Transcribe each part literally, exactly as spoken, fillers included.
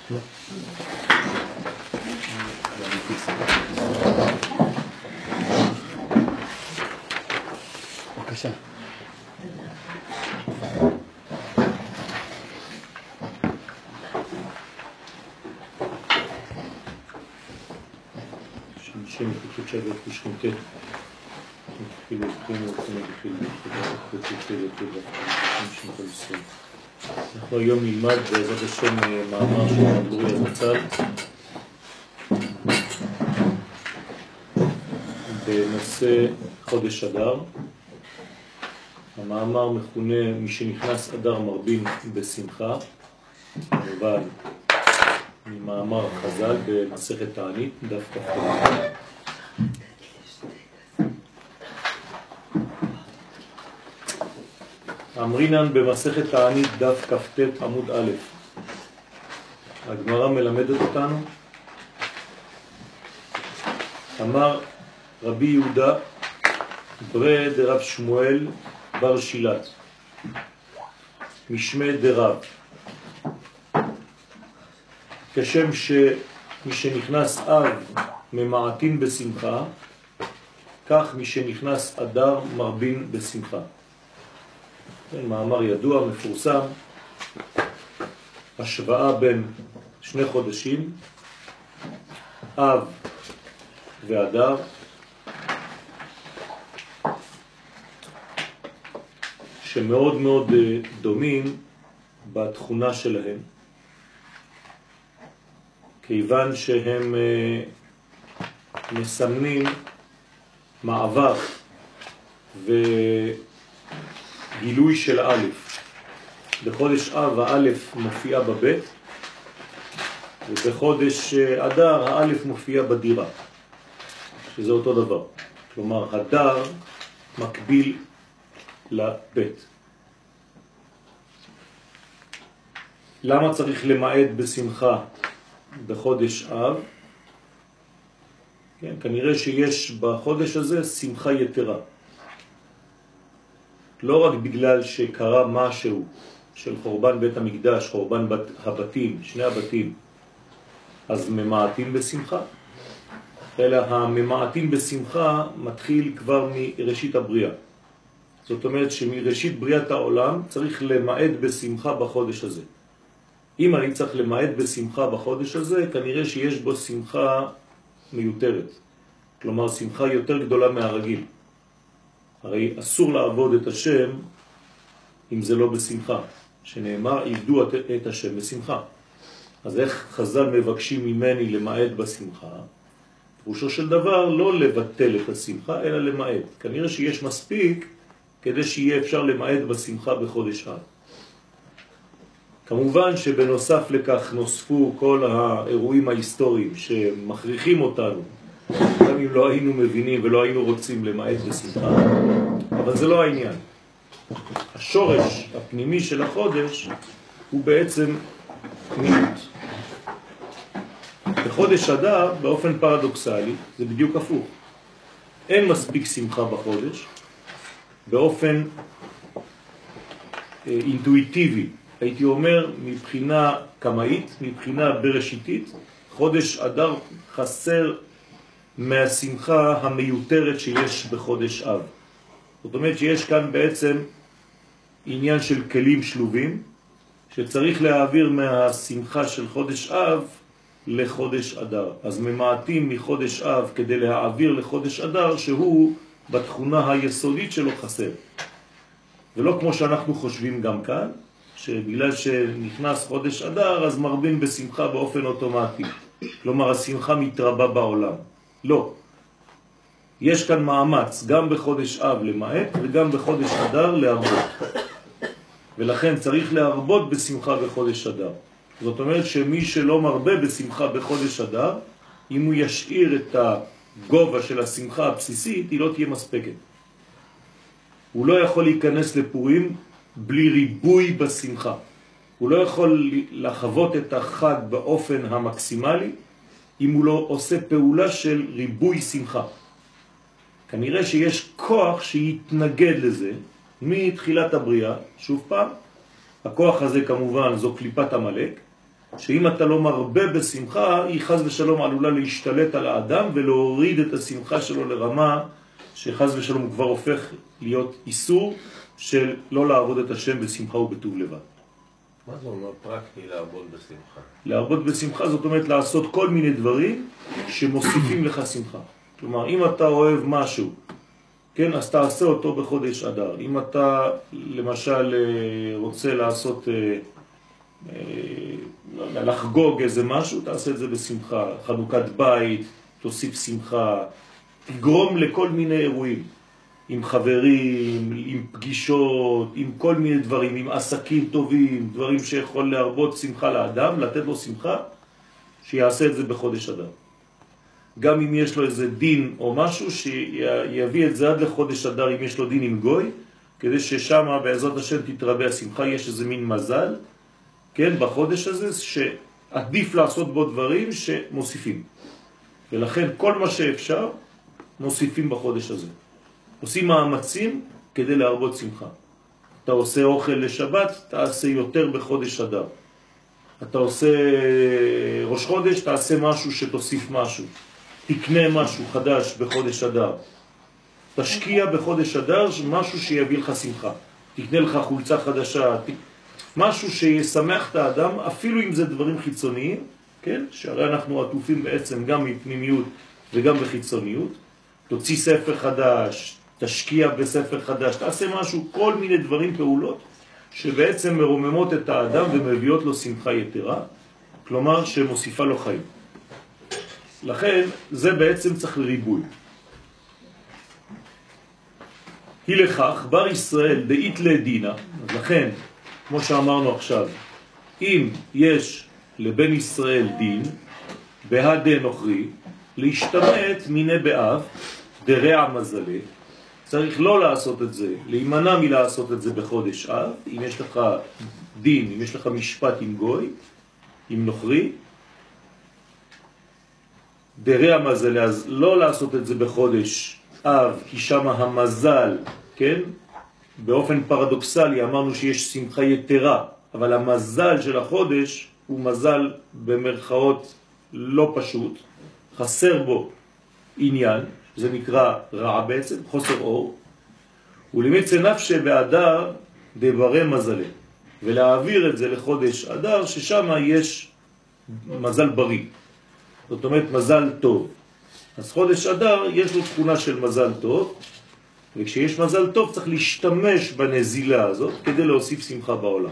בבקשה. שם פשוט שווה תשכנתת. תחילו תחינו ותחינו תחינו ותחינו ותחינו. אנחנו היום נלמד בעזרת השם מאמר של הגורי הזצ"ל בנושא חודש אדר. המאמר מכונה מי שנכנס אדר מרבין בשמחה, אבל ממאמר חז"ל במסכת תענית דף כ"ט. אמרינן במסכת תענית דף כ"ט עמוד א'. הגמרא מלמדת אותנו, אמר רבי יהודה ברי דרב שמואל בר שילת משמי דרב, כשם שמי שנכנס אב ממעטין בשמחה, כך מי שנכנס אדר מרבין בשמחה. כן, מאמר ידוע, מפורסם, השוואה בין שני חודשים, אב ואדר, שמאוד מאוד דומים בתכונה שלהם, כיוון שהם מסמנים מעבר וגילוי של א'. בחודש אב האלף מופיע בבית, ובחודש אדר האלף מופיע בדירה, שזה אותו דבר. כלומר, הדר מקביל לבית. למה צריך למעט בשמחה בחודש אב? כן, כנראה שיש בחודש הזה שמחה יתרה. לא רק בגלל שקרה משהו של חורבן בית המקדש, חורבן בת, הבתים, שני הבתים, אז ממעטים בשמחה, אלא הממעטים בשמחה מתחיל כבר מראשית הבריאה. זאת אומרת שמראשית בריאת העולם צריך למעט בשמחה בחודש הזה. אם אני צריך למעט בשמחה בחודש הזה, כנראה שיש בו שמחה מיותרת. כלומר, שמחה יותר גדולה מהרגיל. הרי אסור לעבוד את השם אם זה לא בשמחה. שנאמר, עבדו את השם בשמחה. אז איך חז"ל מבקשים ממני למעט בשמחה? פירושו של דבר לא לבטל את השמחה, אלא למעט. כנראה שיש מספיק כדי שיהיה אפשר למעט בשמחה בחודש אב. כמובן שבנוסף לכך נוספו כל האירועים ההיסטוריים שמכריחים אותנו, גם אם לא היינו מבינים ולא היינו רוצים למעט בשמחה, אבל זה לא העניין. השורש הפנימי של החודש הוא בעצם מיעוט. בחודש אדר, באופן פרדוקסלי, זה בדיוק הפוך. אין מספיק שמחה בחודש, באופן אה, אינטואיטיבי, הייתי אומר מבחינה קמאית, מבחינה בראשיתית, חודש אדר חסר מהשמחה המיותרת שיש בחודש אב. זאת אומרת שיש כאן בעצם עניין של כלים שלובים, שצריך להעביר מהשמחה של חודש אב לחודש אדר. אז ממעטים מחודש אב כדי להעביר לחודש אדר, שהוא בתכונה היסודית שלו חסר. ולא כמו שאנחנו חושבים גם כאן, שבגלל שנכנס חודש אדר, אז מרבים בשמחה באופן אוטומטי. כלומר, השמחה מתרבה בעולם. לא. יש כאן מאמץ, גם בחודש אב למעט, וגם בחודש אדר להרבות. ולכן צריך להרבות בשמחה בחודש אדר. זאת אומרת שמי שלא מרבה בשמחה בחודש אדר, אם הוא ישאיר את הגובה של השמחה הבסיסית, היא לא תהיה מספקת. הוא לא יכול להיכנס לפורים בלי ריבוי בשמחה. הוא לא יכול לחוות את החג באופן המקסימלי, אם הוא לא עושה פעולה של ריבוי שמחה. כנראה שיש כוח שיתנגד לזה מתחילת הבריאה. שוב פעם, הכוח הזה כמובן זו קליפת המלאק, שאם אתה לא מרבה בשמחה, היא חז ושלום עלולה להשתלט על האדם ולהוריד את השמחה שלו לרמה שחז ושלום הוא כבר הופך להיות איסור של לא לעבוד את השם בשמחה ובטוב לבד. מה זה אומר פרקטי לעבוד בשמחה? לעבוד בשמחה זאת אומרת לעשות כל מיני דברים שמוסיפים לך שמחה. כלומר, אם אתה אוהב משהו, כן, אז תעשה אותו בחודש אדר. אם אתה למשל רוצה לעשות, לחגוג איזה משהו, תעשה את זה בשמחה. חנוכת בית, תוסיף שמחה, תגרום לכל מיני אירועים. עם חברים, עם פגישות, עם כל מיני דברים, עם עסקים טובים, דברים שיכול להרבות שמחה לאדם, לתת לו שמחה, שיעשה את זה בחודש אדר. גם אם יש לו איזה דין או משהו, שיביא את זה עד לחודש אדר, אם יש לו דין עם גוי, כדי ששם בעזרת השם תתרבה השמחה, יש איזה מין מזל, כן, בחודש הזה, שעדיף לעשות בו דברים שמוסיפים. ולכן כל מה שאפשר, מוסיפים בחודש הזה. עושים מאמצים כדי להרבות שמחה. אתה עושה אוכל לשבת, תעשה יותר בחודש אדר. אתה עושה ראש חודש, תעשה משהו שתוסיף משהו. תקנה משהו חדש בחודש אדר. תשקיע בחודש אדר משהו שיביא לך שמחה. תקנה לך חולצה חדשה, ת... משהו שישמח את האדם, אפילו אם זה דברים חיצוניים, כן? שהרי אנחנו עטופים בעצם גם מפנימיות וגם בחיצוניות. תוציא ספר חדש, תשקיע בספר חדש, תעשה משהו, כל מיני דברים, פעולות, שבעצם מרוממות את האדם ומביאות לו שמחה יתרה, כלומר שמוסיפה לו חיים. לכן זה בעצם צריך לריבוי. היא לכך, בר ישראל דאית לדינה, אז לכן, כמו שאמרנו עכשיו, אם יש לבן ישראל דין, בהדה נוכרי, להשתמט מיני באב, דרע מזלה, צריך לא לעשות את זה, להימנע מלעשות את זה בחודש אב, אם יש לך דין, אם יש לך משפט עם גוי, עם נוכרי, דרע מזלה, אז לא לעשות את זה בחודש אב, כי שם המזל, כן? באופן פרדוקסלי אמרנו שיש שמחה יתרה, אבל המזל של החודש הוא מזל במרכאות לא פשוט, חסר בו עניין, זה נקרא רע בעצם, חוסר אור, ולמצא נפשי באדר דברי מזלה, ולהעביר את זה לחודש אדר ששם יש מזל בריא, זאת אומרת מזל טוב. אז חודש אדר יש לו תכונה של מזל טוב, וכשיש מזל טוב צריך להשתמש בנזילה הזאת כדי להוסיף שמחה בעולם.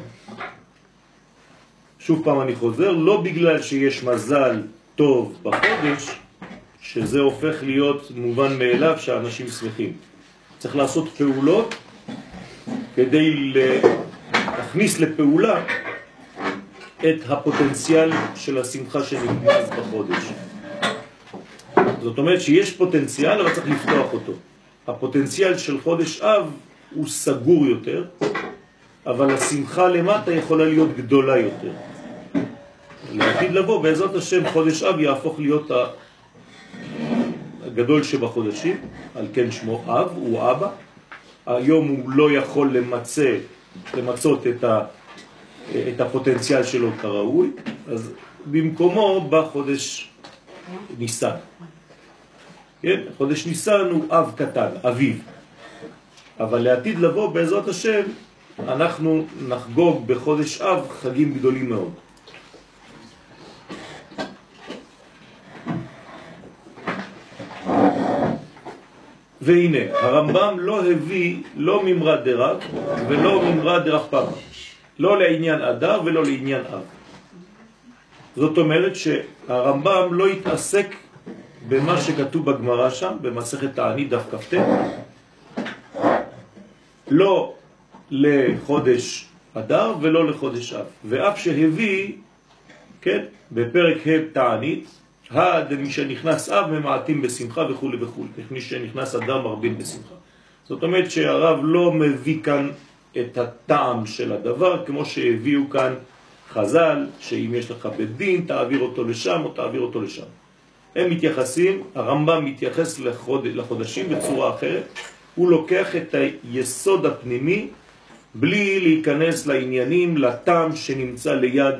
שוב פעם אני חוזר, לא בגלל שיש מזל טוב בחודש, שזה הופך להיות מובן מאליו שאנשים שמחים. צריך לעשות פעולות כדי להכניס לפעולה את הפוטנציאל של השמחה שנכנס בחודש. זאת אומרת שיש פוטנציאל, אבל צריך לפתוח אותו. הפוטנציאל של חודש אב הוא סגור יותר, אבל השמחה למטה יכולה להיות גדולה יותר. לעתיד לבוא, בעזרת השם, חודש אב יהפוך להיות הגדול שבחודשים, על כן שמו אב, הוא אבא. היום הוא לא יכול למצא, למצות את, ה, את הפוטנציאל שלו כראוי, אז במקומו בא חודש ניסן. כן? חודש ניסן הוא אב קטן, אביב. אבל לעתיד לבוא, בעזרת השם, אנחנו נחגוג בחודש אב חגים גדולים מאוד. והנה, הרמב"ם לא הביא לא ממרה דרב ולא ממרה דרב פאמה, לא לעניין אדר ולא לעניין אב. זאת אומרת שהרמב"ם לא התעסק במה שכתוב בגמרא שם, במסכת תענית דף כ"ט, לא לחודש אדר ולא לחודש אב. ואף שהביא, כן, בפרק ה' תענית, מי שנכנס אב ממעטים בשמחה וכו' וכו', מי שנכנס אדר מרבים בשמחה. זאת אומרת שהרב לא מביא כאן את הטעם של הדבר, כמו שהביאו כאן חז"ל, שאם יש לך בית דין, תעביר אותו לשם או תעביר אותו לשם. הם מתייחסים, הרמב"ם מתייחס לחוד, לחודשים בצורה אחרת, הוא לוקח את היסוד הפנימי, בלי להיכנס לעניינים, לטעם שנמצא ליד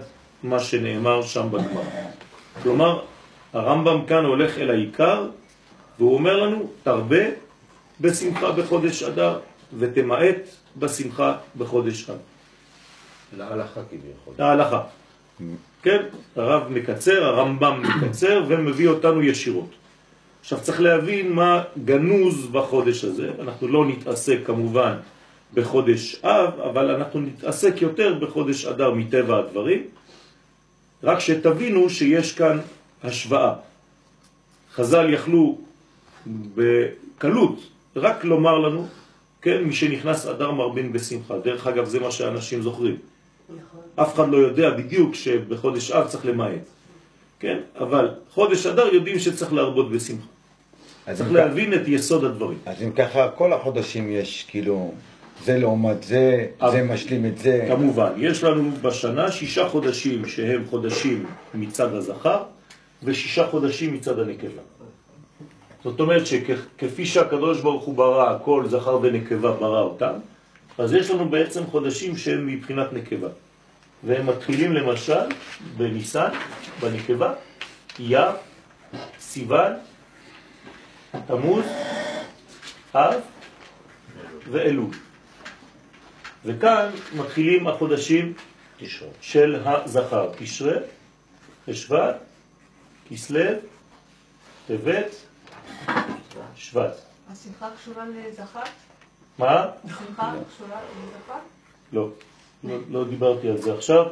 מה שנאמר שם בגמרא. כלומר, הרמב"ם כאן הולך אל העיקר, והוא אומר לנו, תרבה בשמחה בחודש אדר, ותמעט בשמחה בחודש אב. להלכה כביכול. להלכה. כן, הרב מקצר, הרמב"ם מקצר, ומביא אותנו ישירות. עכשיו צריך להבין מה גנוז בחודש הזה. אנחנו לא נתעסק כמובן בחודש אב, אבל אנחנו נתעסק יותר בחודש אדר מטבע הדברים. רק שתבינו שיש כאן השוואה. חז"ל יכלו בקלות רק לומר לנו, כן, מי שנכנס אדר מרבין בשמחה. דרך אגב, זה מה שאנשים זוכרים. אף אחד לא יודע בדיוק שבחודש אב צריך למעט. כן? אבל חודש אדר יודעים שצריך להרבות בשמחה. צריך להבין את יסוד הדברים. אז אם ככה, כל החודשים יש כאילו, זה לעומת זה, זה משלים את זה. כמובן, יש לנו בשנה שישה חודשים שהם חודשים מצד הזכר, ושישה חודשים מצד הנקבה. זאת אומרת שכפי שהקדוש ברוך הוא ברא, כל זכר ונקבה ברא אותם, אז יש לנו בעצם חודשים שהם מבחינת נקבה. והם מתחילים למשל בניסן, בנקבה, אייר, סיוון, תמוז, אב ואלול. וכאן מתחילים החודשים של הזכר, תשרי, שבט, כסלו, טבת, שבט. השמחה קשורה לזכר? מה? השמחה קשורה לזכר? לא, לא, לא דיברתי על זה עכשיו.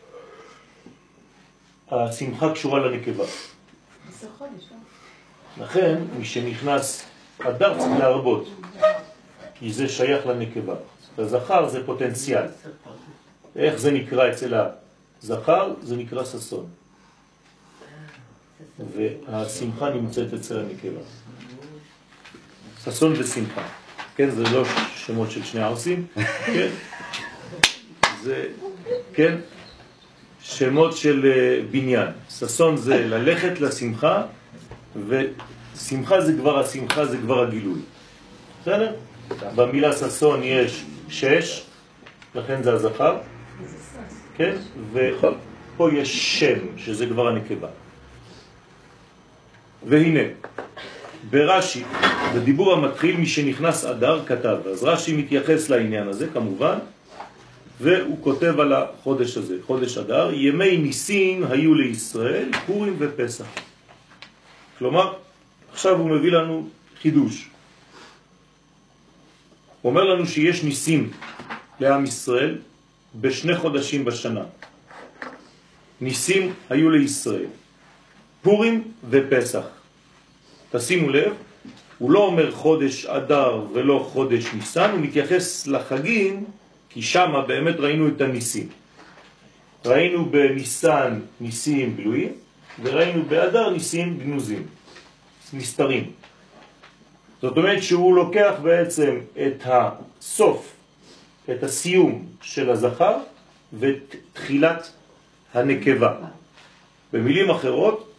השמחה קשורה לנקבה. עשר חודש, לא? לכן, מי שנכנס אדר צריך להרבות, כי זה שייך לנקבה. הזכר זה פוטנציאל. איך זה נקרא אצל הזכר? זה נקרא ססון. והשמחה נמצאת אצל הנקבה. ססון ושמחה. כן, זה לא שמות של שני ערסים. כן. זה, כן, שמות של בניין. ססון זה ללכת לשמחה, ושמחה זה כבר השמחה, זה כבר הגילוי. בסדר? במילה ססון יש שש, לכן זה הזכר. כן? ופה יש שם, שזה כבר הנקבה. והנה, ברש"י, בדיבור המתחיל מי שנכנס אדר כתב. אז רש"י מתייחס לעניין הזה כמובן, והוא כותב על החודש הזה, חודש אדר, ימי ניסים היו לישראל, פורים ופסח. כלומר, עכשיו הוא מביא לנו חידוש. הוא אומר לנו שיש ניסים לעם ישראל בשני חודשים בשנה. ניסים היו לישראל, פורים ופסח. תשימו לב, הוא לא אומר חודש אדר ולא חודש ניסן, הוא מתייחס לחגים, כי שם באמת ראינו את הניסים. ראינו בניסן ניסים גלויים, וראינו באדר ניסים גנוזים, מסתרים. זאת אומרת שהוא לוקח בעצם את הסוף, את הסיום של הזכר, ותחילת הנקבה. במילים אחרות,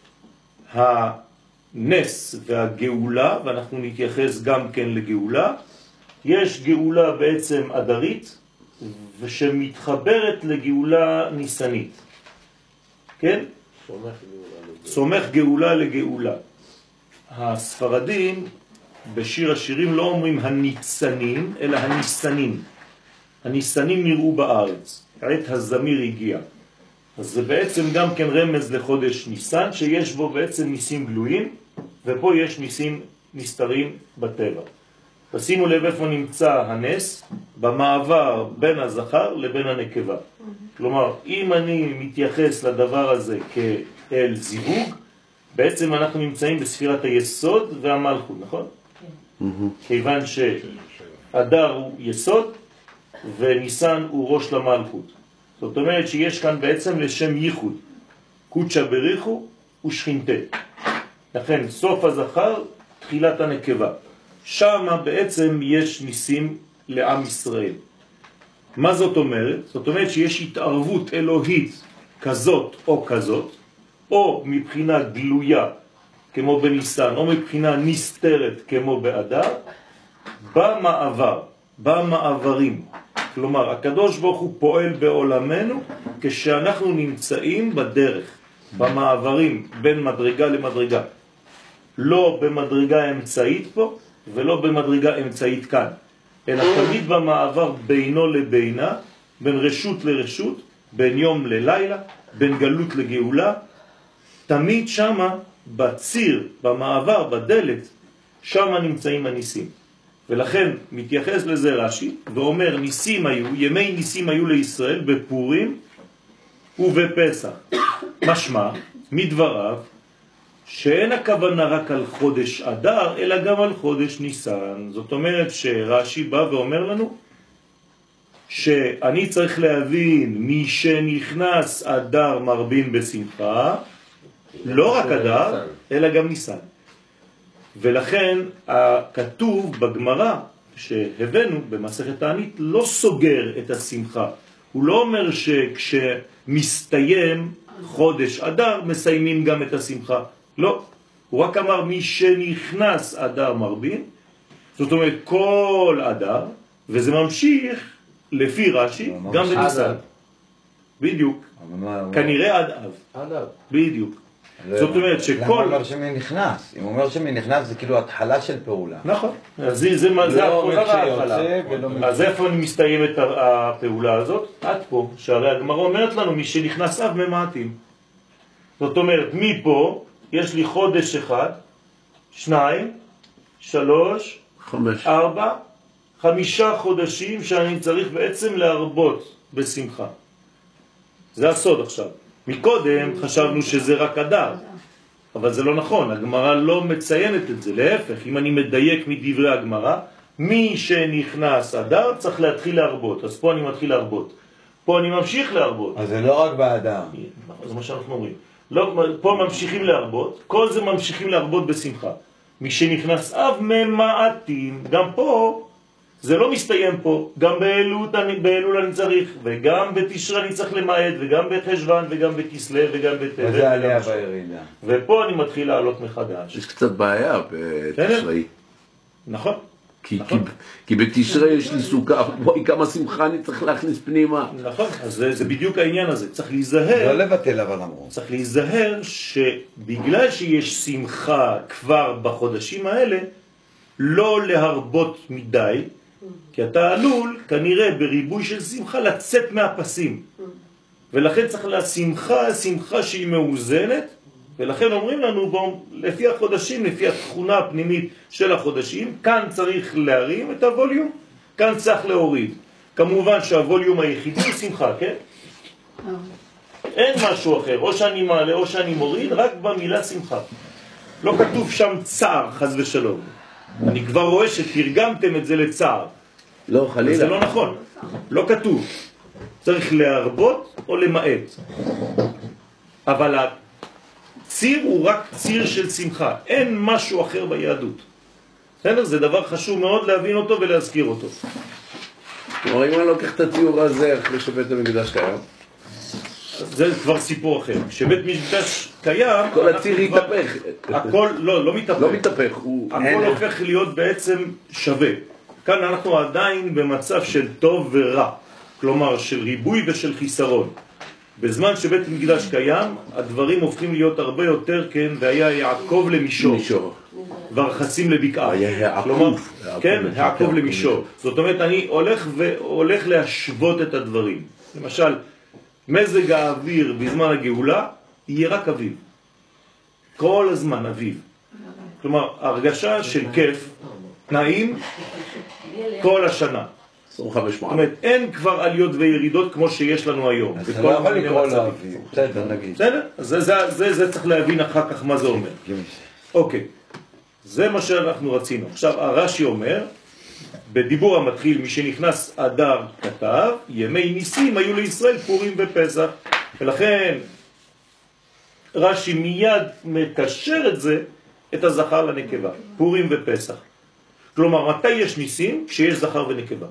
הנס והגאולה, ואנחנו נתייחס גם כן לגאולה, יש גאולה בעצם אדרית, ושמתחברת לגאולה ניסנית. כן? סומך גאולה לגאולה. סומך גאולה לגאולה. הספרדים בשיר השירים לא אומרים הניצנים, אלא הניסנים. הניסנים נראו בארץ. עת הזמיר הגיע. אז זה בעצם גם כן רמז לחודש ניסן, שיש בו בעצם ניסים גלויים, ופה יש ניסים נסתרים בטבע. תשימו לב איפה נמצא הנס, במעבר בין הזכר לבין הנקבה. כלומר, אם אני מתייחס לדבר הזה כאל זיווג, בעצם אנחנו נמצאים בספירת היסוד והמלכות, נכון? כיוון שאדר הוא יסוד, וניסן הוא ראש למלכות. זאת אומרת שיש כאן בעצם לשם ייחוד, קודשה בריחו ושכינתה. לכן סוף הזכר, תחילת הנקבה. שם בעצם יש ניסים לעם ישראל. מה זאת אומרת? זאת אומרת שיש התערבות אלוהית כזאת או כזאת, או מבחינה גלויה כמו בניסן, או מבחינה נסתרת כמו באדר, במעבר, במעברים כלומר, הקדוש ברוך הוא פועל בעולמנו כשאנחנו נמצאים בדרך, במעברים בין מדרגה למדרגה. לא במדרגה אמצעית פה ולא במדרגה אמצעית כאן, אלא תמיד במעבר בינו לבינה, בין רשות לרשות, בין יום ללילה, בין גלות לגאולה, תמיד שמה בציר, במעבר, בדלת, שמה נמצאים הניסים. ולכן מתייחס לזה רש"י ואומר ניסים היו, ימי ניסים היו לישראל בפורים ובפסח. משמע מדבריו שאין הכוונה רק על חודש אדר אלא גם על חודש ניסן. זאת אומרת שרש"י בא ואומר לנו שאני צריך להבין מי שנכנס אדר מרבין בשמחה, לא רק אדר אלא גם ניסן. ולכן הכתוב בגמרא שהבאנו במסכת תענית לא סוגר את השמחה. הוא לא אומר שכשמסתיים חודש אדר מסיימים גם את השמחה. לא. הוא רק אמר מי שנכנס אדר מרבין, זאת אומרת כל אדר, וזה ממשיך לפי רש"י גם בניסן. בדיוק. כנראה עד אב. עד אב. בדיוק. זאת אומרת שכל... למה הוא אומר שמי נכנס? אם הוא אומר שמי נכנס זה כאילו התחלה של פעולה. נכון. אז זה זה ההתחלה. אז איפה אני מסתיים את הפעולה הזאת? עד פה. שהרי הגמרא אומרת לנו מי שנכנס אב ממעטים. זאת אומרת מפה יש לי חודש אחד, שניים, שלוש, חמש. ארבע, חמישה חודשים שאני צריך בעצם להרבות בשמחה. זה הסוד עכשיו. מקודם חשבנו שזה רק אדר, אבל זה לא נכון, הגמרא לא מציינת את זה, להפך, אם אני מדייק מדברי הגמרא, מי שנכנס אדר צריך להתחיל להרבות, אז פה אני מתחיל להרבות, פה אני ממשיך להרבות. אז זה לא רק באדר. זה מה שאנחנו אומרים, לא, פה ממשיכים להרבות, כל זה ממשיכים להרבות בשמחה. מי שנכנס אב ממעטים, גם פה זה לא מסתיים פה, גם באלול, באלול אני צריך, וגם בתשרה אני צריך למעט, וגם בחשבן, וגם בכסלו, וגם בטבת. וזה עליה בירידה. ופה אני מתחיל לעלות מחדש. יש קצת בעיה בתשרי. נכון. כי, כי, כי בתשרי יש לי סוכה, בואי כמה שמחה אני צריך להכניס פנימה. נכון, אז זה, זה בדיוק העניין הזה, צריך להיזהר. לא לבטל אבל אמרו. צריך להיזהר שבגלל שיש שמחה כבר בחודשים האלה, לא להרבות מדי, כי אתה עלול כנראה בריבוי של שמחה לצאת מהפסים. ולכן צריך לשמחה, שמחה שהיא מאוזנת, ולכן אומרים לנו בוא, לפי החודשים, לפי התכונה הפנימית של החודשים, כאן צריך להרים את הווליום, כאן צריך להוריד. כמובן שהווליום היחידי הוא שמחה, כן? אין משהו אחר, או שאני מעלה או שאני מוריד, רק במילה שמחה. לא כתוב שם צער, חס ושלום. אני כבר רואה שתרגמתם את זה לצער. לא, חלילה. זה לא נכון, לא כתוב. צריך להרבות או למעט. אבל הציר הוא רק ציר של שמחה, אין משהו אחר ביהדות. בסדר? זה דבר חשוב מאוד להבין אותו ולהזכיר אותו. כלומר, אם אני לוקח את הציור הזה אחרי שבית המקדש קיים, זה כבר סיפור אחר. כשבית מקדש קיים, כל הציר יתהפך. הכל, לא, לא מתהפך. לא מתהפך. הכל הופך להיות בעצם שווה. כאן אנחנו עדיין במצב של טוב ורע. כלומר, של ריבוי ושל חיסרון. בזמן שבית מקדש קיים, הדברים הופכים להיות הרבה יותר, כן, והיה יעקב למישור. מישור. והרחצים לבקעה. היה כלומר, כן, יעקב למישור. זאת אומרת, אני הולך והולך להשוות את הדברים. למשל, מזג האוויר בזמן הגאולה יהיה רק אביב. כל הזמן אביב. כלומר, הרגשה של כיף, נעים, כל השנה. זאת אומרת, אין כבר עליות וירידות כמו שיש לנו היום. אז אתה לא יכול לקרוא לו אביב. בסדר, נגיד. בסדר? זה צריך להבין אחר כך מה זה אומר. אוקיי. זה מה שאנחנו רצינו. עכשיו, הרש"י אומר, בדיבור המתחיל, מי שנכנס אדר כתב, ימי ניסים היו לישראל פורים ופסח. ולכן רש"י מיד מקשר את זה, את הזכר לנקבה, פורים ופסח. כלומר, מתי יש ניסים? כשיש זכר ונקבה.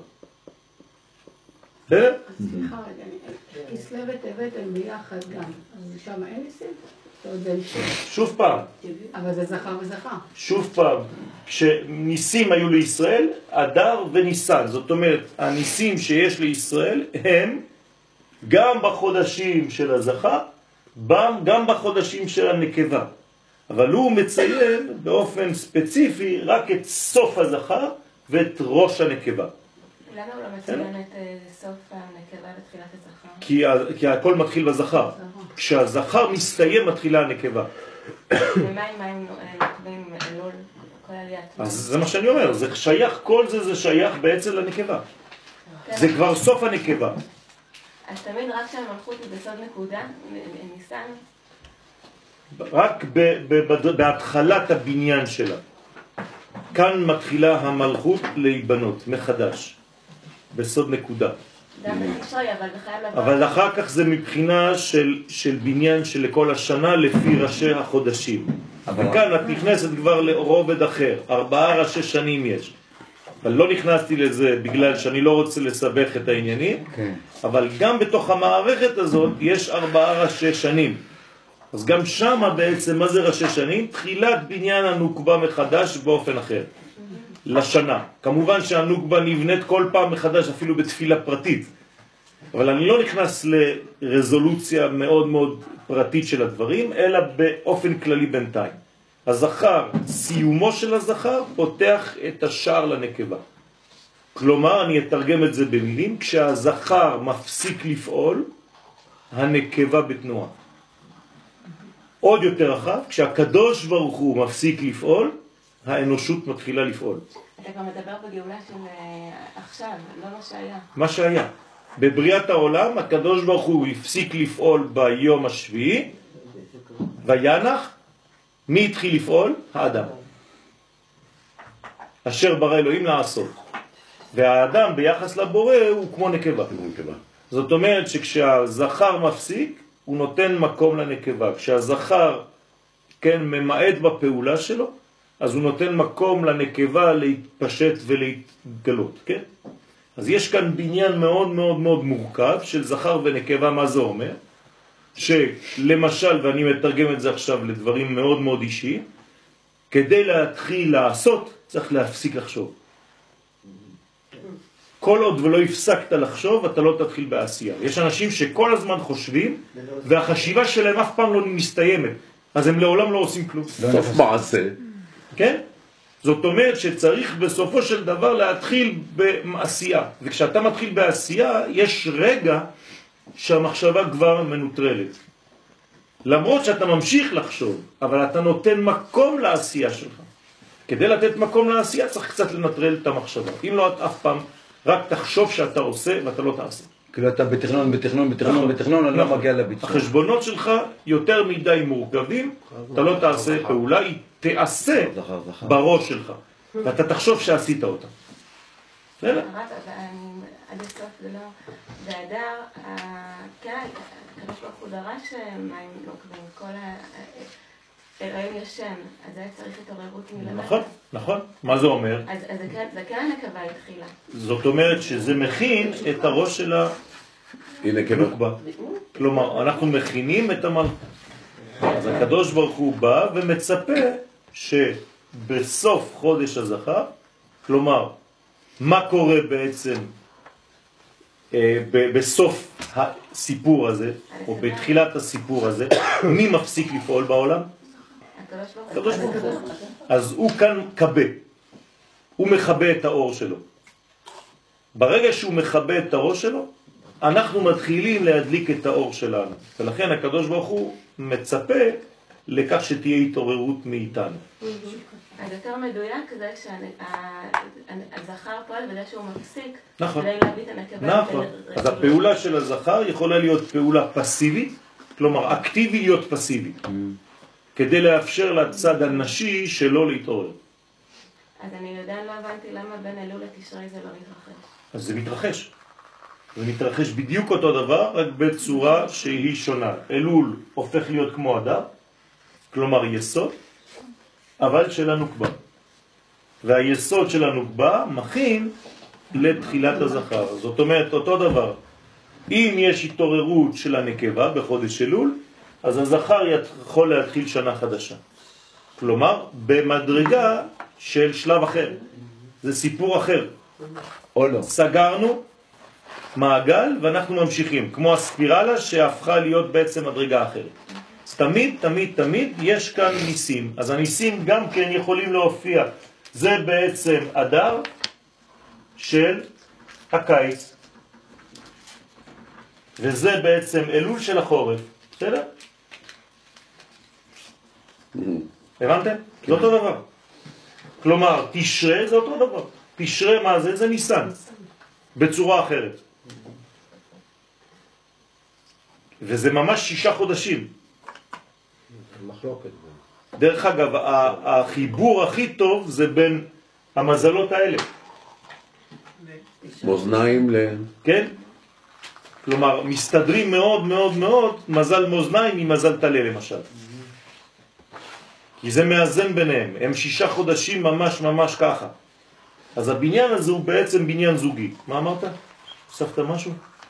בסדר? סליחה, כסלו וטבת הם ביחד גם, אז שם אין ניסים? שוב פעם. אבל זה זכר וזכר. שוב פעם, כשניסים היו לישראל, אדר וניסן. זאת אומרת, הניסים שיש לישראל הם גם בחודשים של הזכר, גם בחודשים של הנקבה. אבל הוא מציין באופן ספציפי רק את סוף הזכר ואת ראש הנקבה. למה הוא לא מציין את סוף הנקבה ותחילת הזכר? כי, כי הכל מתחיל בזכר. כשהזכר מסתיים מתחילה הנקבה. ומה עם מים נוקבים אלול? כל עליית? אז זה מה שאני אומר, זה שייך, כל זה זה שייך בעצם לנקבה. זה כבר סוף הנקבה. אז תמיד רק שהמלכות היא בסוד נקודה, ניסן? רק ב- ב- בהתחלת הבניין שלה. כאן מתחילה המלכות להיבנות מחדש, בסוד נקודה. גם בתשרי, אבל בחייב לבוא. אבל אחר כך זה מבחינה של, של בניין של כל השנה לפי ראשי החודשים. וכאן את נכנסת כבר לרובד אחר, ארבעה ראשי שנים יש. אבל לא נכנסתי לזה בגלל שאני לא רוצה לסבך את העניינים, okay. אבל גם בתוך המערכת הזאת יש ארבעה ראשי שנים. אז גם שמה בעצם, מה זה ראשי שנים? תחילת בניין הנוקבה מחדש באופן אחר, לשנה. כמובן שהנוקבה נבנית כל פעם מחדש אפילו בתפילה פרטית, אבל אני לא נכנס לרזולוציה מאוד מאוד פרטית של הדברים, אלא באופן כללי בינתיים. הזכר, סיומו של הזכר, פותח את השער לנקבה. כלומר, אני אתרגם את זה במילים, כשהזכר מפסיק לפעול, הנקבה בתנועה. עוד יותר רחב, כשהקדוש ברוך הוא מפסיק לפעול, האנושות מתחילה לפעול. אתה כבר מדבר בגאולה של עכשיו, לא מה שהיה. מה שהיה. בבריאת העולם, הקדוש ברוך הוא הפסיק לפעול ביום השביעי, וינח, מי התחיל לפעול? האדם. אשר ברא אלוהים לעשות. והאדם ביחס לבורא הוא כמו נקבה. זאת אומרת שכשהזכר מפסיק, הוא נותן מקום לנקבה. כשהזכר, כן, ממעט בפעולה שלו, אז הוא נותן מקום לנקבה להתפשט ולהתגלות, כן? אז יש כאן בניין מאוד מאוד מאוד מורכב של זכר ונקבה. מה זה אומר? שלמשל, ואני מתרגם את זה עכשיו לדברים מאוד מאוד אישיים, כדי להתחיל לעשות, צריך להפסיק לחשוב. כל עוד ולא הפסקת לחשוב, אתה לא תתחיל בעשייה. יש אנשים שכל הזמן חושבים, והחשיבה שלהם אף פעם לא מסתיימת. אז הם לעולם לא עושים כלום. סוף מעשה. כן? זאת אומרת שצריך בסופו של דבר להתחיל בעשייה. וכשאתה מתחיל בעשייה, יש רגע שהמחשבה כבר מנוטרלת. למרות שאתה ממשיך לחשוב, אבל אתה נותן מקום לעשייה שלך. כדי לתת מקום לעשייה צריך קצת לנטרל את המחשבה. אם לא, את אף פעם רק תחשוב שאתה עושה ואתה לא תעשה. כאילו אתה בתכנון, בתכנון, בתכנון, בתכנון, אני לא מגיע לביצוע. החשבונות שלך יותר מדי מורכבים, אתה לא תעשה פעולה, היא תעשה בראש שלך, ואתה תחשוב שעשית אותה. בסדר? עד הסוף זה לא... באדר, כן, הקדוש ברוך הוא דרש מים נוקבים, כל ה... אלוהים ישן, אז היה צריך התעוררות מלמטה. נכון, נכון. מה זה אומר? אז זה כן הנקבה התחילה. זאת אומרת שזה מכין את הראש של הנקבה. כלומר, אנחנו מכינים את המלכות. אז הקדוש ברוך הוא בא ומצפה שבסוף חודש הזכר, כלומר, מה קורה בעצם בסוף הסיפור הזה, או בתחילת הסיפור הזה, מי מפסיק לפעול בעולם? הקדוש ברוך הוא. אז הוא כאן קבה, הוא מכבה את האור שלו. ברגע שהוא מכבה את האור שלו, אנחנו מתחילים להדליק את האור שלנו. ולכן הקדוש ברוך הוא מצפה לכך שתהיה התעוררות מאיתנו. אז יותר מדויק זה שהזכר פועל בזה שהוא מפסיק, נכון. כדי להביא את הנקבה. נכון. אז הפעולה של הזכר יכולה להיות פעולה פסיבית, כלומר אקטיבי להיות פסיבי, כדי לאפשר לצד הנשי שלא להתעורר. אז אני יודע, לא הבנתי למה בין אלול לתשרי זה לא מתרחש. אז זה מתרחש. זה מתרחש בדיוק אותו דבר, רק בצורה שהיא שונה. אלול הופך להיות כמו אדר, כלומר יסוד, אבל של הנוקבה. והיסוד של הנוקבה מכין לתחילת הזכר. זאת אומרת, אותו דבר. אם יש התעוררות של הנקבה בחודש אלול, אז הזכר יכול להתחיל שנה חדשה. כלומר, במדרגה של שלב אחר. זה סיפור אחר. או לא. סגרנו מעגל ואנחנו ממשיכים, כמו הספירלה שהפכה להיות בעצם מדרגה אחרת. אז תמיד, תמיד, תמיד יש כאן ניסים. אז הניסים גם כן יכולים להופיע. זה בעצם אדר של הקיץ. וזה בעצם אלול של החורף. בסדר? הבנתם? זה אותו דבר. כלומר, תשרה זה אותו דבר. תשרה מה זה? זה ניסן. בצורה אחרת. וזה ממש שישה חודשים. מחלוקת. דרך אגב, החיבור הכי טוב זה בין המזלות האלה. מאזניים ל... כן? כלומר, מסתדרים מאוד מאוד מאוד מזל מאזניים עם מזל תלה למשל. כי זה מאזן ביניהם. הם שישה חודשים ממש ממש ככה. אז הבניין הזה הוא בעצם בניין זוגי. מה אמרת? הוספת משהו?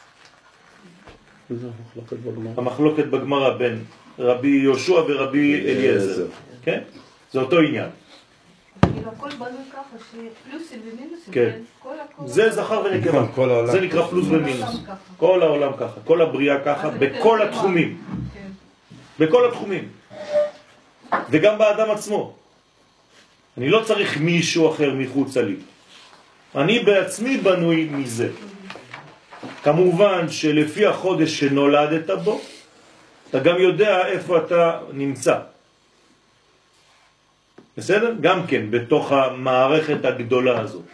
המחלוקת בגמרא בין רבי יהושע ורבי אליעזר. כן? זה אותו עניין. כאילו הכל בנוי ככה, שפלוסים ומינוסים. כן. זה זכר ונקבה. זה נקרא פלוס ומינוס. כל העולם ככה. כל הבריאה ככה, בכל התחומים. בכל התחומים. וגם באדם עצמו. אני לא צריך מישהו אחר מחוץ לי. אני בעצמי בנוי מזה. כמובן שלפי החודש שנולדת בו, אתה גם יודע איפה אתה נמצא. בסדר? גם כן, בתוך המערכת הגדולה הזאת.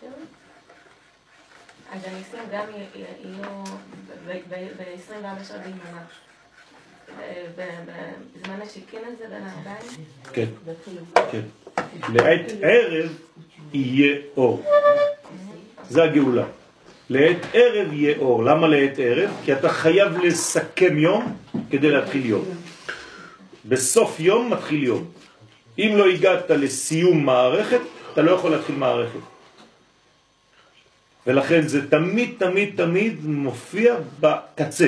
אז הניסים גם יהיו ב-עשרים וארבע שעות ביממה. בזמן השיקין הזה בין הארבעים? כן, כן. לעת ערב יהיה אור. זה הגאולה. לעת ערב יהיה אור. למה לעת ערב? כי אתה חייב לסכם יום כדי להתחיל יום. בסוף יום מתחיל יום. אם לא הגעת לסיום מערכת, אתה לא יכול להתחיל מערכת. ולכן זה תמיד תמיד תמיד מופיע בקצה.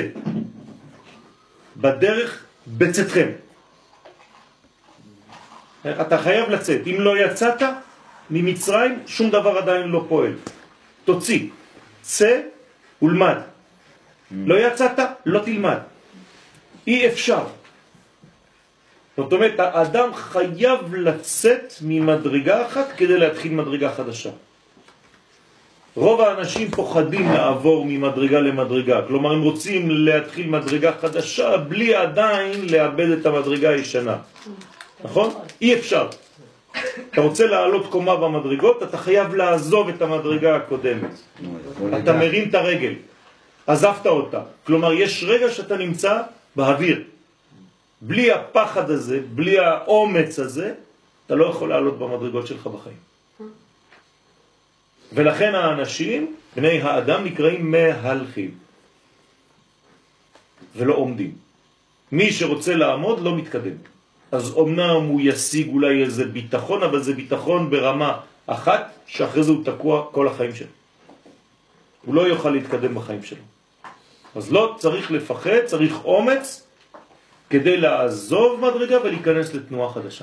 בדרך בצאתכם. אתה חייב לצאת. אם לא יצאת ממצרים, שום דבר עדיין לא פועל. תוציא. צא ולמד. לא יצאת, לא תלמד. אי אפשר. זאת אומרת, האדם חייב לצאת ממדרגה אחת כדי להתחיל מדרגה חדשה. רוב האנשים פוחדים לעבור ממדרגה למדרגה. כלומר, הם רוצים להתחיל מדרגה חדשה בלי עדיין לאבד את המדרגה הישנה. נכון? אי אפשר. אתה רוצה לעלות קומה במדרגות, אתה חייב לעזוב את המדרגה הקודמת. אתה מרים את הרגל. עזבת אותה. כלומר, יש רגע שאתה נמצא באוויר. בלי הפחד הזה, בלי האומץ הזה, אתה לא יכול לעלות במדרגות שלך בחיים. ולכן האנשים, בני האדם, נקראים מהלכים. ולא עומדים. מי שרוצה לעמוד לא מתקדם. אז אומנם הוא ישיג אולי איזה ביטחון, אבל זה ביטחון ברמה אחת, שאחרי זה הוא תקוע כל החיים שלו. הוא לא יוכל להתקדם בחיים שלו. אז לא צריך לפחד, צריך אומץ, כדי לעזוב מדרגה ולהיכנס לתנועה חדשה.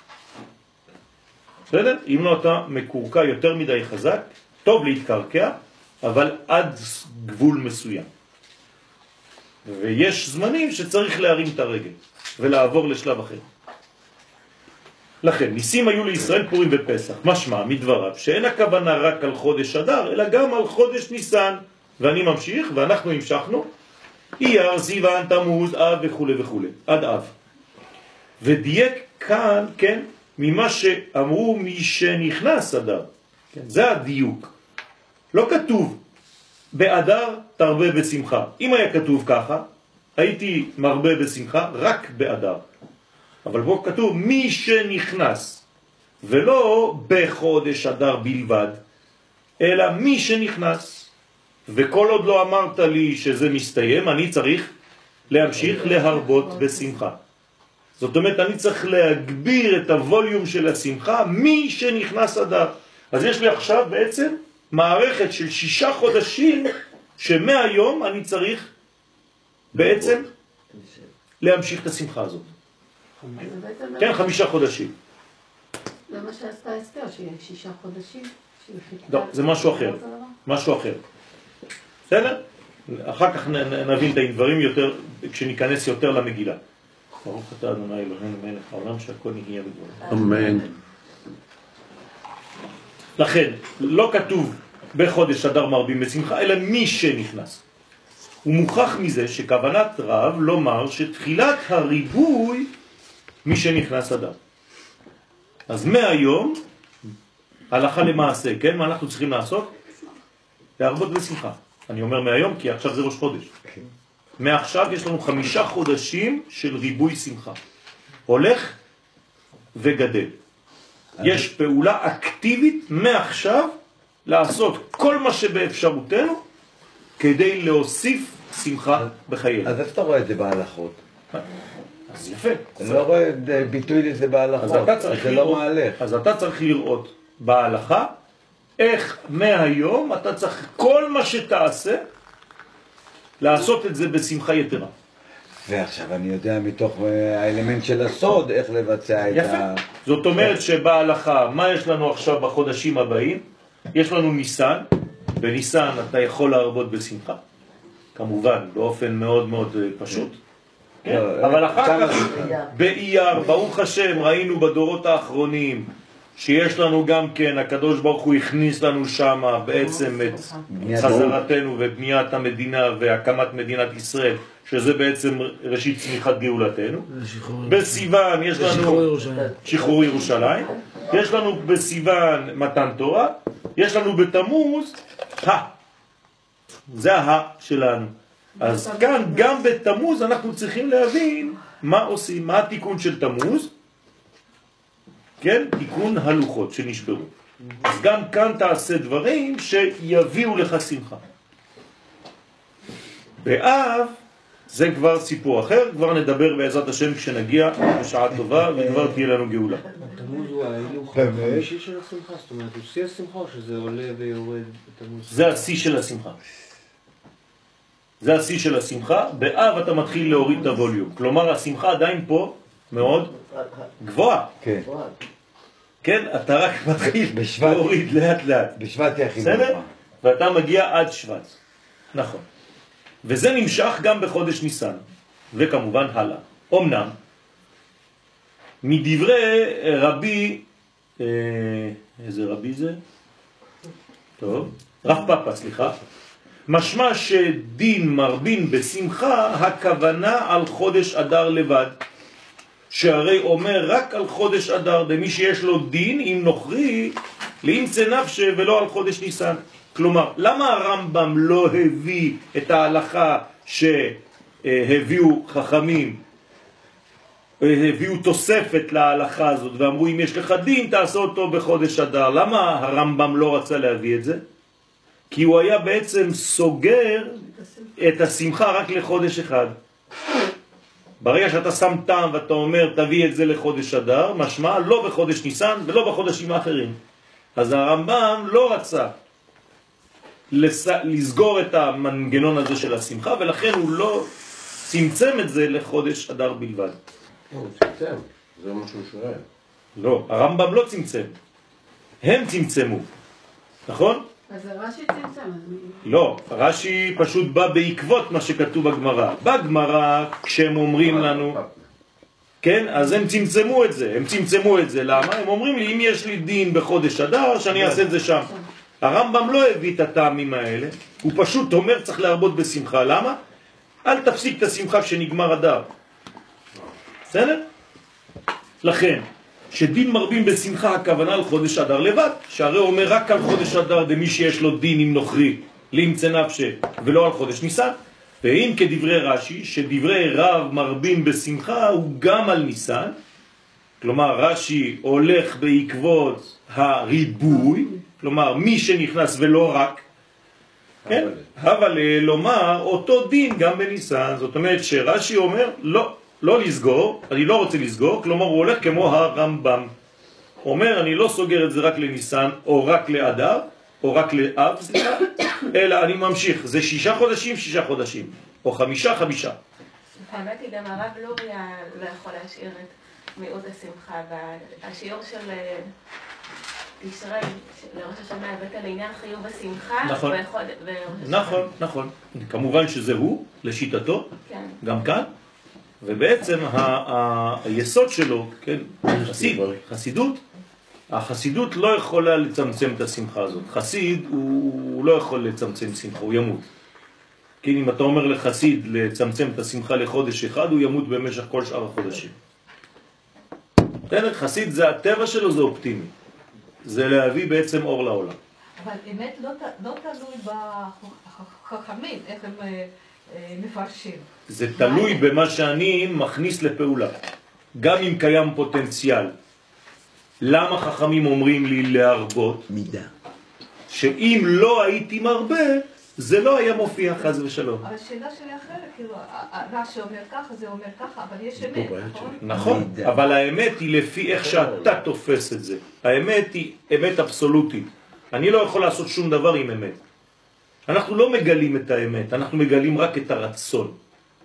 בסדר? אם לא אתה מקורקע יותר מדי חזק, טוב להתקרקע, אבל עד גבול מסוים. ויש זמנים שצריך להרים את הרגל ולעבור לשלב אחר. לכן, ניסים היו לישראל פורים ופסח. משמע מדבריו שאין הכוונה רק על חודש אדר, אלא גם על חודש ניסן. ואני ממשיך, ואנחנו המשכנו. אייר, סיוון, תמוז, אב וכו' וכו', עד אב. ודייק כאן, כן, ממה שאמרו מי שנכנס אדר. כן, זה הדיוק. לא כתוב באדר תרבה בשמחה. אם היה כתוב ככה, הייתי מרבה בשמחה רק באדר. אבל בו כתוב מי שנכנס, ולא בחודש אדר בלבד, אלא מי שנכנס. וכל עוד לא אמרת לי שזה מסתיים, אני צריך להמשיך להרבות בשמחה. זאת אומרת, אני צריך להגביר את הווליום של השמחה מי שנכנס אדר. אז יש לי עכשיו בעצם מערכת של שישה חודשים, שמהיום אני צריך בעצם להמשיך את השמחה הזאת. כן, חמישה חודשים. זה מה שעשתה אסתר, שיהיה שישה חודשים. לא, זה משהו אחר. משהו אחר. בסדר? אחר כך נבין את הדברים יותר, כשניכנס יותר למגילה. ברוך אתה אדוני אלוהינו מלך העולם שהכל נהיה בדברו. אמן. לכן, לא כתוב בחודש אדר מרבים בשמחה, אלא מי שנכנס. הוא מוכח מזה שכוונת רב לומר שתחילת הריבוי מי שנכנס אדר. אז מהיום, הלכה למעשה, כן? מה אנחנו צריכים לעשות? להרבות בשמחה. אני אומר מהיום כי עכשיו זה ראש חודש. מעכשיו יש לנו חמישה חודשים של ריבוי שמחה. הולך וגדל. יש פעולה אקטיבית מעכשיו לעשות כל מה שבאפשרותנו כדי להוסיף שמחה בחיינו. אז איך אתה רואה את זה בהלכות? אז יפה. אני לא רואה ביטוי לזה בהלכות, זה לא מהלך. אז אתה צריך לראות בהלכה איך מהיום אתה צריך כל מה שתעשה לעשות את זה בשמחה יתרה. ועכשיו אני יודע מתוך האלמנט של הסוד איך לבצע את יפה. ה... זאת אומרת שבהלכה, מה יש לנו עכשיו בחודשים הבאים? יש לנו ניסן, בניסן אתה יכול להרבות בשמחה, כמובן באופן מאוד מאוד פשוט. כן? אבל אחר כך באייר, ברוך השם, ראינו בדורות האחרונים שיש לנו גם כן, הקדוש ברוך הוא הכניס לנו שם בעצם את חזרתנו ובניית המדינה והקמת מדינת ישראל, שזה בעצם ראשית צמיחת גאולתנו. בסיוון יש לנו שחרור ירושלים, יש לנו בסיוון מתן תורה, יש לנו בתמוז ה, זה ה שלנו. אז כאן גם בתמוז אנחנו צריכים להבין מה עושים, מה התיקון של תמוז, כן? תיקון הלוחות שנשברו. אז גם כאן תעשה דברים שיביאו לך שמחה. באב זה כבר סיפור אחר, כבר נדבר בעזרת השם כשנגיע בשעה טובה וכבר תהיה לנו גאולה. תמוז הוא ההילוך החמישי של השמחה? זאת אומרת, הוא שיא השמחה או שזה עולה ויורד בתמוז? זה השיא של השמחה. זה השיא של השמחה. באב אתה מתחיל להוריד את הווליום. כלומר, השמחה עדיין פה מאוד גבוהה. כן. כן, אתה רק מתחיל להוריד לאט לאט. בשבט יחיד. בסדר? ואתה מגיע עד שבט. נכון. וזה נמשך גם בחודש ניסן, וכמובן הלאה. אמנם, מדברי רבי, אה, איזה רבי זה? טוב, רב פאפה, סליחה. משמע שדין מרבין בשמחה, הכוונה על חודש אדר לבד. שהרי אומר רק על חודש אדר, במי שיש לו דין עם נוכרי, לאמצא נפשה ולא על חודש ניסן. כלומר, למה הרמב"ם לא הביא את ההלכה שהביאו חכמים, הביאו תוספת להלכה הזאת, ואמרו אם יש לך דין תעשה אותו בחודש אדר? למה הרמב"ם לא רצה להביא את זה? כי הוא היה בעצם סוגר את השמחה רק לחודש אחד. ברגע שאתה שם טעם ואתה אומר תביא את זה לחודש אדר, משמע לא בחודש ניסן ולא בחודשים האחרים. אז הרמב"ם לא רצה לסגור את המנגנון הזה של השמחה, ולכן הוא לא צמצם את זה לחודש אדר בלבד. הוא צמצם, זה מה שהוא שואל. לא, הרמב"ם לא צמצם, הם צמצמו, נכון? אז זה רש"י צמצם. לא, רש"י פשוט בא בעקבות מה שכתוב בגמרא. בגמרא, כשהם אומרים לנו, כן, אז הם צמצמו את זה, הם צמצמו את זה, למה? הם אומרים לי, אם יש לי דין בחודש אדר, שאני אעשה את זה שם. הרמב"ם לא הביא את הטעמים האלה, הוא פשוט אומר צריך להרבות בשמחה. למה? אל תפסיק את השמחה כשנגמר אדר. בסדר? לכן, שדין מרבים בשמחה הכוונה על חודש אדר לבד, שהרי אומר רק על חודש אדר דמי שיש לו דין עם נוכרי, לאמצא נפשה, ולא על חודש ניסן. ואם כדברי רש"י, שדברי רב מרבים בשמחה הוא גם על ניסן, כלומר רש"י הולך בעקבות הריבוי, כלומר מי שנכנס ולא רק, כן? אבל לומר אותו דין גם בניסן. זאת אומרת שרש"י אומר לא, לא לסגור, אני לא רוצה לסגור, כלומר הוא הולך כמו הרמב"ם, אומר אני לא סוגר את זה רק לניסן או רק לאדר או רק לאב, סליחה, אלא אני ממשיך, זה שישה חודשים, שישה חודשים, או חמישה, חמישה. האמת היא, גם הרב לוריה לא יכול להשאיר את מיעוט השמחה. והשיעור של תשרי, לראש השנה, הבאת לעניין חיוב השמחה. נכון, נכון, נכון. כמובן שזה הוא, לשיטתו, גם כאן. ובעצם היסוד שלו, כן, חסיד, חסידות, החסידות לא יכולה לצמצם את השמחה הזאת. חסיד הוא לא יכול לצמצם שמחה, הוא ימות. כן, אם אתה אומר לחסיד לצמצם את השמחה לחודש אחד, הוא ימות במשך כל שאר החודשים. חסיד זה הטבע שלו, זה אופטימי. זה להביא בעצם אור לעולם. אבל אמת לא, לא תלוי בחכמים, איך הם מפרשים. זה תלוי במה שאני מכניס לפעולה. גם אם קיים פוטנציאל. למה חכמים אומרים לי להרבות? מידה. שאם לא הייתי מרבה, זה לא היה מופיע חס ושלום. אבל השאלה שלי אחרת, כאילו, הרש"י אומר ככה, זה אומר ככה, אבל יש אמת, נכון? נכון, אבל האמת היא לפי איך שאתה תופס את זה. האמת היא אמת אבסולוטית. אני לא יכול לעשות שום דבר עם אמת. אנחנו לא מגלים את האמת, אנחנו מגלים רק את הרצון.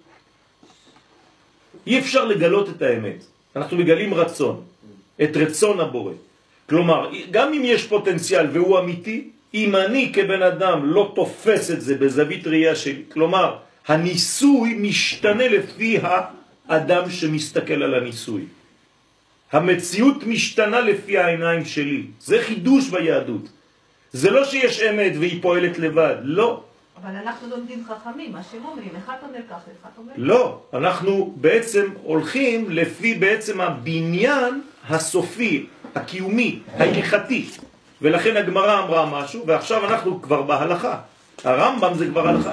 אי אפשר לגלות את האמת. אנחנו מגלים רצון, את רצון הבורא. כלומר, גם אם יש פוטנציאל והוא אמיתי, אם אני כבן אדם לא תופס את זה בזווית ראייה שלי, כלומר, הניסוי משתנה לפי האדם שמסתכל על הניסוי. המציאות משתנה לפי העיניים שלי. זה חידוש ביהדות. זה לא שיש אמת והיא פועלת לבד, לא. אבל אנחנו לומדים חכמים, מה שהם אומרים, אחד אומר כך, אחד אומר כך. לא, אנחנו בעצם הולכים לפי בעצם הבניין הסופי, הקיומי, ההלכתי. ולכן הגמרא אמרה משהו, ועכשיו אנחנו כבר בהלכה. הרמב"ם זה כבר הלכה.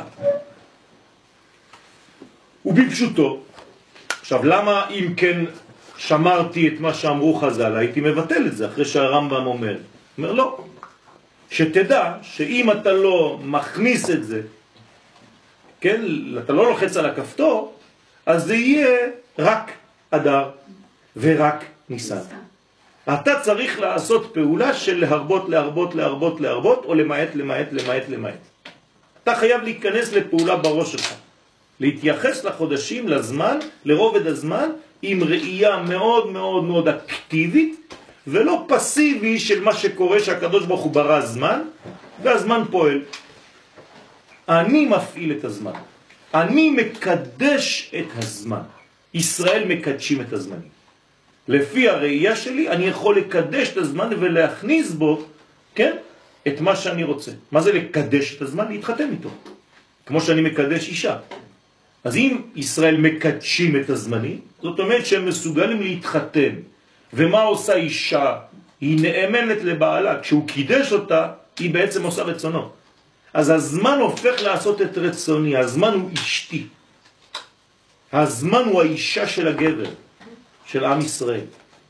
ובפשוטו, עכשיו למה אם כן שמרתי את מה שאמרו חז"ל, הייתי מבטל את זה אחרי שהרמב"ם אומר. אומר לא. שתדע שאם אתה לא מכניס את זה, כן, אתה לא לוחץ על הכפתור, אז זה יהיה רק אדר ורק ניסן. אתה צריך לעשות פעולה של להרבות, להרבות, להרבות, להרבות, או למעט, למעט, למעט, למעט. אתה חייב להיכנס לפעולה בראש שלך. להתייחס לחודשים, לזמן, לרובד הזמן, עם ראייה מאוד מאוד מאוד אקטיבית, ולא פסיבי של מה שקורה שהקדוש ברוך הוא ברא זמן, והזמן פועל. אני מפעיל את הזמן. אני מקדש את הזמן. ישראל מקדשים את הזמנים. לפי הראייה שלי אני יכול לקדש את הזמן ולהכניס בו, כן, את מה שאני רוצה. מה זה לקדש את הזמן? להתחתן איתו. כמו שאני מקדש אישה. אז אם ישראל מקדשים את הזמנים, זאת אומרת שהם מסוגלים להתחתן. ומה עושה אישה? היא נאמנת לבעלה. כשהוא קידש אותה, היא בעצם עושה רצונו. אז הזמן הופך לעשות את רצוני. הזמן הוא אשתי. הזמן הוא האישה של הגבר, של עם ישראל.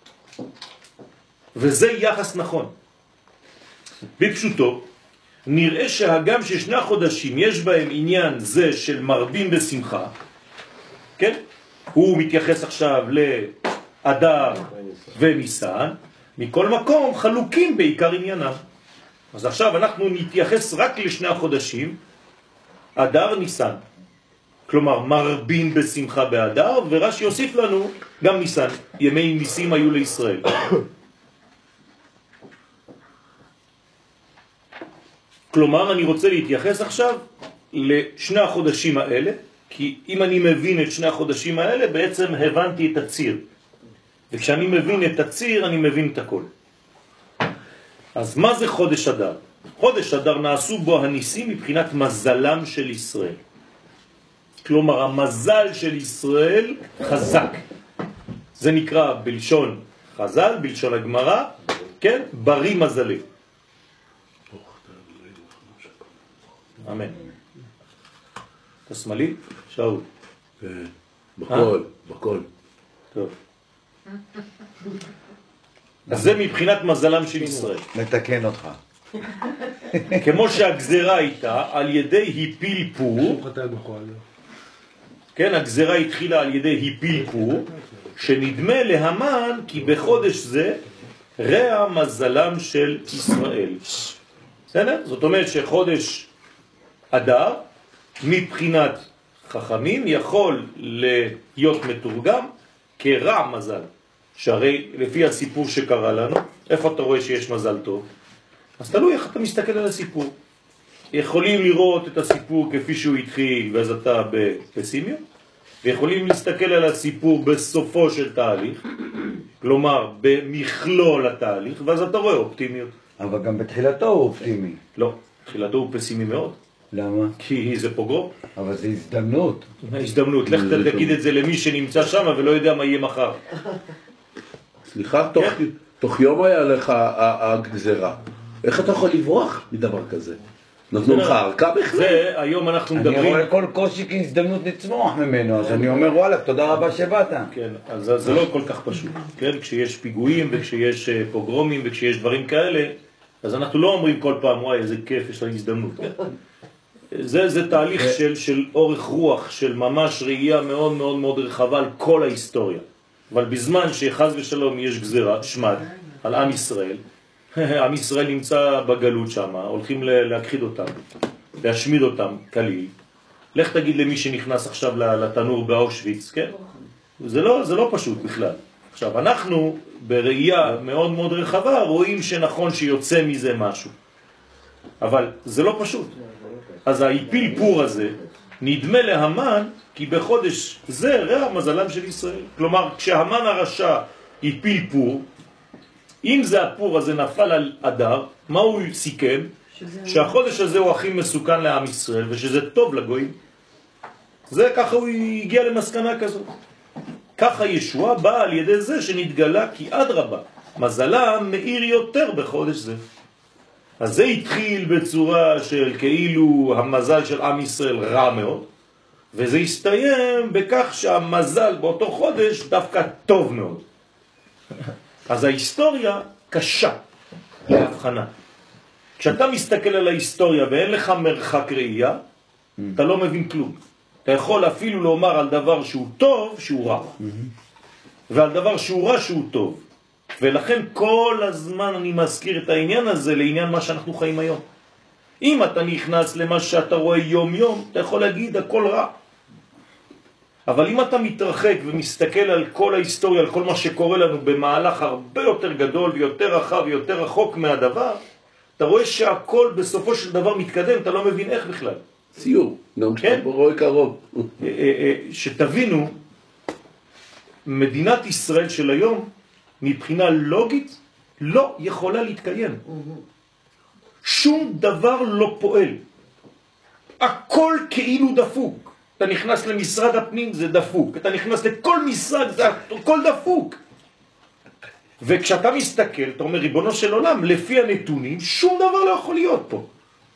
וזה יחס נכון. בפשוטו, נראה שהגם ששני החודשים יש בהם עניין זה של מרבים בשמחה, כן? הוא מתייחס עכשיו לאדר וניסן, מכל מקום חלוקים בעיקר עניינם. אז עכשיו אנחנו נתייחס רק לשני החודשים, אדר ניסן. כלומר, מרבים בשמחה באדר, ורש"י יוסיף לנו גם ניסן. ימי ניסים היו לישראל. כלומר, אני רוצה להתייחס עכשיו לשני החודשים האלה, כי אם אני מבין את שני החודשים האלה, בעצם הבנתי את הציר. וכשאני מבין את הציר, אני מבין את הכל. אז מה זה חודש אדר? חודש אדר נעשו בו הניסים מבחינת מזלם של ישראל. כלומר, המזל של ישראל חזק. זה נקרא בלשון חז"ל, בלשון הגמרא, כן? בריא מזלי. אמן. אתה שמאלי? שאול. כן, בכל, בכל. טוב. אז זה מבחינת מזלם של ישראל. נתקן אותך. כמו שהגזרה הייתה על ידי היפיל פור, כן, הגזרה התחילה על ידי היפיל פור, שנדמה להמן כי בחודש זה רע מזלם של ישראל. בסדר? זאת אומרת שחודש אדר, מבחינת חכמים יכול להיות מתורגם כרע מזל. שהרי לפי הסיפור שקרה לנו, איפה אתה רואה שיש מזל טוב? אז תלוי איך אתה מסתכל על הסיפור. יכולים לראות את הסיפור כפי שהוא התחיל ואז אתה בפסימיות, ויכולים להסתכל על הסיפור בסופו של תהליך, כלומר במכלול התהליך, ואז אתה רואה אופטימיות. אבל גם בתחילתו הוא אופטימי. לא, בתחילתו הוא פסימי מאוד. למה? כי זה פוגרום. אבל זה הזדמנות. הזדמנות, לך תגיד את זה למי שנמצא שם ולא יודע מה יהיה מחר. סליחה, תוך, תוך יום היה לך הגזרה. איך אתה יכול לברוח מדבר כזה? נתנו לך ערכה בכלל? זה, היום אנחנו מדברים... אני רואה כל קושי כהזדמנות לצמוח ממנו, אז אני אומר וואלה, תודה רבה שבאת. כן, אז זה לא כל כך פשוט. כן, כשיש פיגועים וכשיש פוגרומים וכשיש דברים כאלה, אז אנחנו לא אומרים כל פעם, וואי, איזה כיף, יש לנו הזדמנות. זה, זה תהליך של, של אורך רוח, של ממש ראייה מאוד מאוד מאוד רחבה על כל ההיסטוריה. אבל בזמן שחז ושלום יש גזירה, שמד, על עם ישראל, עם ישראל נמצא בגלות שם, הולכים להכחיד אותם, להשמיד אותם כליל. לך תגיד למי שנכנס עכשיו לתנור באושוויץ, כן? זה לא, זה לא פשוט בכלל. עכשיו, אנחנו בראייה מאוד מאוד רחבה רואים שנכון שיוצא מזה משהו. אבל זה לא פשוט. אז ההיפיל פור הזה נדמה להמן כי בחודש זה רע מזלם של ישראל. כלומר, כשהמן הרשע היפיל פור, אם זה הפור הזה נפל על אדר, מה הוא סיכם? שהחודש הזה הוא הכי מסוכן לעם ישראל ושזה טוב לגויים. זה ככה הוא הגיע למסקנה כזאת. ככה ישוע בא על ידי זה שנתגלה כי עד רבה מזלם מאיר יותר בחודש זה. אז זה התחיל בצורה של כאילו המזל של עם ישראל רע מאוד, וזה הסתיים בכך שהמזל באותו חודש דווקא טוב מאוד. אז ההיסטוריה קשה להבחנה. כשאתה מסתכל על ההיסטוריה ואין לך מרחק ראייה, אתה לא מבין כלום. אתה יכול אפילו לומר על דבר שהוא טוב שהוא רע, ועל דבר שהוא רע שהוא טוב. ולכן כל הזמן אני מזכיר את העניין הזה לעניין מה שאנחנו חיים היום. אם אתה נכנס למה שאתה רואה יום יום, אתה יכול להגיד הכל רע. אבל אם אתה מתרחק ומסתכל על כל ההיסטוריה, על כל מה שקורה לנו במהלך הרבה יותר גדול ויותר רחב ויותר רחוק מהדבר, אתה רואה שהכל בסופו של דבר מתקדם, אתה לא מבין איך בכלל. ציור, גם כן? שאתה רואה קרוב. שתבינו, מדינת ישראל של היום, מבחינה לוגית, לא יכולה להתקיים. שום דבר לא פועל. הכל כאילו דפוק. אתה נכנס למשרד הפנים, זה דפוק. אתה נכנס לכל משרד, זה הכל דפוק. וכשאתה מסתכל, אתה אומר, ריבונו של עולם, לפי הנתונים, שום דבר לא יכול להיות פה.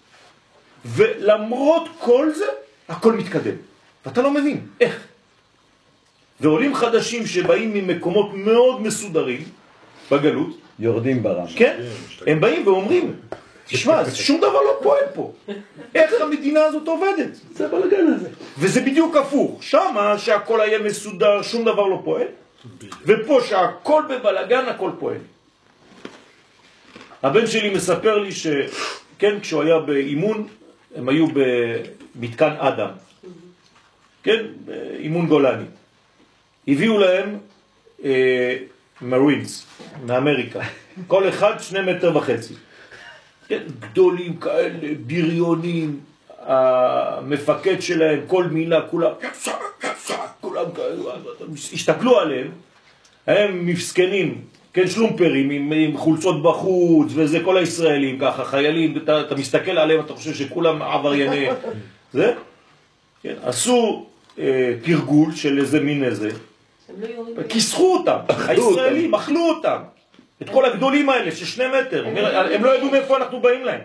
ולמרות כל זה, הכל מתקדם. ואתה לא מבין, איך? ועולים חדשים שבאים ממקומות מאוד מסודרים בגלות, יורדים ברם. כן, הם באים ואומרים, תשמע, שום דבר לא פועל פה. איך המדינה הזאת עובדת? זה בלגן הזה. וזה בדיוק הפוך. שמה שהכל היה מסודר, שום דבר לא פועל, ופה שהכל בבלגן, הכל פועל. הבן שלי מספר לי שכן, כשהוא היה באימון, הם היו במתקן אדם. כן, אימון גולני. הביאו להם אה, מרינס מאמריקה, כל אחד שני מטר וחצי. כן, גדולים כאלה, בריונים, המפקד שלהם, כל מילה, כולם, כולם כאלה, השתכלו עליהם, הם מפסקנים, כן, שלומפרים, עם, עם חולצות בחוץ, וזה כל הישראלים ככה, חיילים, אתה, אתה מסתכל עליהם, אתה חושב שכולם עברייני, זה, כן, עשו אה, תרגול של איזה מין איזה, כיסחו אותם, הישראלים, אכלו אותם, את כל הגדולים האלה של שני מטר, הם לא ידעו מאיפה אנחנו באים להם.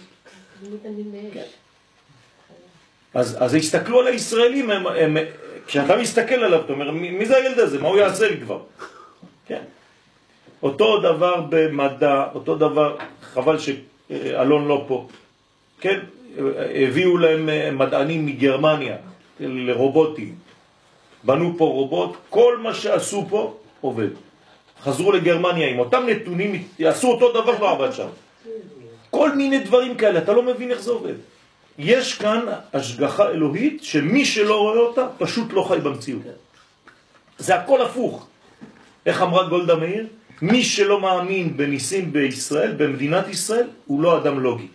אז, אז הסתכלו על הישראלים, הם, הם, כשאתה מסתכל עליו, אתה אומר, מי, מי זה הילד הזה? מה הוא יעשה לי כבר? כן. אותו דבר במדע, אותו דבר, חבל שאלון לא פה, כן? הביאו להם מדענים מגרמניה, לרובוטים. בנו פה רובוט, כל מה שעשו פה עובד. חזרו לגרמניה עם אותם נתונים, יעשו אותו דבר לא עבד שם. כל מיני דברים כאלה, אתה לא מבין איך זה עובד. יש כאן השגחה אלוהית שמי שלא רואה אותה פשוט לא חי במציאות. זה הכל הפוך. איך אמרה גולדה מאיר? מי שלא מאמין בניסים בישראל, במדינת ישראל, הוא לא אדם לוגי.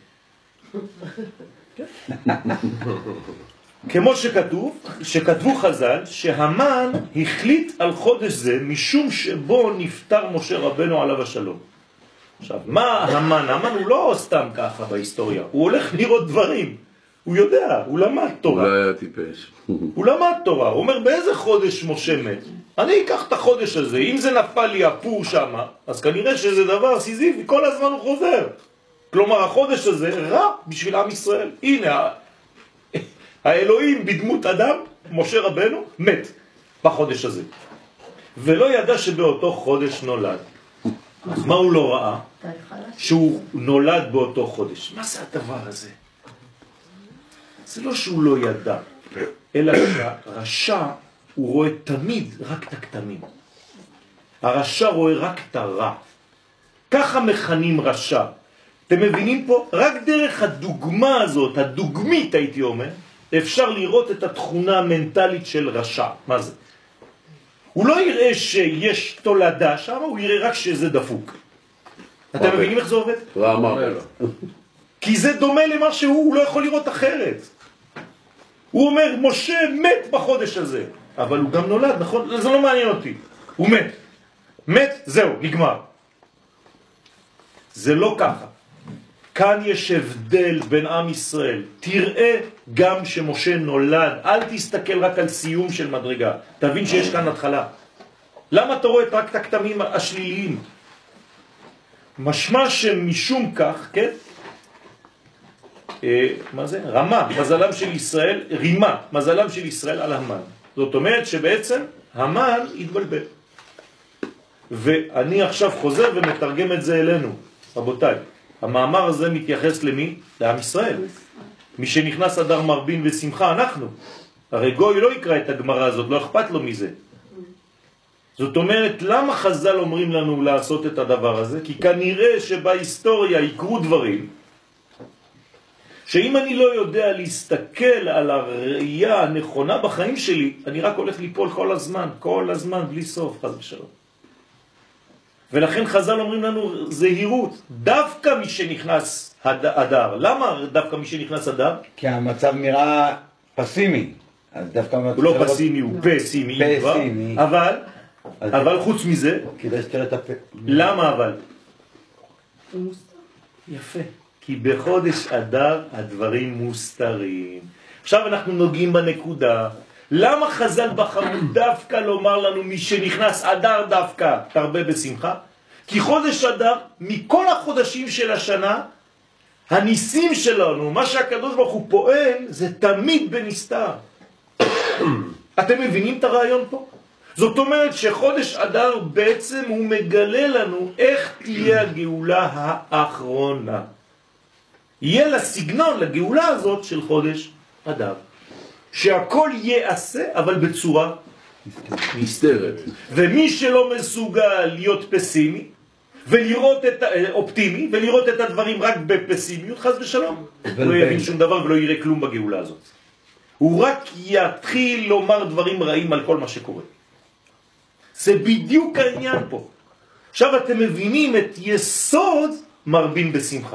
כמו שכתוב, שכתבו חז"ל, שהמן החליט על חודש זה משום שבו נפטר משה רבנו עליו השלום. עכשיו, מה המן? המן הוא לא סתם ככה בהיסטוריה, הוא הולך לראות דברים, הוא יודע, הוא למד תורה. הוא לא היה טיפש. הוא למד תורה, הוא אומר באיזה חודש משה מת? אני אקח את החודש הזה, אם זה נפל לי הפור שם, אז כנראה שזה דבר סיזיפי, כל הזמן הוא חוזר. כלומר, החודש הזה רע בשביל עם ישראל. הנה, האלוהים בדמות אדם, משה רבנו, מת בחודש הזה. ולא ידע שבאותו חודש נולד. אז מה הוא לא ראה? שהוא נולד באותו חודש. מה זה הדבר הזה? זה לא שהוא לא ידע, אלא שהרשע הוא רואה תמיד רק את הכתמים. הרשע רואה רק את הרע. ככה מכנים רשע. אתם מבינים פה? רק דרך הדוגמה הזאת, הדוגמית הייתי אומר, אפשר לראות את התכונה המנטלית של רשע. מה זה? הוא לא יראה שיש תולדה שם, הוא יראה רק שזה דפוק. אתם מבינים איך זה עובד? לא אמר לו. כי זה דומה למה שהוא, הוא לא יכול לראות אחרת. הוא אומר, משה מת בחודש הזה. אבל הוא גם נולד, נכון? זה לא מעניין אותי. הוא מת. מת, זהו, נגמר. זה לא ככה. כאן יש הבדל בין עם ישראל. תראה גם שמשה נולד. אל תסתכל רק על סיום של מדרגה. תבין שיש כאן התחלה. למה אתה רואה רק את הכתמים השליליים? משמע שמשום כך, כן? אה, מה זה? רמה, מזלם של ישראל, רימה, מזלם של ישראל על המן. זאת אומרת שבעצם המן התבלבל. ואני עכשיו חוזר ומתרגם את זה אלינו. רבותיי, המאמר הזה מתייחס למי? לעם ישראל. מי שנכנס אדר מרבין ושמחה, אנחנו. הרי גוי לא יקרא את הגמרא הזאת, לא אכפת לו מזה. זאת אומרת, למה חז"ל אומרים לנו לעשות את הדבר הזה? כי כנראה שבהיסטוריה יקרו דברים, שאם אני לא יודע להסתכל על הראייה הנכונה בחיים שלי, אני רק הולך ליפול כל הזמן, כל הזמן, בלי סוף, חס ושלום. ולכן חז"ל אומרים לנו זהירות, דווקא מי שנכנס אדר. למה דווקא מי שנכנס אדר? כי המצב נראה פסימי. אז דווקא הוא לא פסימי, הוא פסימי. פסימי. אבל, אבל חוץ מזה, כדאי שתראה את הפה. למה אבל? יפה. כי בחודש אדר הדברים מוסתרים. עכשיו אנחנו נוגעים בנקודה. למה חז"ל בחרו דווקא לומר לנו מי שנכנס אדר דווקא תרבה בשמחה? כי חודש אדר, מכל החודשים של השנה, הניסים שלנו, מה שהקדוש ברוך הוא פועל, זה תמיד בנסתר. אתם מבינים את הרעיון פה? זאת אומרת שחודש אדר בעצם הוא מגלה לנו איך תהיה הגאולה האחרונה. יהיה לה סגנון לגאולה הזאת של חודש אדר. שהכל יעשה, אבל בצורה מסתרת. ומי שלא מסוגל להיות פסימי, ולראות את האופטימי, ולראות את הדברים רק בפסימיות, חס ושלום, לא יבין שום דבר ולא יראה כלום בגאולה הזאת. הוא רק יתחיל לומר דברים רעים על כל מה שקורה. זה בדיוק העניין פה. עכשיו אתם מבינים את יסוד מרבין בשמחה.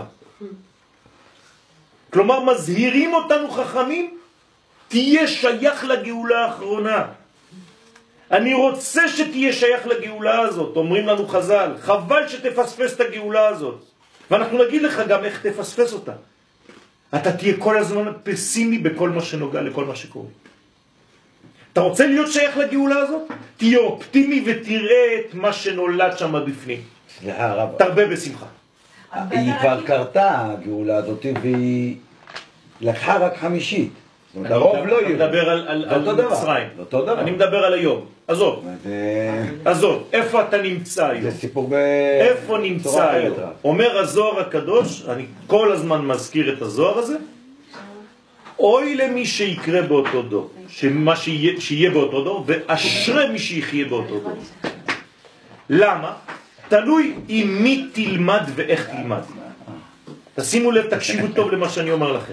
כלומר, מזהירים אותנו חכמים, תהיה שייך לגאולה האחרונה. אני רוצה שתהיה שייך לגאולה הזאת, אומרים לנו חז"ל, חבל שתפספס את הגאולה הזאת. ואנחנו נגיד לך גם איך תפספס אותה. אתה תהיה כל הזמן פסימי בכל מה שנוגע לכל מה שקורה. אתה רוצה להיות שייך לגאולה הזאת? תהיה אופטימי ותראה את מה שנולד שם בפנים. סליחה רב. תרבה בשמחה. היא כבר קרתה הגאולה הזאת והיא לקחה רק חמישית. הרוב לא יהיה. אני מדבר על מצרים. אני מדבר על היום. עזוב. עזוב. איפה אתה נמצא היום? זה סיפור ב... איפה נמצא היום? אומר הזוהר הקדוש, אני כל הזמן מזכיר את הזוהר הזה, אוי למי שיקרה באותו דור, שמה שיהיה, שיהיה באותו דור, ואשרי מי שיחיה באותו דור. למה? תלוי עם מי תלמד ואיך תלמד. תשימו לב, תקשיבו טוב למה שאני אומר לכם.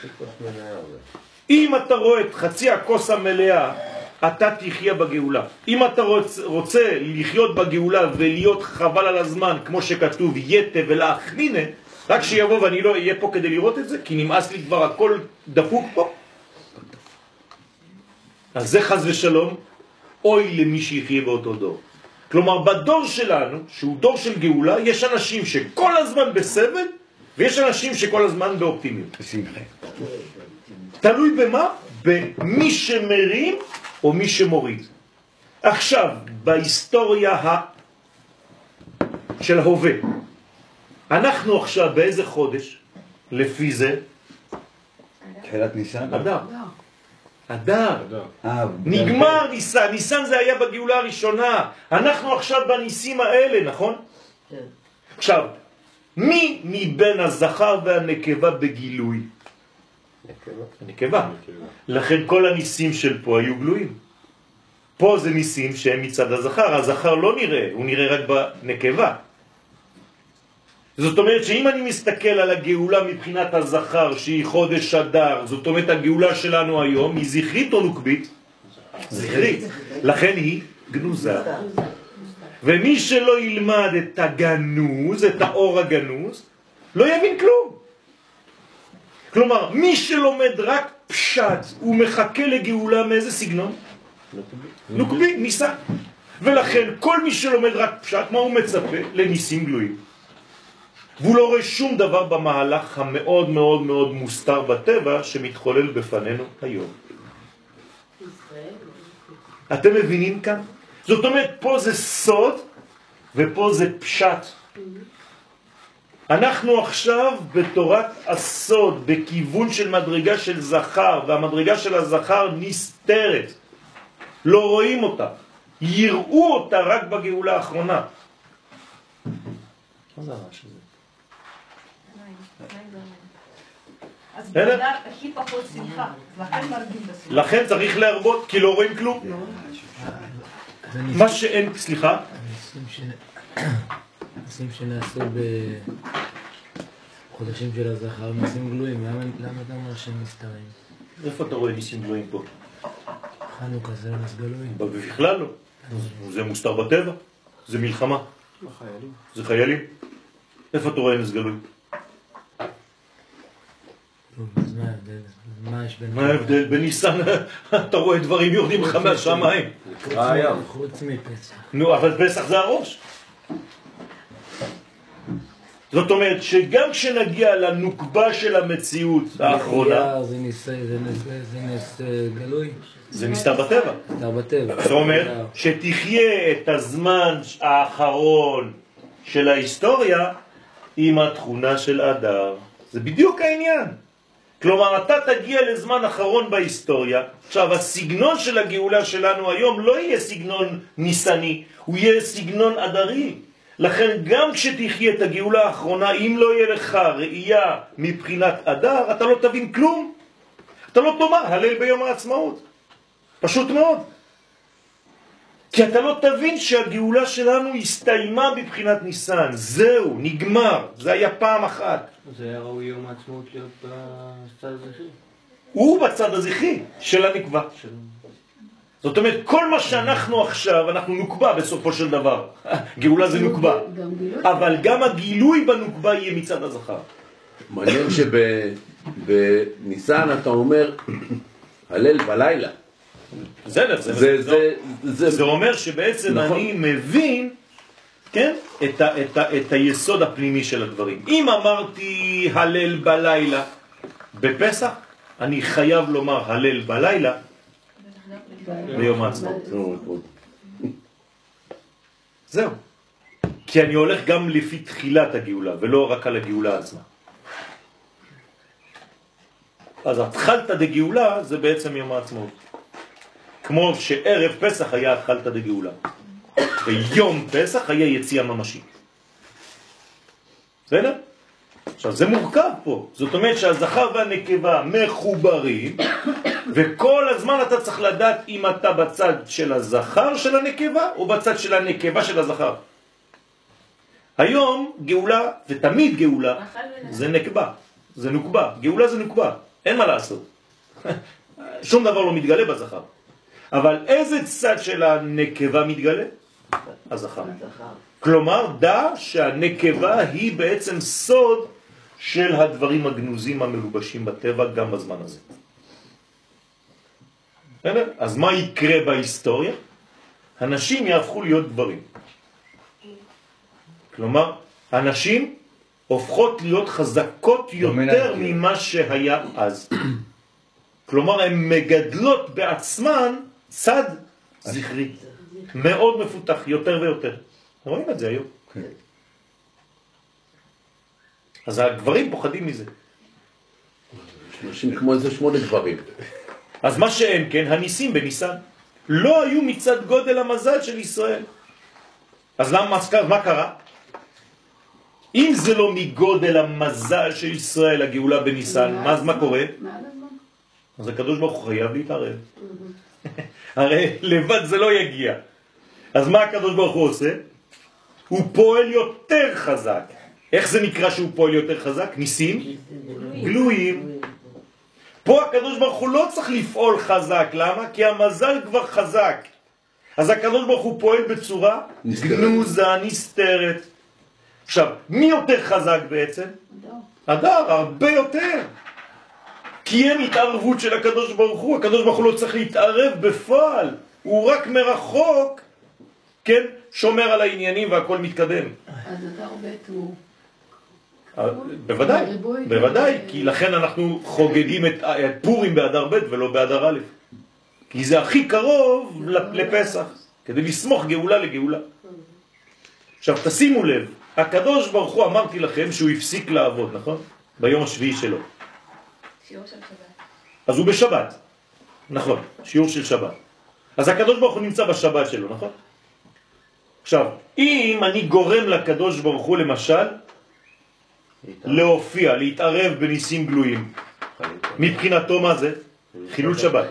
אם אתה רואה את חצי הכוס המלאה, אתה תחיה בגאולה. אם אתה רוצה לחיות בגאולה ולהיות חבל על הזמן, כמו שכתוב, יתה ולאחרינה, רק שיבוא ואני לא אהיה פה כדי לראות את זה, כי נמאס לי כבר הכל דפוק פה. אז זה חס ושלום, אוי למי שיחיה באותו דור. כלומר, בדור שלנו, שהוא דור של גאולה, יש אנשים שכל הזמן בסבל, ויש אנשים שכל הזמן באופטימיות. בשמחה. תלוי במה? במי שמרים או מי שמוריד. עכשיו, בהיסטוריה ה... של ההווה, אנחנו עכשיו באיזה חודש? לפי זה? תחילת ניסן? אדר. אדר. נגמר ניסן. ניסן זה היה בגאולה הראשונה. אנחנו עכשיו בניסים האלה, נכון? כן. עכשיו, מי מבין הזכר והנקבה בגילוי? הנקבה. לכן כל הניסים של פה היו גלויים. פה זה ניסים שהם מצד הזכר. הזכר לא נראה, הוא נראה רק בנקבה. זאת אומרת שאם אני מסתכל על הגאולה מבחינת הזכר שהיא חודש אדר, זאת אומרת הגאולה שלנו היום היא זכרית או נוקבית? זכרית. לכן היא גנוזה. ומי שלא ילמד את הגנוז, את האור הגנוז, לא יבין כלום. כלומר, מי שלומד רק פשט, הוא מחכה לגאולה מאיזה סגנון? נוקבי, ניסה. ולכן כל מי שלומד רק פשט, מה הוא מצפה? לניסים גלויים. והוא לא רואה שום דבר במהלך המאוד מאוד מאוד מוסתר בטבע שמתחולל בפנינו היום. אתם מבינים כאן? זאת אומרת, פה זה סוד ופה זה פשט. אנחנו עכשיו בתורת הסוד, בכיוון של מדרגה של זכר, והמדרגה של הזכר נסתרת. לא רואים אותה. יראו אותה רק בגאולה האחרונה. מה זה הרעש הזה? אז באדר הכי פחות שמחה, לכן מרבים בשמחה. לכן צריך להרבות, כי לא רואים כלום. מה שאין, סליחה? ניסים שנעשו בחודשים של הזכר, ניסים גלויים, למה אתה אומר שהם מסתרים? איפה אתה רואה ניסים גלויים פה? חנוכה זה לא נס גלוי. בכלל לא. זה מוסתר בטבע, זה מלחמה. זה חיילים. איפה אתה רואה נס גלוי? אז מה ההבדל? מה יש בין... מה ההבדל? בניסן אתה רואה דברים יורדים לך מהשמיים. חוץ מפסח. נו, אבל פסח זה הראש. זאת אומרת שגם כשנגיע לנוקבה של המציאות האחרונה... זה נס גלוי? זה נסתר בטבע. נסתר בטבע. זאת אומרת שתחיה את הזמן האחרון של ההיסטוריה עם התכונה של אדר. זה בדיוק העניין. כלומר, אתה תגיע לזמן אחרון בהיסטוריה. עכשיו, הסגנון של הגאולה שלנו היום לא יהיה סגנון ניסני, הוא יהיה סגנון אדרי. לכן גם כשתחיה את הגאולה האחרונה, אם לא יהיה לך ראייה מבחינת אדר, אתה לא תבין כלום. אתה לא תאמר הלל ביום העצמאות. פשוט מאוד. כי אתה לא תבין שהגאולה שלנו הסתיימה בבחינת ניסן. זהו, נגמר. זה היה פעם אחת. זה היה ראוי יום העצמאות להיות בצד הזכרי. הוא בצד הזכרי של הנקבה. זאת אומרת, כל מה שאנחנו עכשיו, אנחנו נוקבה בסופו של דבר. גאולה זה נוקבה. אבל גם הגילוי בנוקבה יהיה מצד הזכר. מעניין שבניסן אתה אומר, הלל בלילה. זה, זה, זה, זה, זה, זה אומר שבעצם נכון. אני מבין, כן, את, ה, את, ה, את היסוד הפנימי של הדברים. אם אמרתי הלל בלילה בפסח, אני חייב לומר הלל בלילה ביום העצמאות. זהו. כי אני הולך גם לפי תחילת הגאולה, ולא רק על הגאולה עצמה. אז התחלת דגאולה זה בעצם יום העצמאות. כמו שערב פסח היה התחלת דגאולה. ויום פסח היה יציאה ממשית. בסדר? עכשיו זה מורכב פה. זאת אומרת שהזכר והנקבה מחוברים, וכל הזמן אתה צריך לדעת אם אתה בצד של הזכר של הנקבה, או בצד של הנקבה של הזכר. היום גאולה, ותמיד גאולה, זה נקבה, זה נוקבה. גאולה זה נוקבה, אין מה לעשות. שום דבר לא מתגלה בזכר. אבל איזה צד של הנקבה מתגלה? הזכר. כלומר, דע שהנקבה היא בעצם סוד של הדברים הגנוזים המלובשים בטבע גם בזמן הזה. אז מה יקרה בהיסטוריה? הנשים יהפכו להיות גברים. כלומר, הנשים הופכות להיות חזקות יותר ממה שהיה אז. כלומר, הן מגדלות בעצמן צד זכרי. מאוד מפותח, יותר ויותר. רואים את זה היום. אז הגברים פוחדים מזה. נשים כמו איזה שמונה גברים. אז מה שאין כן, הניסים בניסן לא היו מצד גודל המזל של ישראל. אז למה, מה קרה? אם זה לא מגודל המזל של ישראל, הגאולה בניסן, מה, מה קורה? אז הקדוש ברוך הוא חייב להתערב. הרי לבד זה לא יגיע. אז מה הקדוש ברוך הוא עושה? הוא פועל יותר חזק. איך זה נקרא שהוא פועל יותר חזק? ניסים גלויים. פה הקדוש ברוך הוא לא צריך לפעול חזק. למה? כי המזל כבר חזק. אז הקדוש ברוך הוא פועל בצורה גנוזה, נסתרת. עכשיו, מי יותר חזק בעצם? הדר, הרבה יותר. כי אין התערבות של הקדוש ברוך הוא. הקדוש ברוך הוא לא צריך להתערב בפועל. הוא רק מרחוק, כן, שומר על העניינים והכל מתקדם. אז הדר בית הוא... בוודאי, בוודאי, כי לכן אנחנו חוגגים את פורים באדר ב' ולא באדר א'. כי זה הכי קרוב לפסח, כדי לסמוך גאולה לגאולה. עכשיו תשימו לב, הקדוש ברוך הוא אמרתי לכם שהוא הפסיק לעבוד, נכון? ביום השביעי שלו. שיעור של שבת. אז הוא בשבת, נכון, שיעור של שבת. אז הקדוש ברוך הוא נמצא בשבת שלו, נכון? עכשיו, אם אני גורם לקדוש ברוך הוא למשל, להופיע, להתערב בניסים גלויים, מבחינתו מה זה? חילול שבת.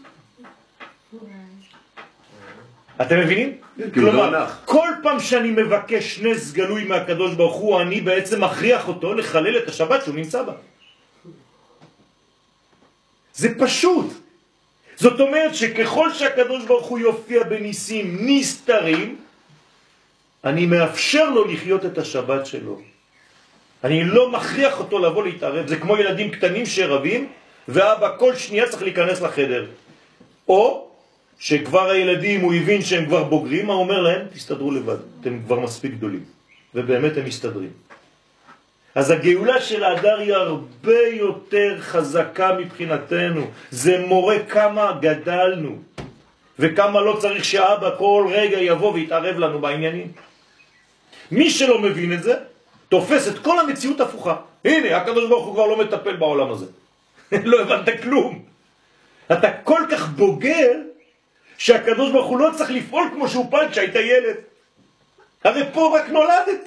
אתם מבינים? כלומר, כל פעם שאני מבקש נס גלוי מהקדוש ברוך הוא, אני בעצם מכריח אותו לחלל את השבת שהוא נמצא בה. זה פשוט. זאת אומרת שככל שהקדוש ברוך הוא יופיע בניסים נסתרים, אני מאפשר לו לחיות את השבת שלו. אני לא מכריח אותו לבוא להתערב. זה כמו ילדים קטנים שרבים, ואבא כל שנייה צריך להיכנס לחדר. או שכבר הילדים, הוא הבין שהם כבר בוגרים, מה אומר להם? תסתדרו לבד, אתם כבר מספיק גדולים. ובאמת הם מסתדרים. אז הגאולה של האדר היא הרבה יותר חזקה מבחינתנו. זה מורה כמה גדלנו, וכמה לא צריך שאבא כל רגע יבוא ויתערב לנו בעניינים. מי שלא מבין את זה, תופס את כל המציאות הפוכה. הנה, הקדוש ברוך הוא כבר לא מטפל בעולם הזה. לא הבנת כלום. אתה כל כך בוגר, שהקדוש ברוך הוא לא צריך לפעול כמו שהוא פעל כשהיית ילד. הרי פה רק נולדת.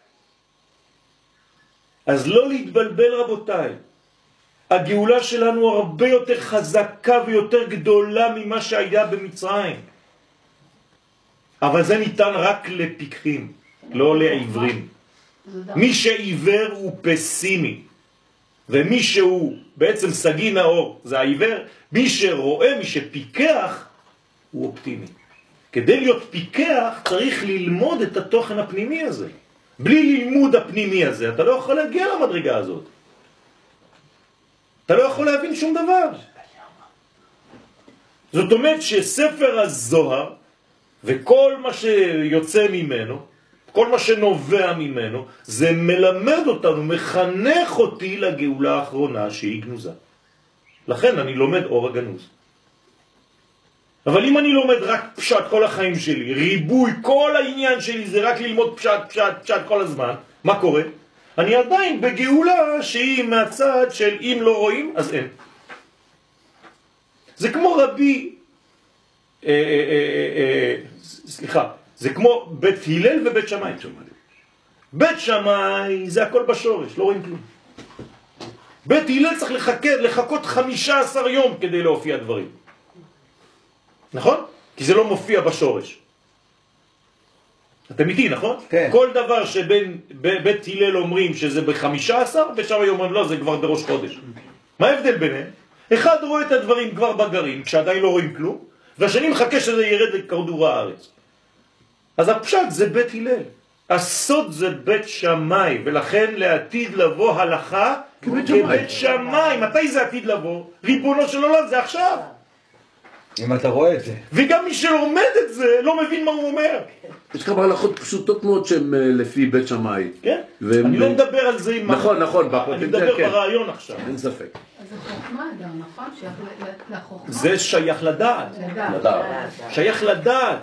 אז לא להתבלבל רבותיי. הגאולה שלנו הרבה יותר חזקה ויותר גדולה ממה שהיה במצרים. אבל זה ניתן רק לפיקחים, לא לעיוורים. מי שעיוור הוא פסימי, ומי שהוא בעצם סגי נאור זה העיוור. מי שרואה, מי שפיקח הוא אופטימי. כדי להיות פיקח צריך ללמוד את התוכן הפנימי הזה. בלי לימוד הפנימי הזה אתה לא יכול להגיע למדרגה הזאת. אתה לא יכול להבין שום דבר. זאת אומרת שספר הזוהר וכל מה שיוצא ממנו, כל מה שנובע ממנו, זה מלמד אותנו, מחנך אותי לגאולה האחרונה שהיא גנוזה. לכן אני לומד אור הגנוז. אבל אם אני לומד רק פשט כל החיים שלי, ריבוי, כל העניין שלי זה רק ללמוד פשט, פשט, פשט כל הזמן, מה קורה? אני עדיין בגאולה שהיא מהצד של אם לא רואים, אז אין. זה כמו רבי, אה, אה, אה, אה, סליחה, זה כמו בית הלל ובית שמאי. בית שמאי זה הכל בשורש, לא רואים כלום. בית הלל צריך לחכות, לחכות חמישה עשר יום כדי להופיע דברים. נכון? כי זה לא מופיע בשורש. אתם איתי, נכון? כן. כל דבר שבין בית הלל אומרים שזה ב-חמישה עשר, ושם אומרים לא, זה כבר בראש חודש. מה ההבדל ביניהם? אחד רואה את הדברים כבר בגרים, כשעדיין לא רואים כלום, והשני מחכה שזה ירד לכדור הארץ. אז הפשט זה בית הלל. הסוד זה בית שמאי, ולכן לעתיד לבוא הלכה כבית שמאי. מתי זה עתיד לבוא? ריבונו של עולם, זה עכשיו. אם אתה רואה את זה. וגם מי שלומד את זה לא מבין מה הוא אומר. יש כמה הלכות פשוטות מאוד שהן לפי בית שמאי. כן? אני לא מדבר על זה עם... נכון, נכון. אני מדבר ברעיון עכשיו. אין ספק. אז זה חוכמה גם, נכון? שייך לחוכמה. זה שייך לדעת. לדעת. שייך לדעת.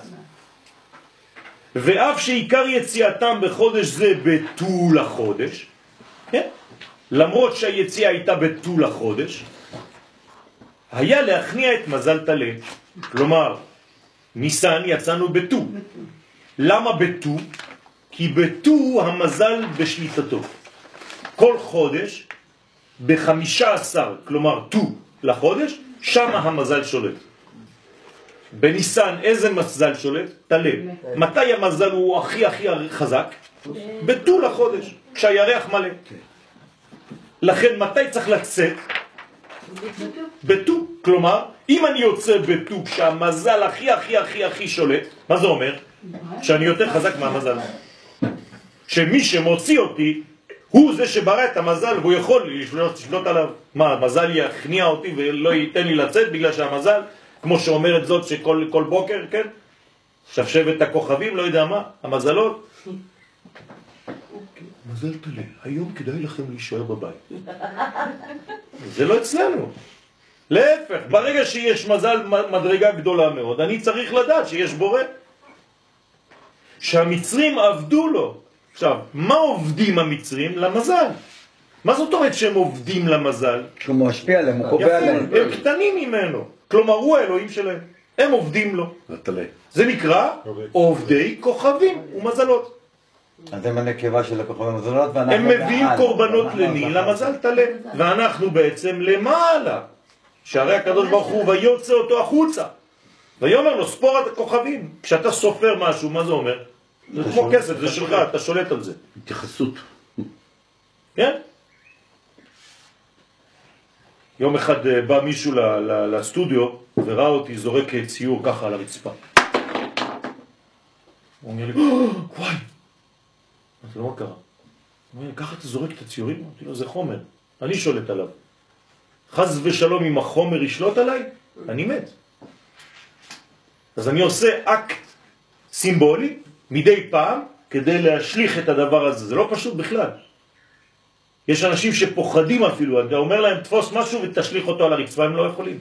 ואף שעיקר יציאתם בחודש זה בטול החודש, כן? למרות שהיציאה הייתה בטול החודש, היה להכניע את מזל תלה. כלומר, ניסן יצאנו בטו. למה בטו? כי בטו המזל בשליטתו. כל חודש, בחמישה עשר, כלומר טו לחודש, שם המזל שולט. בניסן איזה מזל שולט? תלה. מתי המזל הוא הכי הכי חזק? בטו לחודש, כשהירח מלא. לכן מתי צריך לצאת? בטו. כלומר, אם אני יוצא בטו כשהמזל הכי הכי הכי הכי שולט, מה זה אומר? שאני יותר חזק מהמזל. שמי שמוציא אותי הוא זה שברא את המזל והוא יכול לשלוט עליו. מה, המזל יכניע אותי ולא ייתן לי לצאת בגלל שהמזל, כמו שאומרת זאת שכל כל בוקר, כן? שפשבת הכוכבים, לא יודע מה, המזלות. מזל תלה, היום כדאי לכם להישאר בבית. זה לא אצלנו. להפך, ברגע שיש מזל מדרגה גדולה מאוד, אני צריך לדעת שיש בורא. שהמצרים עבדו לו. עכשיו, מה עובדים המצרים? למזל. מה זאת אומרת שהם עובדים למזל? שהוא משפיע עליהם, הוא קובע עליהם. הם קטנים ממנו. כלומר, הוא האלוהים שלהם. הם עובדים לו. זה נקרא עובדי כוכבים ומזלות. אז הם הנקבה של הכוכבים ומזלות, הם מביאים קורבנות לני, למזל תלה. ואנחנו בעצם למעלה. שהרי הקדוש ברוך הוא ויוצא אותו החוצה. ויאמר לו, ספור את הכוכבים. כשאתה סופר משהו, מה זה אומר? זה כמו כסף, זה שלך, אתה שולט על זה. התייחסות. כן? יום אחד בא מישהו לסטודיו וראה אותי זורק ציור ככה על הרצפה. הוא אומר לי, וואי! אמרתי לו, מה קרה? הוא אומר לי, ככה אתה זורק את הציורים? אמרתי לו, זה חומר, אני שולט עליו. חס ושלום אם החומר ישלוט עליי, אני מת. אז אני עושה אקט סימבולי מדי פעם כדי להשליך את הדבר הזה. זה לא פשוט בכלל. יש אנשים שפוחדים אפילו, אתה אומר להם תפוס משהו ותשליך אותו על הרצפה, הם לא יכולים.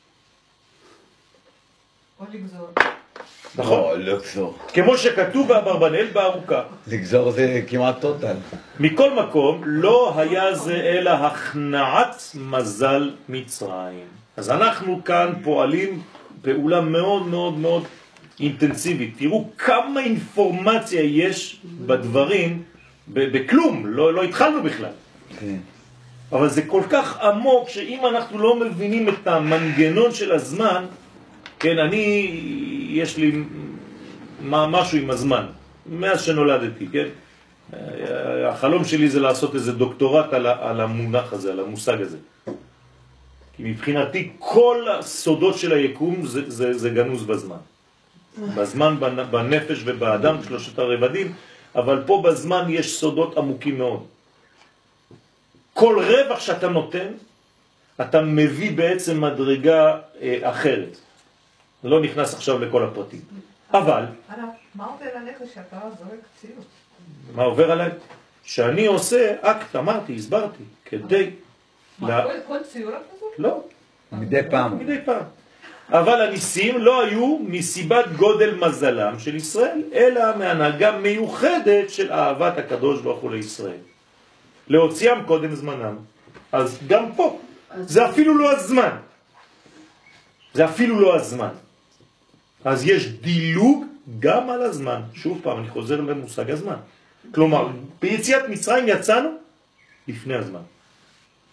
או לגזור. נכון? לא, לגזור. כמו שכתוב באברבנאל בארוכה. לגזור זה כמעט טוטל. מכל מקום, לא היה זה אלא הכנעת מזל מצרים. אז אנחנו כאן פועלים פעולה מאוד מאוד מאוד אינטנסיבית. תראו כמה אינפורמציה יש בדברים, בכלום, לא, לא התחלנו בכלל. כן. אבל זה כל כך עמוק שאם אנחנו לא מבינים את המנגנון של הזמן, כן, אני, יש לי משהו עם הזמן, מאז שנולדתי, כן? החלום שלי זה לעשות איזה דוקטורט על, על המונח הזה, על המושג הזה. כי מבחינתי כל הסודות של היקום זה, זה, זה גנוז בזמן. בזמן, בנפש ובאדם, שלושת הרבדים, אבל פה בזמן יש סודות עמוקים מאוד. כל רווח שאתה נותן, אתה מביא בעצם מדרגה אה, אחרת. לא נכנס עכשיו לכל הפרטים. אבל... הרב, מה עובר עליך שאתה זורק ציור? מה עובר עליי? שאני עושה אקט, אמרתי, הסברתי, כדי... מה, לה... כל, כל ציור כזאת? לא. מדי פעם. מדי פעם. אבל הניסים לא היו מסיבת גודל מזלם של ישראל, אלא מהנהגה מיוחדת של אהבת הקדוש ברוך הוא לישראל. להוציאם קודם זמנם. אז גם פה, זה אפילו לא הזמן. זה אפילו לא הזמן. אז יש דילוג גם על הזמן. שוב פעם, אני חוזר למושג הזמן. כלומר, ביציאת מצרים יצאנו לפני הזמן.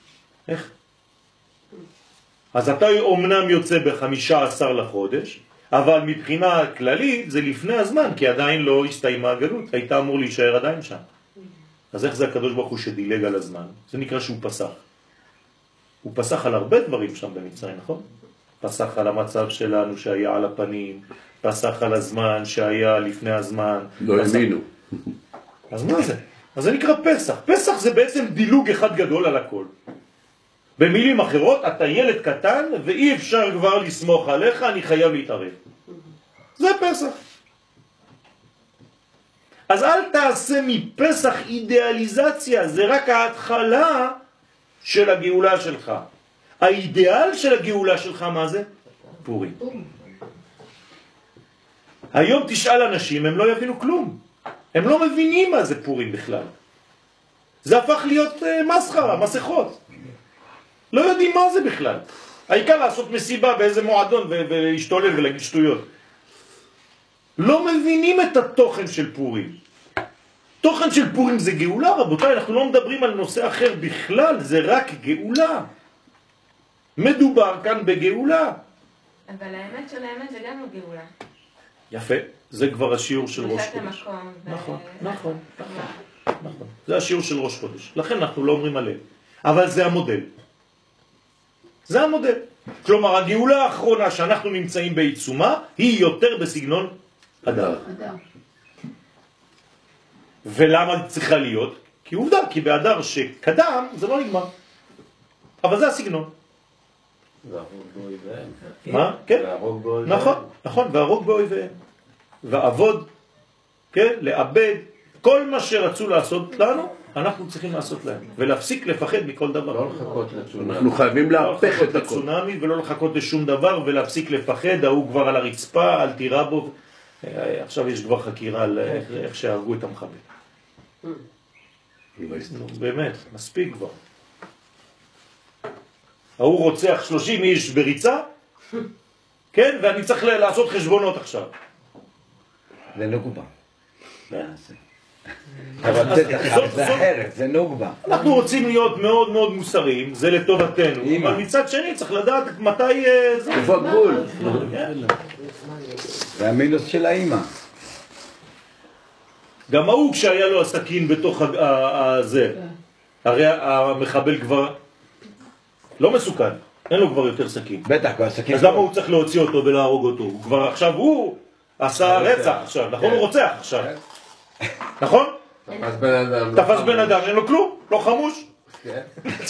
איך? אז אתה אומנם יוצא בחמישה עשר לחודש, אבל מבחינה כללית זה לפני הזמן, כי עדיין לא הסתיימה הגלות, הייתה אמור להישאר עדיין שם. אז איך זה הקדוש ברוך הוא שדילג על הזמן? זה נקרא שהוא פסח. הוא פסח על הרבה דברים שם במצרים, נכון? פסח על המצב שלנו שהיה על הפנים, פסח על הזמן שהיה לפני הזמן. לא האמינו. אז מה זה? אז זה נקרא פסח. פסח זה בעצם דילוג אחד גדול על הכל. במילים אחרות, אתה ילד קטן ואי אפשר כבר לסמוך עליך, אני חייב להתערב. זה פסח. אז אל תעשה מפסח אידיאליזציה, זה רק ההתחלה של הגאולה שלך. האידיאל של הגאולה שלך מה זה? פורים. היום תשאל אנשים, הם לא יבינו כלום. הם לא מבינים מה זה פורים בכלל. זה הפך להיות uh, מסחרה, מסכות. לא יודעים מה זה בכלל. העיקר לעשות מסיבה באיזה מועדון ולהשתולל ולהגיד שטויות. לא מבינים את התוכן של פורים. תוכן של פורים זה גאולה, רבותיי, אנחנו לא מדברים על נושא אחר בכלל, זה רק גאולה. מדובר כאן בגאולה. אבל האמת של האמת זה גם לא גאולה. יפה, זה כבר השיעור של ראש קדושת חודש. המקום. ו- נכון, נכון, נכון, נכון. זה השיעור של ראש חודש. לכן אנחנו לא אומרים עליהם. אבל זה המודל. זה המודל. כלומר, הגאולה האחרונה שאנחנו נמצאים בעיצומה, היא יותר בסגנון אדר. אדר. ולמה היא צריכה להיות? כי עובדה, כי באדר שקדם זה לא נגמר. אבל זה הסגנון. והרוג באויביהם. מה? כן. והרוג באויביהם. נכון, נכון, והרוג באויביהם. ועבוד, כן, לאבד, כל מה שרצו לעשות לנו, אנחנו צריכים לעשות להם. ולהפסיק לפחד מכל דבר. לא לחכות לצונאמי. אנחנו חייבים לא להפך לחכות את הכל. לצונאמי ולא לחכות לשום דבר ולהפסיק לפחד, ההוא כבר על הרצפה, אל תירה בו. עכשיו יש כבר חקירה על איך, איך שהרגו את המחבל. נו, באמת, מספיק כבר. ההוא רוצח שלושים איש בריצה, כן, ואני צריך לעשות חשבונות עכשיו. זה נוגבה. אבל זה זה אחרת, זה נוגבה. אנחנו רוצים להיות מאוד מאוד מוסריים, זה לטובתנו, אמא. אבל מצד שני צריך לדעת מתי אה, זה. איפה הגבול? כן. זה המינוס של האמא. גם ההוא כשהיה לו הסכין בתוך ה- ה- הזה, הרי המחבל כבר לא מסוכן, אין לו כבר יותר סכין. בטח, כבר עסקים. אז למה הוא צריך להוציא אותו ולהרוג אותו? הוא כבר עכשיו הוא עשה רצח עכשיו, נכון? הוא רוצח עכשיו. נכון? תפס בן אדם. תפס בן אדם, אין לו כלום, לא חמוש. כן.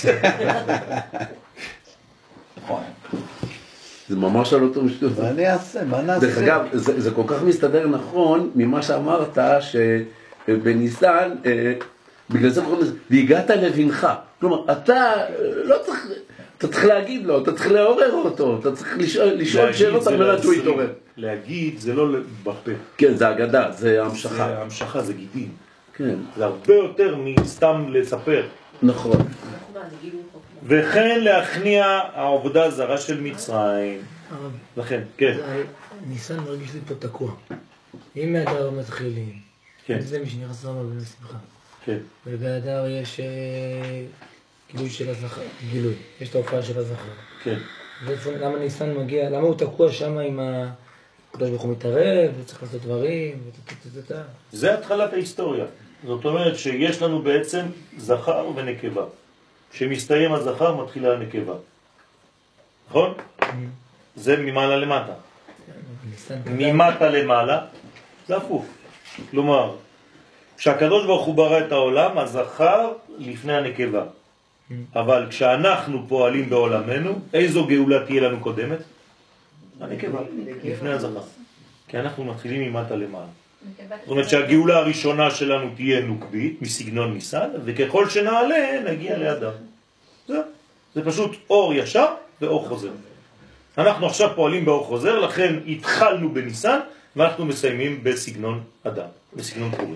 נכון. זה ממש על אותו משתות. מה אני אעשה? מה נעשה? דרך אגב, זה, זה כל כך מסתדר נכון ממה שאמרת שבניסן, אה, בגלל זה קוראים לזה, והגעת לבנך. כלומר, אתה אה, לא צריך, אתה צריך להגיד לו, אתה צריך לעורר אותו, אתה צריך לשאול, לשאול להגיד שאלות זה על מנת שהוא להזרים. יתעורר. להגיד זה לא בפה. כן, זה אגדה, זה זה המשכה. המשכה, זה גידים. כן, זה הרבה יותר מסתם לספר. נכון. וכן להכניע העבודה הזרה של מצרים. הרב, לכן, כן, זה- ניסן מרגיש לי פה תקוע. אם מהדר מתחילים, כן, זה מי שנכנס למה בשמחה. כן. ובהדר יש אה, גילוי של הזכר, גילוי, יש את ההופעה של הזכר. כן. ואיפה, למה ניסן מגיע, למה הוא תקוע שם עם הקדוש ברוך הוא מתערב, וצריך לעשות דברים, וטטטטטטט. זה התחלת ההיסטוריה. זאת אומרת שיש לנו בעצם זכר ונקבה. כשמסתיים הזכר מתחילה הנקבה. נכון? זה ממעלה למטה. ניסן ממטה למעלה זה הפוך. כלומר, כשהקדוש ברוך הוא ברא את העולם, הזכר לפני הנקבה. אבל כשאנחנו פועלים בעולמנו, איזו גאולה תהיה לנו קודמת? הנקבה, לפני הזכר. כי אנחנו מתחילים ממטה למעלה. זאת אומרת שהגאולה הראשונה שלנו תהיה נוקבית, מסגנון ניסן, וככל שנעלה נגיע לאדם. זה, זה פשוט אור ישר ואור חוזר. אנחנו עכשיו פועלים באור חוזר, לכן התחלנו בניסן, ואנחנו מסיימים בסגנון אדם, בסגנון פורים.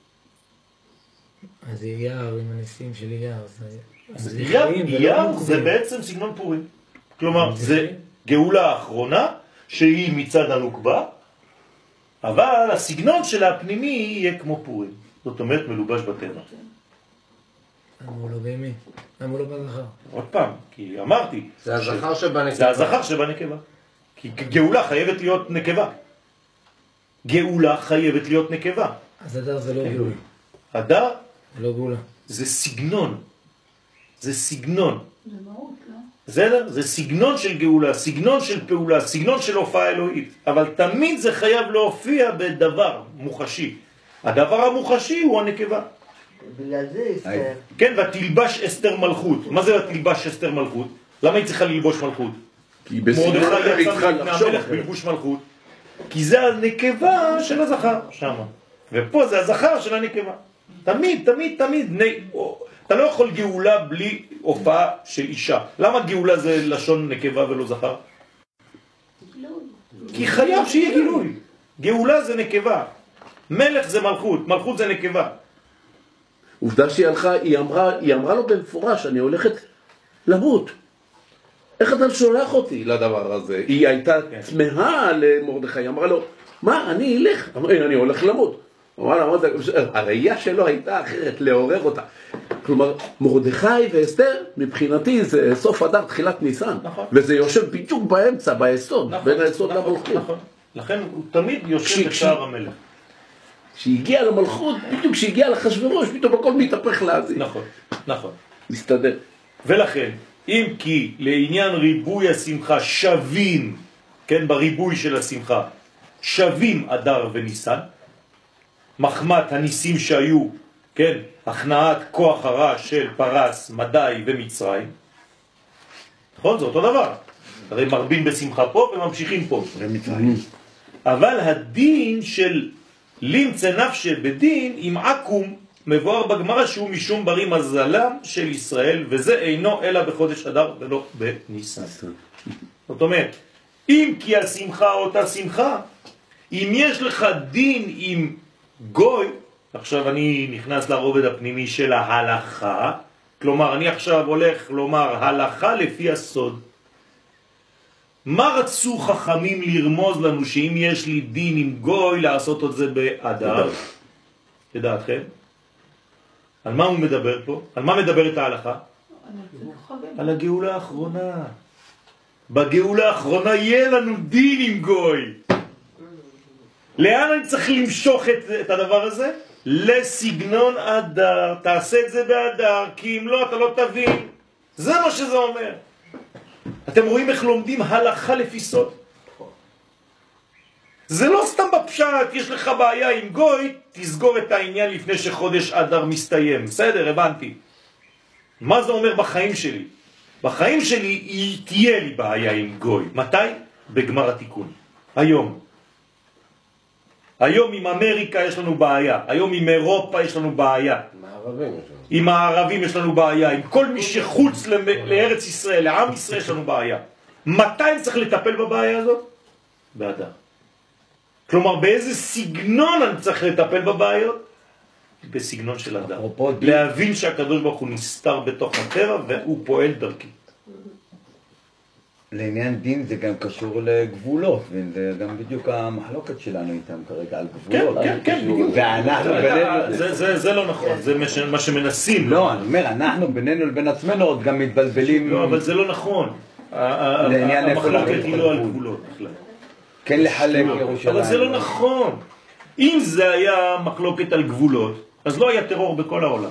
אז אייר עם הניסים של אייר, זה... אז זה אייר, חיים ולא אייר מוקדים. זה בעצם סגנון פורים. כלומר, זה זה חיים. גאולה האחרונה, שהיא מצד הנוקבה, אבל הסגנון שלה הפנימי יהיה כמו פורים. זאת אומרת, מלובש בטבע. למה הוא לא בימי? למה הוא לא בזכר? עוד פעם, כי אמרתי, זה הזכר שבנקבה. זה הזכר שבנקבה. כי גאולה חייבת להיות נקבה. גאולה חייבת להיות נקבה. אז אדר זה לא גאולה. אדר זה לא גאולה. זה סגנון. זה סגנון. זה מהות, לא? בסדר? זה סגנון של גאולה, סגנון של פעולה, סגנון של הופעה אלוהית. אבל תמיד זה חייב להופיע בדבר מוחשי. הדבר המוחשי הוא הנקבה. בגלל זה אסתר. כן, ותלבש אסתר מלכות. מה זה ותלבש אסתר מלכות? למה היא צריכה ללבוש מלכות? כי בסגנון אחר היא צריכה לחשוב. מהמלך בלבוש מלכות. כי זה הנקבה של הזכר שם. ופה זה הזכר של הנקבה. תמיד, תמיד, תמיד. אתה לא יכול גאולה בלי הופעה של אישה. למה גאולה זה לשון נקבה ולא זכר? כי חייב שיהיה גילוי. גאולה זה נקבה. מלך זה מלכות, מלכות זה נקבה. עובדה שהיא הלכה, היא אמרה, היא אמרה לו במפורש, אני הולכת למות. איך אתה שולח אותי לדבר הזה? היא הייתה תמהה למרדכי, היא אמרה לו, מה, אני אלך? אני הולך למות. הראייה שלו הייתה אחרת, לעורר אותה. כלומר, מרדכי ואסתר, מבחינתי זה סוף אדר, תחילת ניסן. נכון. וזה יושב בדיוק באמצע, ביסוד, נכון, בין היסוד נכון, למלכות. נכון. לכן הוא תמיד יושב בשער המלך. כשהגיע למלכות, בדיוק כשהגיע לחשברוש, פתאום הכל מתהפך להזיז. נכון, נכון. מסתדר. ולכן, אם כי לעניין ריבוי השמחה שווים, כן, בריבוי של השמחה, שווים אדר וניסן, מחמת הניסים שהיו, כן, הכנעת כוח הרע של פרס, מדי ומצרים, נכון? זה אותו דבר. הרי מרבים בשמחה פה וממשיכים פה. ומצרים. אבל הדין של לימצא נפשי בדין עם עקום מבואר בגמרא שהוא משום ברי מזלם של ישראל, וזה אינו אלא בחודש אדר ולא בניסן. זאת אומרת, אם כי השמחה אותה שמחה, אם יש לך דין עם גוי, עכשיו אני נכנס לרובד הפנימי של ההלכה, כלומר אני עכשיו הולך לומר הלכה לפי הסוד. מה רצו חכמים לרמוז לנו שאם יש לי דין עם גוי לעשות את זה באדר? לדעתכם? על מה הוא מדבר פה? על מה מדברת ההלכה? על הגאולה האחרונה. בגאולה האחרונה יהיה לנו דין עם גוי. לאן אני צריך למשוך את, את הדבר הזה? לסגנון אדר. תעשה את זה באדר, כי אם לא אתה לא תבין. זה מה שזה אומר. אתם רואים איך לומדים הלכה לפי סוד? זה לא סתם בפשט, יש לך בעיה עם גוי, תסגור את העניין לפני שחודש אדר מסתיים. בסדר, הבנתי. מה זה אומר בחיים שלי? בחיים שלי היא תהיה לי בעיה עם גוי. מתי? בגמר התיקון. היום. היום עם אמריקה יש לנו בעיה. היום עם אירופה יש לנו בעיה. עם הערבים יש לנו בעיה. עם כל מי שחוץ לארץ ישראל, לעם ישראל יש לנו בעיה. מתי צריך לטפל בבעיה הזאת? באדר. כלומר, באיזה סגנון אני צריך לטפל בבעיות? בסגנון של אדר. להבין שהקדוש ברוך הוא נסתר בתוך הטבע והוא פועל דרכי. לעניין דין זה גם קשור לגבולות, וזה גם בדיוק המחלוקת שלנו איתם כרגע על גבולות. כן, כן, כן. ואנחנו בינינו... זה לא נכון, זה מה שמנסים. לא, אני אומר, אנחנו בינינו לבין עצמנו עוד גם מתבלבלים... לא, אבל זה לא נכון. המחלוקת היא לא על גבולות בכלל. כן לחלק ירושלים. אבל זה לא נכון. אם זה היה מחלוקת על גבולות, אז לא היה טרור בכל העולם.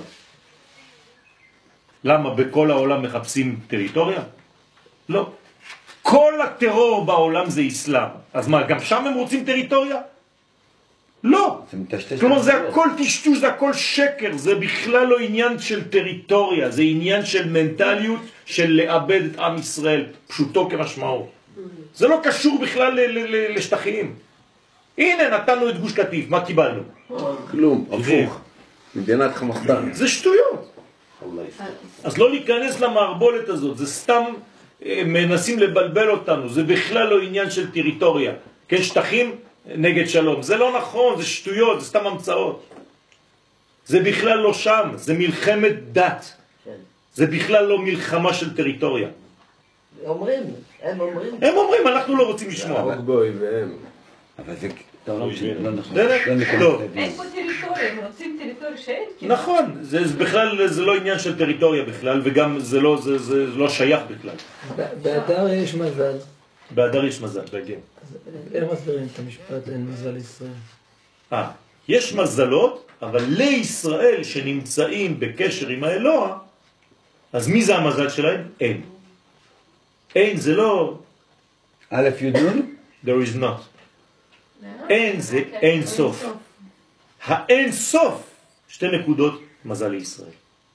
למה? בכל העולם מחפשים טריטוריה? לא. כל הטרור בעולם זה אסלאם. אז מה, גם שם הם רוצים טריטוריה? לא. כלומר, זה הכל טשטוש, זה הכל שקר. זה בכלל לא עניין של טריטוריה. זה עניין של מנטליות של לאבד את עם ישראל. פשוטו כמשמעו. זה לא קשור בכלל לשטחים. הנה, נתנו את גוש קטיף. מה קיבלנו? כלום, הפוך. מדינת חמאסטן. זה שטויות. אז לא להיכנס למערבולת הזאת. זה סתם... מנסים לבלבל אותנו, זה בכלל לא עניין של טריטוריה, כן, שטחים נגד שלום, זה לא נכון, זה שטויות, זה סתם המצאות, זה בכלל לא שם, זה מלחמת דת, זה בכלל לא מלחמה של טריטוריה. אומרים, הם אומרים, הם אומרים, אנחנו לא רוצים לשמוע. אבל גוי והם. אבל זה לא נכון. אין פה טריטוריה, הם רוצים טריטוריה שאין. נכון, זה בכלל זה לא עניין של טריטוריה בכלל, וגם זה לא שייך בכלל. באדר יש מזל, באדר יש מזל, בהגיע. אין מסבירים את המשפט, אין מזל לישראל. אה, יש מזלות, אבל לישראל שנמצאים בקשר עם האלוה, אז מי זה המזל שלהם? אין. אין זה לא... א' י' נ'? There is not. אין זה אין סוף. האין סוף, שתי נקודות, מזל לישראל.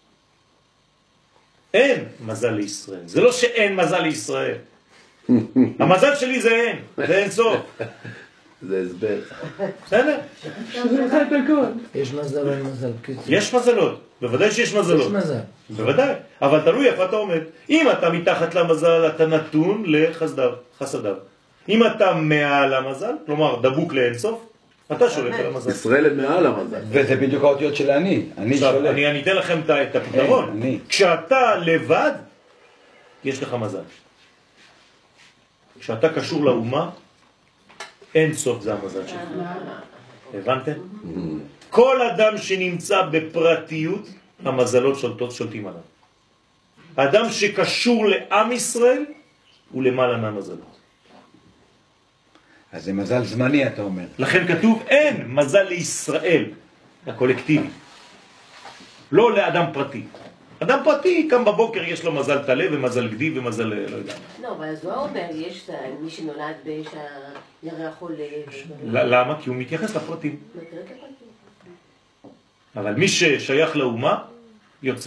אין מזל לישראל. זה לא שאין מזל לישראל. המזל שלי זה אין, זה אין סוף. זה הסבר. בסדר? יש מזל ואין מזל. יש מזלות, בוודאי שיש מזלות. יש מזל. בוודאי, אבל תלוי איפה אתה עומד. אם אתה מתחת למזל, אתה נתון לחסדיו, חסדיו. אם אתה מעל המזל, כלומר דבוק לאין סוף, אתה שולט על המזל. ישראל הם מעל המזל. וזה בדיוק האותיות של אני. אני שולט. אני, אני אתן לכם את הפתרון. אני. כשאתה לבד, יש לך מזל. כשאתה קשור לאומה, אין סוף זה המזל שלך. הבנתם? כל אדם שנמצא בפרטיות, המזלות שולטות, שולטים עליו. האדם שקשור לעם ישראל, הוא למעלה מהמזלות. אז זה מזל זמני, אתה אומר. לכן כתוב, אין מזל לישראל, הקולקטיבי. לא לאדם פרטי. אדם פרטי, קם בבוקר, יש לו מזל תלה ומזל גדי ומזל לא יודע. לא, אבל אז הוא אומר, יש מי שנולד שהירח עולה. למה? כי הוא מתייחס לפרטים. אבל מי ששייך לאומה, יוצא.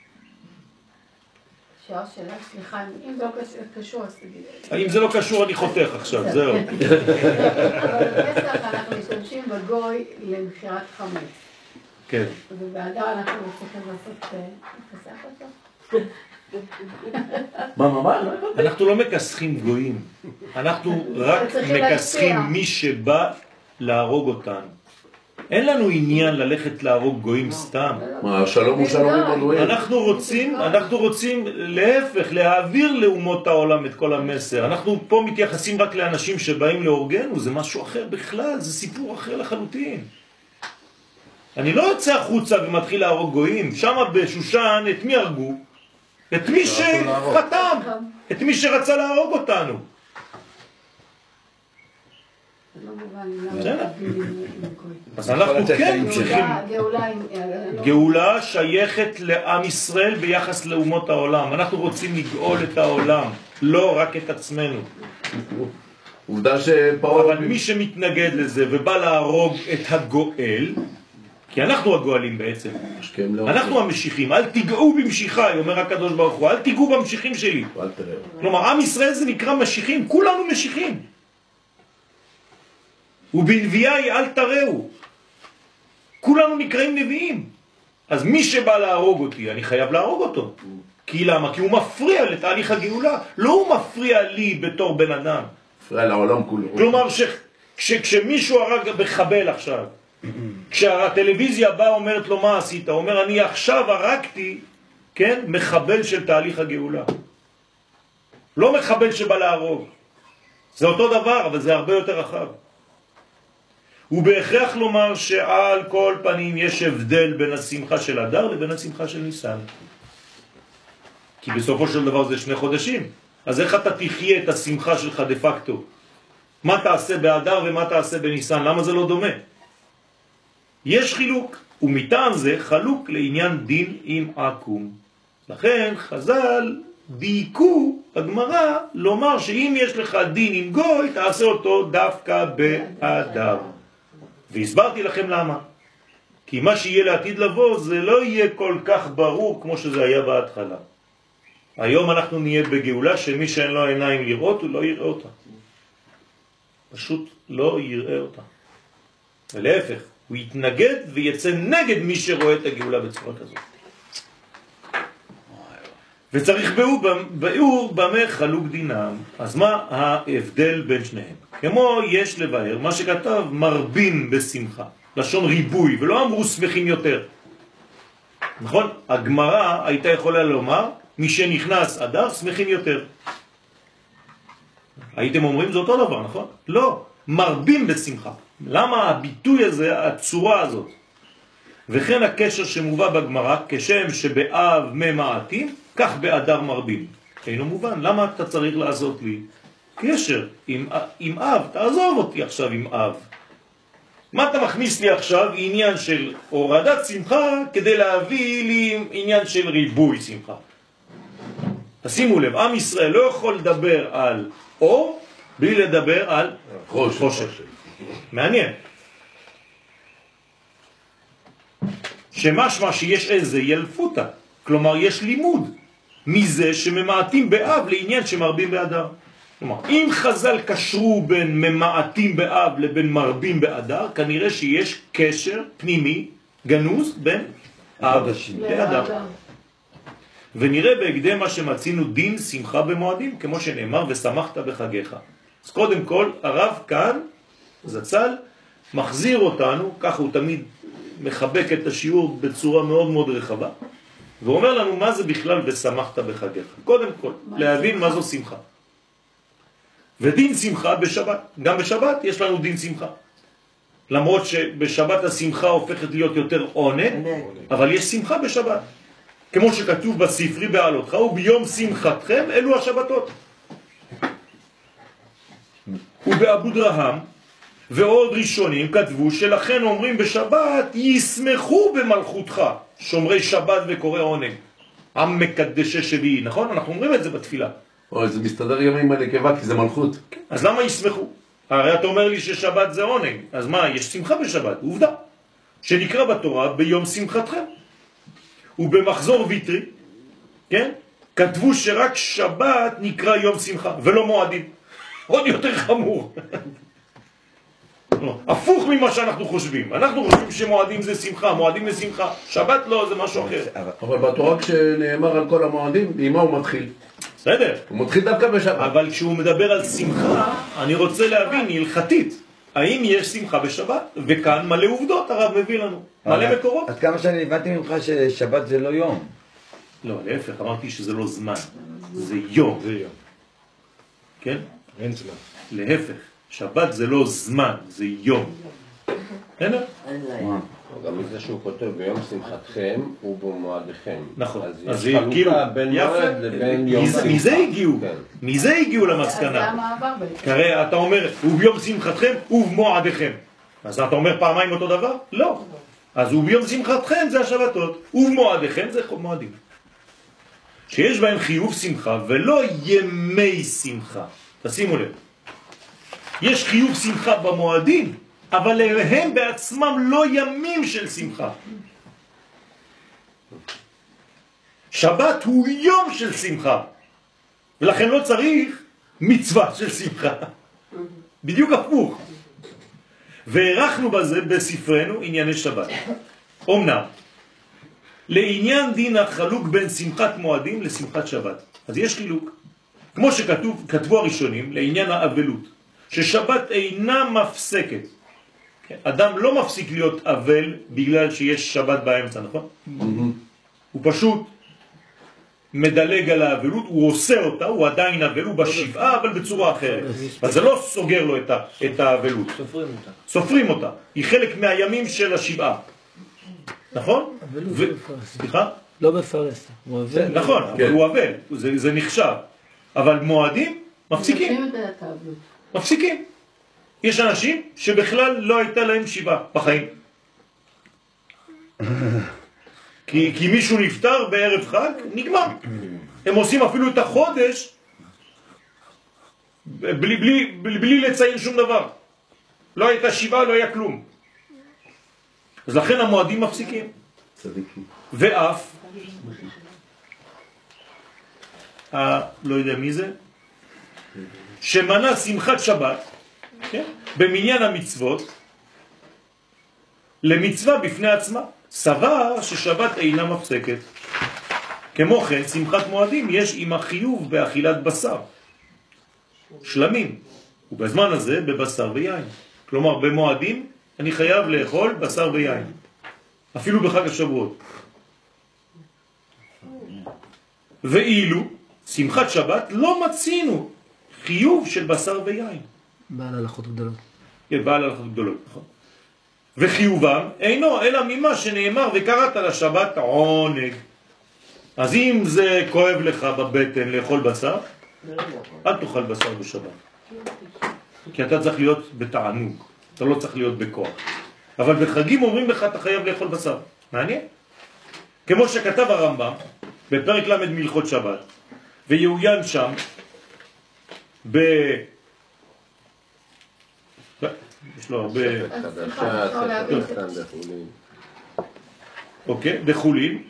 שאלה שאלה, סליחה, אם זה לא קשור, אז תגיד. אם זה לא קשור, אני חותך עכשיו, זהו. אבל בפסח אנחנו משתמשים בגוי למחירת חמץ. כן. ובאדר אנחנו צריכים לעשות פסח אותו. מה, מה, מה? אנחנו לא מכסחים גויים. אנחנו רק מכסחים מי שבא להרוג אותנו. אין לנו עניין ללכת להרוג גויים סתם. מה, שלום הוא שלום עם אלוהים. אנחנו רוצים, אנחנו רוצים להפך, להעביר לאומות העולם את כל המסר. אנחנו פה מתייחסים רק לאנשים שבאים להורגנו, זה משהו אחר בכלל, זה סיפור אחר לחלוטין. אני לא יוצא החוצה ומתחיל להרוג גויים. שם בשושן את מי הרגו? את מי שחתם, את מי שרצה להרוג אותנו. אז אנחנו כן צריכים... גאולה שייכת לעם ישראל ביחס לאומות העולם. אנחנו רוצים לגאול את העולם, לא רק את עצמנו. עובדה שפעול... אבל מי שמתנגד לזה ובא להרוג את הגואל, כי אנחנו הגואלים בעצם. אנחנו המשיחים. אל תיגעו במשיחיי, אומר הקדוש ברוך הוא. אל תיגעו במשיחים שלי. כלומר, עם ישראל זה נקרא משיחים. כולנו משיחים. ובנביאי אל תראו. כולנו נקראים נביאים. אז מי שבא להרוג אותי, אני חייב להרוג אותו. כי למה? כי הוא מפריע לתהליך הגאולה. לא הוא מפריע לי בתור בן אדם. מפריע לעולם כולו. כלומר, כשמישהו הרג בחבל עכשיו, כשהטלוויזיה באה אומרת לו מה עשית, הוא אומר אני עכשיו הרגתי, כן, מחבל של תהליך הגאולה. לא מחבל שבא להרוג. זה אותו דבר, אבל זה הרבה יותר רחב. הוא בהכרח לומר שעל כל פנים יש הבדל בין השמחה של אדר לבין השמחה של ניסן. כי בסופו של דבר זה שני חודשים. אז איך אתה תחיה את השמחה שלך דה פקטו? מה תעשה באדר ומה תעשה בניסן? למה זה לא דומה? יש חילוק, ומטעם זה חלוק לעניין דין עם עקום. לכן חז"ל דייקו הגמרא לומר שאם יש לך דין עם גוי, תעשה אותו דווקא באדר. והסברתי לכם למה. כי מה שיהיה לעתיד לבוא זה לא יהיה כל כך ברור כמו שזה היה בהתחלה. היום אנחנו נהיה בגאולה שמי שאין לו עיניים לראות הוא לא יראה אותה. פשוט לא יראה אותה. ולהפך, הוא יתנגד ויצא נגד מי שרואה את הגאולה בצורה כזאת. וצריך ביאור במה חלוק דינם. אז מה ההבדל בין שניהם? כמו יש לבאר, מה שכתב מרבים בשמחה, לשון ריבוי, ולא אמרו שמחים יותר. נכון? הגמרא הייתה יכולה לומר, מי שנכנס אדר שמחים יותר. הייתם אומרים זה אותו דבר, נכון? לא, מרבים בשמחה. למה הביטוי הזה, הצורה הזאת? וכן הקשר שמובא בגמרא, כשם שבאב ממעטים, כך באדר מרבים. אינו מובן, למה אתה צריך לעשות לי קשר עם, עם אב, תעזוב אותי עכשיו עם אב. מה אתה מכניס לי עכשיו? עניין של הורדת שמחה כדי להביא לי עניין של ריבוי שמחה. תשימו לב, עם ישראל לא יכול לדבר על אור בלי לדבר על חושך. חושך. מעניין. שמשמע שיש איזה ילפותה, כלומר יש לימוד מזה שממעטים באב לעניין שמרבים באדר. כלומר, אם חז"ל קשרו בין ממעטים באב לבין מרבים באדר, כנראה שיש קשר פנימי גנוז בין אב לאדר. ונראה בהקדם מה שמצינו דין שמחה במועדים, כמו שנאמר ושמחת בחגיך. אז קודם כל, הרב כאן, זצ"ל, מחזיר אותנו, ככה הוא תמיד מחבק את השיעור בצורה מאוד מאוד רחבה, ואומר לנו מה זה בכלל ושמחת בחגיך. קודם כל, להבין מה זו שמחה. ודין שמחה בשבת. גם בשבת יש לנו דין שמחה. למרות שבשבת השמחה הופכת להיות יותר עונג, אבל יש שמחה בשבת. כמו שכתוב בספרי בעלותך, וביום שמחתכם אלו השבתות. ובאבו דרהם ועוד ראשונים כתבו שלכן אומרים בשבת ישמחו במלכותך, שומרי שבת וקורא עונג, עם מקדשי שביעי, נכון? אנחנו אומרים את זה בתפילה. או, זה מסתדר גם עם הנקבה, כי זה מלכות. אז למה ישמחו? הרי אתה אומר לי ששבת זה עונג, אז מה, יש שמחה בשבת? עובדה, שנקרא בתורה ביום שמחתכם. ובמחזור ויטרי, כן? כתבו שרק שבת נקרא יום שמחה, ולא מועדים. עוד יותר חמור. הפוך ממה שאנחנו חושבים. אנחנו חושבים שמועדים זה שמחה, מועדים זה שמחה. שבת לא, זה משהו אחר. אבל בתורה כשנאמר על כל המועדים, עם מה הוא מתחיל? בסדר. הוא מתחיל דווקא בשבת. אבל כשהוא מדבר על שמחה, אני רוצה להבין, הלכתית, האם יש שמחה בשבת? וכאן מלא עובדות הרב מביא לנו. מלא מקורות. עד כמה שאני הבנתי ממך ששבת זה לא יום. לא, להפך, אמרתי שזה לא זמן. זה יום. זה יום. כן? אין זמן. להפך, שבת זה לא זמן, זה יום. אין? גם מזה שהוא כותב ביום שמחתכם ובמועדיכם. נכון. אז יש חלוקה בין מועד לבין יום שמחה. מזה הגיעו. מזה הגיעו למסקנה. הרי אתה אומר, וביום שמחתכם ובמועדיכם. אז אתה אומר פעמיים אותו דבר? לא. אז וביום שמחתכם זה השבתות, ובמועדיכם זה מועדים. שיש בהם חיוב שמחה ולא ימי שמחה. תשימו לב. יש חיוב שמחה במועדים, אבל הם בעצמם לא ימים של שמחה. שבת הוא יום של שמחה, ולכן לא צריך מצווה של שמחה. בדיוק הפוך. והערכנו בזה בספרנו ענייני שבת. אומנם, לעניין דין החלוק בין שמחת מועדים לשמחת שבת. אז יש חילוק. כמו שכתוב, כתבו הראשונים, לעניין האבלות, ששבת אינה מפסקת. אדם לא מפסיק להיות אבל בגלל שיש שבת באמצע, נכון? הוא פשוט מדלג על האבלות, הוא עושה אותה, הוא עדיין אבל, הוא בשבעה, אבל בצורה אחרת. אז זה לא סוגר לו את האבלות. סופרים אותה. סופרים אותה. היא חלק מהימים של השבעה. נכון? אבלות לא בפרס. סליחה? לא בפרס. הוא אבל. נכון, אבל הוא אבל. זה נחשב. אבל מועדים מפסיקים. מפסיקים. יש אנשים שבכלל לא הייתה להם שבעה בחיים. כי, כי מישהו נפטר בערב חג, נגמר. הם עושים אפילו את החודש בלי, בלי, בלי, בלי לציין שום דבר. לא הייתה שבעה, לא היה כלום. אז לכן המועדים מפסיקים. ואף, ה, לא יודע מי זה, שמנה שמחת שבת, כן? במניין המצוות, למצווה בפני עצמה. סבר ששבת אינה מפסקת. כמו כן, שמחת מועדים יש עם החיוב באכילת בשר, שלמים, ובזמן הזה בבשר ויין. כלומר, במועדים אני חייב לאכול בשר ויין, אפילו בחג השבועות. ואילו שמחת שבת לא מצינו חיוב של בשר ויין. בעל הלכות גדולות. כן, בעל הלכות גדולות, נכון. וחיובם אינו אלא ממה שנאמר וקראת לשבת עונג. אז אם זה כואב לך בבטן לאכול בשר, אל תאכל בשר בשבת. כי אתה צריך להיות בתענוג, אתה לא צריך להיות בכוח. אבל בחגים אומרים לך, אתה חייב לאכול בשר. מעניין? כמו שכתב הרמב"ם, בפרק למד מלכות שבת, ויעוין שם, ב... יש לו הרבה... אוקיי, בחולין,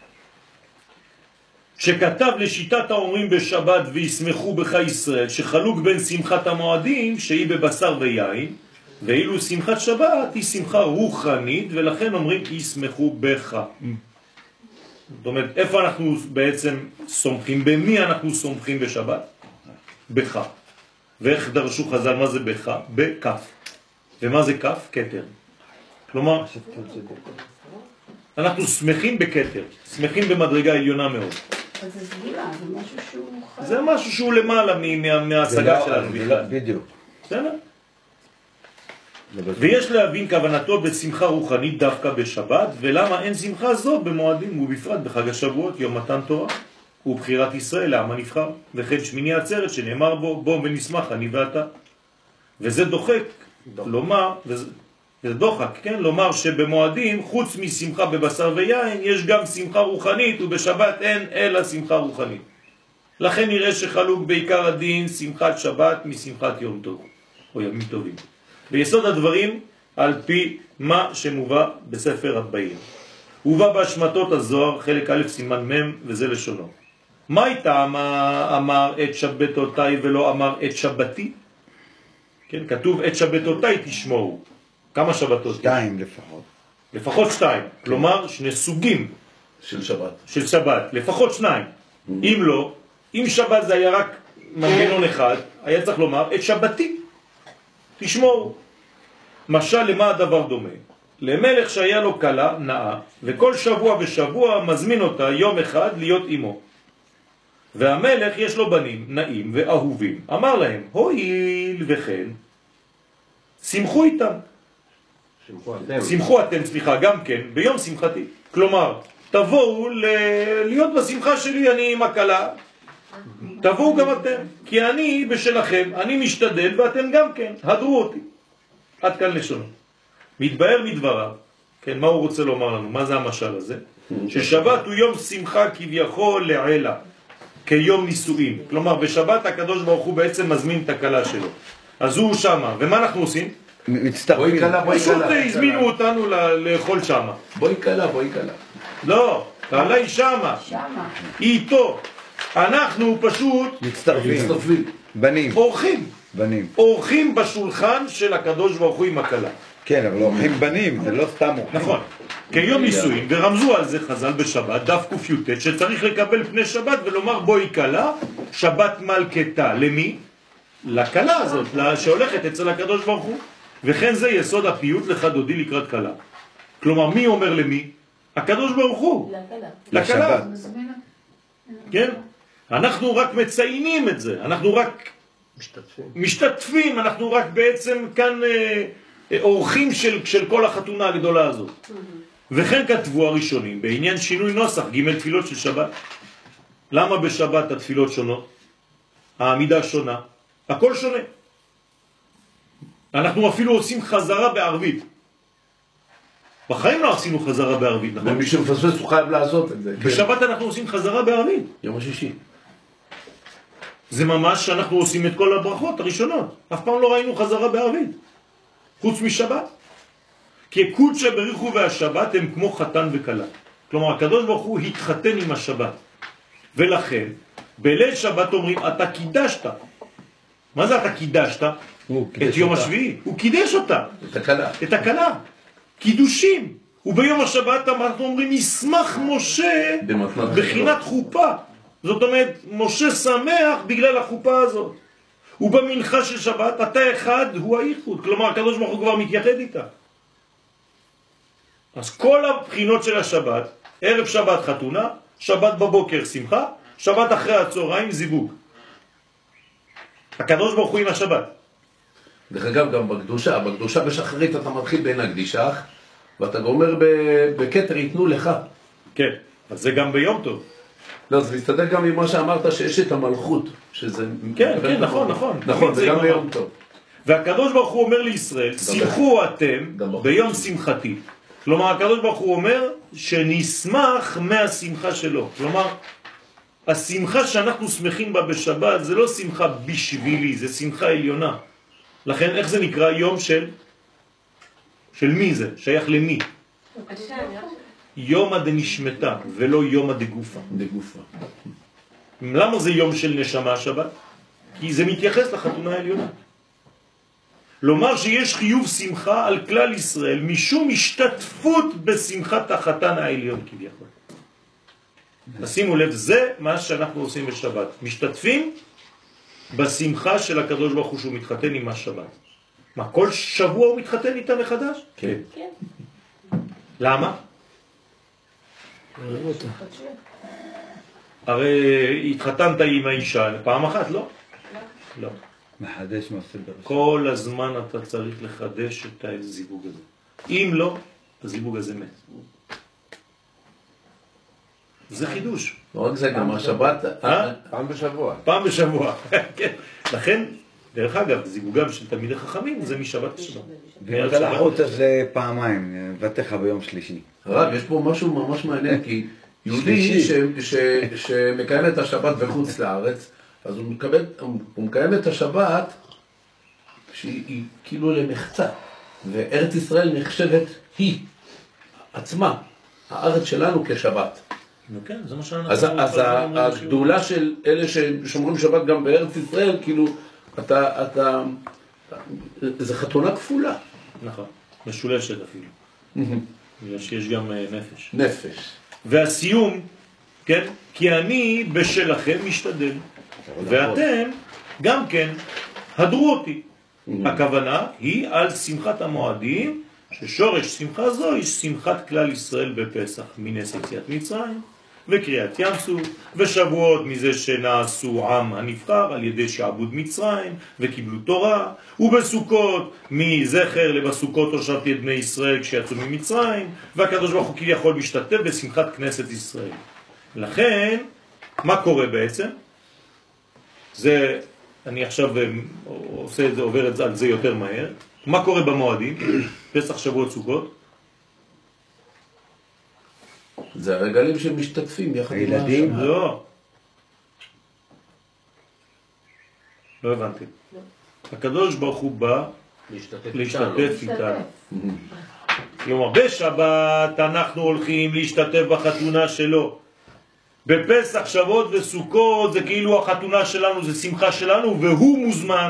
שכתב לשיטת האומרים בשבת וישמחו בך ישראל, שחלוק בין שמחת המועדים שהיא בבשר ויין, ואילו שמחת שבת היא שמחה רוחנית, ולכן אומרים ישמחו בך. זאת אומרת, איפה אנחנו בעצם סומכים? במי אנחנו סומכים בשבת? בך. ואיך דרשו חז"ל מה זה בך? בכף. ומה זה כף? כתר. כלומר, אנחנו שמחים בכתר, שמחים במדרגה עליונה מאוד. אז זה סגילה, זה משהו שהוא חי. זה משהו שהוא למעלה מההשגה שלנו בכלל. בדיוק. בסדר? ויש להבין כוונתו בשמחה רוחנית דווקא בשבת, ולמה אין שמחה זו במועדים ובפרט בחג השבועות, יום מתן תורה ובחירת ישראל לעם הנבחר, וכן שמיני עצרת שנאמר בו בוא ונשמח אני ואתה. וזה דוחק לומר, וזה, וזה דוחק, כן? לומר שבמועדים חוץ משמחה בבשר ויין יש גם שמחה רוחנית, ובשבת אין אלא שמחה רוחנית. לכן נראה שחלוק בעיקר הדין שמחת שבת משמחת יום טוב או ימים טובים. ביסוד הדברים על פי מה שמובא בספר הבאים. הובא בהשמטות הזוהר חלק א' סימן מ' וזה לשונו. מה הייתה אמר את שבתותיי ולא אמר את שבתי? כן, כתוב את שבתותיי תשמעו. כמה שבתות? שתיים לפחות. לפחות שתיים. כן. כלומר שני סוגים של שבת. של שבת, לפחות שניים. Mm-hmm. אם לא, אם שבת זה היה רק מנגנון אחד, היה צריך לומר את שבתי תשמעו. משל למה הדבר דומה? למלך שהיה לו קלה נאה, וכל שבוע ושבוע מזמין אותה יום אחד להיות אמו. והמלך יש לו בנים נאים ואהובים. אמר להם, הואיל וכן, שמחו איתם. שמחו אתם. שמחו אתם, סליחה, גם כן, ביום שמחתי. כלומר, תבואו ל... להיות בשמחה שלי, אני עם הקלה. תבואו גם אתם, כי אני בשלכם, אני משתדל ואתם גם כן, הדרו אותי. עד כאן לשונו. מתבהר מדבריו, כן, מה הוא רוצה לומר לנו? מה זה המשל הזה? ששבת הוא יום שמחה כביכול לעילה, כיום נישואים. כלומר, בשבת הקדוש ברוך הוא בעצם מזמין את הקלה שלו. אז הוא שמה, ומה אנחנו עושים? מצטרפים. בואי קלה, בואי פשוט קלה. הזמינו אותנו לאכול שמה. בואי קלה, בואי קלה. לא, קלה היא שמה. שמה. היא איתו. אנחנו פשוט מצטרפים. בנים. אורחים. בנים. אורחים בשולחן של הקדוש ברוך הוא עם הקלה. כן, אבל אורחים בנים, זה לא סתם אורחים. נכון. כיום נישואין, ורמזו על זה חז"ל בשבת, דף ק"ט, שצריך לקבל פני שבת ולומר בואי קלה, שבת מלכתה. למי? לקלה הזאת, שהולכת אצל הקדוש ברוך הוא. וכן זה יסוד הפיוט לך דודי לקראת קלה. כלומר, מי אומר למי? הקדוש ברוך הוא. לקלה. כן? אנחנו רק מציינים את זה, אנחנו רק משתתפים. משתתפים, אנחנו רק בעצם כאן אה, אה, אורחים של, של כל החתונה הגדולה הזאת. וכן כתבו הראשונים בעניין שינוי נוסח, ג' תפילות של שבת. למה בשבת התפילות שונות? העמידה שונה, הכל שונה. אנחנו אפילו עושים חזרה בערבית. בחיים לא עשינו חזרה בערבית, נכון? ומי שמפספס הוא חייב לעשות את זה. בשבת אנחנו עושים חזרה בערבית. יום השישי. זה ממש שאנחנו עושים את כל הברכות הראשונות. אף פעם לא ראינו חזרה בערבית. חוץ משבת. כי קודשא בריחו והשבת הם כמו חתן וכלה. כלומר, הקדוש ברוך הוא התחתן עם השבת. ולכן, בליל שבת אומרים, אתה קידשת. מה זה אתה קידשת? את יום השביעי. הוא קידש אותה. את הקלה. את הקלה. קידושים. וביום השבת אנחנו אומרים, ישמח משה בחינת חופה. זאת אומרת, משה שמח בגלל החופה הזאת. ובמנחה של שבת, אתה אחד הוא האיחוד. כלומר, הקדוש ברוך הוא כבר מתייחד איתה. אז כל הבחינות של השבת, ערב שבת חתונה, שבת בבוקר שמחה, שבת אחרי הצהריים זיווג. הקדוש ברוך הוא עם השבת. דרך אגב, גם בקדושה, בקדושה בשחרית אתה מתחיל בין הקדישך, ואתה גומר בקטר ייתנו לך. כן, אז זה גם ביום טוב. לא, זה מסתדר גם עם מה שאמרת שיש את המלכות, שזה... כן, כן, נכון, נכון. נכון, וגם ביום טוב. והקדוש ברוך הוא אומר לישראל, שמחו אתם ביום שמחתי. כלומר, הקדוש ברוך הוא אומר שנשמח מהשמחה שלו. כלומר, השמחה שאנחנו שמחים בה בשבת זה לא שמחה בשבילי, זה שמחה עליונה. לכן, איך זה נקרא? יום של... של מי זה? שייך למי? יום דנשמתה ולא יום דגופה. דגופה. למה זה יום של נשמה שבת? כי זה מתייחס לחתונה העליונה. לומר שיש חיוב שמחה על כלל ישראל משום השתתפות בשמחת החתן העליון כביכול. תשימו לב, זה מה שאנחנו עושים בשבת. משתתפים בשמחה של הקדוש ברוך הוא שהוא מתחתן עם השבת. מה, כל שבוע הוא מתחתן איתה מחדש? כן. כן. למה? הרי התחתנת עם האישה פעם אחת, לא? לא. מחדש מעשה בראשית. כל הזמן אתה צריך לחדש את הזיווג הזה. אם לא, הזיווג הזה מת. זה חידוש. לא רק זה, גם השבת... פעם בשבוע. פעם בשבוע, כן. לכן, דרך אגב, זיווגם של תלמידי חכמים זה משבת לשבת. ואתה לחוץ על זה פעמיים, בטח ביום שלישי. הרב, יש פה משהו ממש מעניין, כי יהודי שמקיים את השבת בחוץ לארץ, אז הוא מקבל, הוא מקיים את השבת שהיא כאילו למחצה, וארץ ישראל נחשבת היא עצמה, הארץ שלנו כשבת. כן, זה מה שאנחנו... אז, אז הגדולה של אלה ששומרים שבת גם בארץ ישראל, כאילו, אתה, אתה, זה חתונה כפולה. נכון, משולשת אפילו. בגלל שיש גם נפש. נפש. והסיום, כן, כי אני בשלכם משתדל. ואתם גם כן הדרו אותי. הכוונה היא על שמחת המועדים, ששורש שמחה זו היא שמחת כלל ישראל בפסח, מנס יציאת מצרים וקריאת ים סוף, ושבועות מזה שנעשו עם הנבחר על ידי שעבוד מצרים וקיבלו תורה, ובסוכות מזכר לבסוכות הושבתי את בני ישראל כשיצאו ממצרים, והקדוש ברוך הוא כביכול משתתף בשמחת כנסת ישראל. לכן, מה קורה בעצם? זה, אני עכשיו עושה את זה, עובר את זה, על זה יותר מהר. מה קורה במועדים? פסח, שבועות, סוכות? זה הרגלים שמשתתפים יחד עם הילדים? לא. לא הבנתי. הקדוש ברוך הוא בא להשתתף איתנו. כלומר, בשבת אנחנו הולכים להשתתף בחתונה שלו. בפסח, שבועות וסוכות זה כאילו החתונה שלנו, זה שמחה שלנו, והוא מוזמן.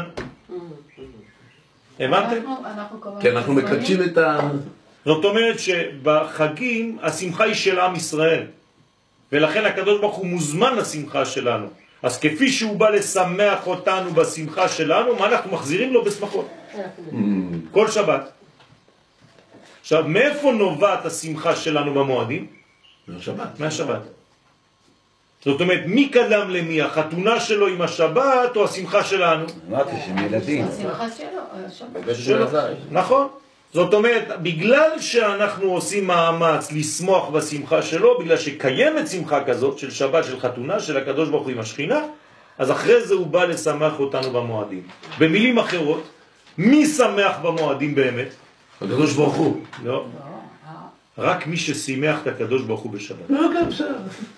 הבנתם? כי אנחנו מקדשים את ה... זאת אומרת שבחגים השמחה היא של עם ישראל, ולכן הקדוש ברוך הוא מוזמן לשמחה שלנו. אז כפי שהוא בא לשמח אותנו בשמחה שלנו, מה אנחנו מחזירים לו בשמחות? כל שבת. עכשיו, מאיפה נובעת השמחה שלנו במועדים? מהשבת. מהשבת. זאת אומרת, מי קדם למי? החתונה שלו עם השבת או השמחה שלנו? אמרתי שהם ילדים. השמחה שלו, השבת. נכון. זאת אומרת, בגלל שאנחנו עושים מאמץ לשמוח בשמחה שלו, בגלל שקיימת שמחה כזאת של שבת, של חתונה, של הקדוש ברוך הוא עם השכינה, אז אחרי זה הוא בא לשמח אותנו במועדים. במילים אחרות, מי שמח במועדים באמת? הקדוש ברוך הוא. לא. רק מי ששימח את הקדוש ברוך הוא בשבת. לא, גם בסדר.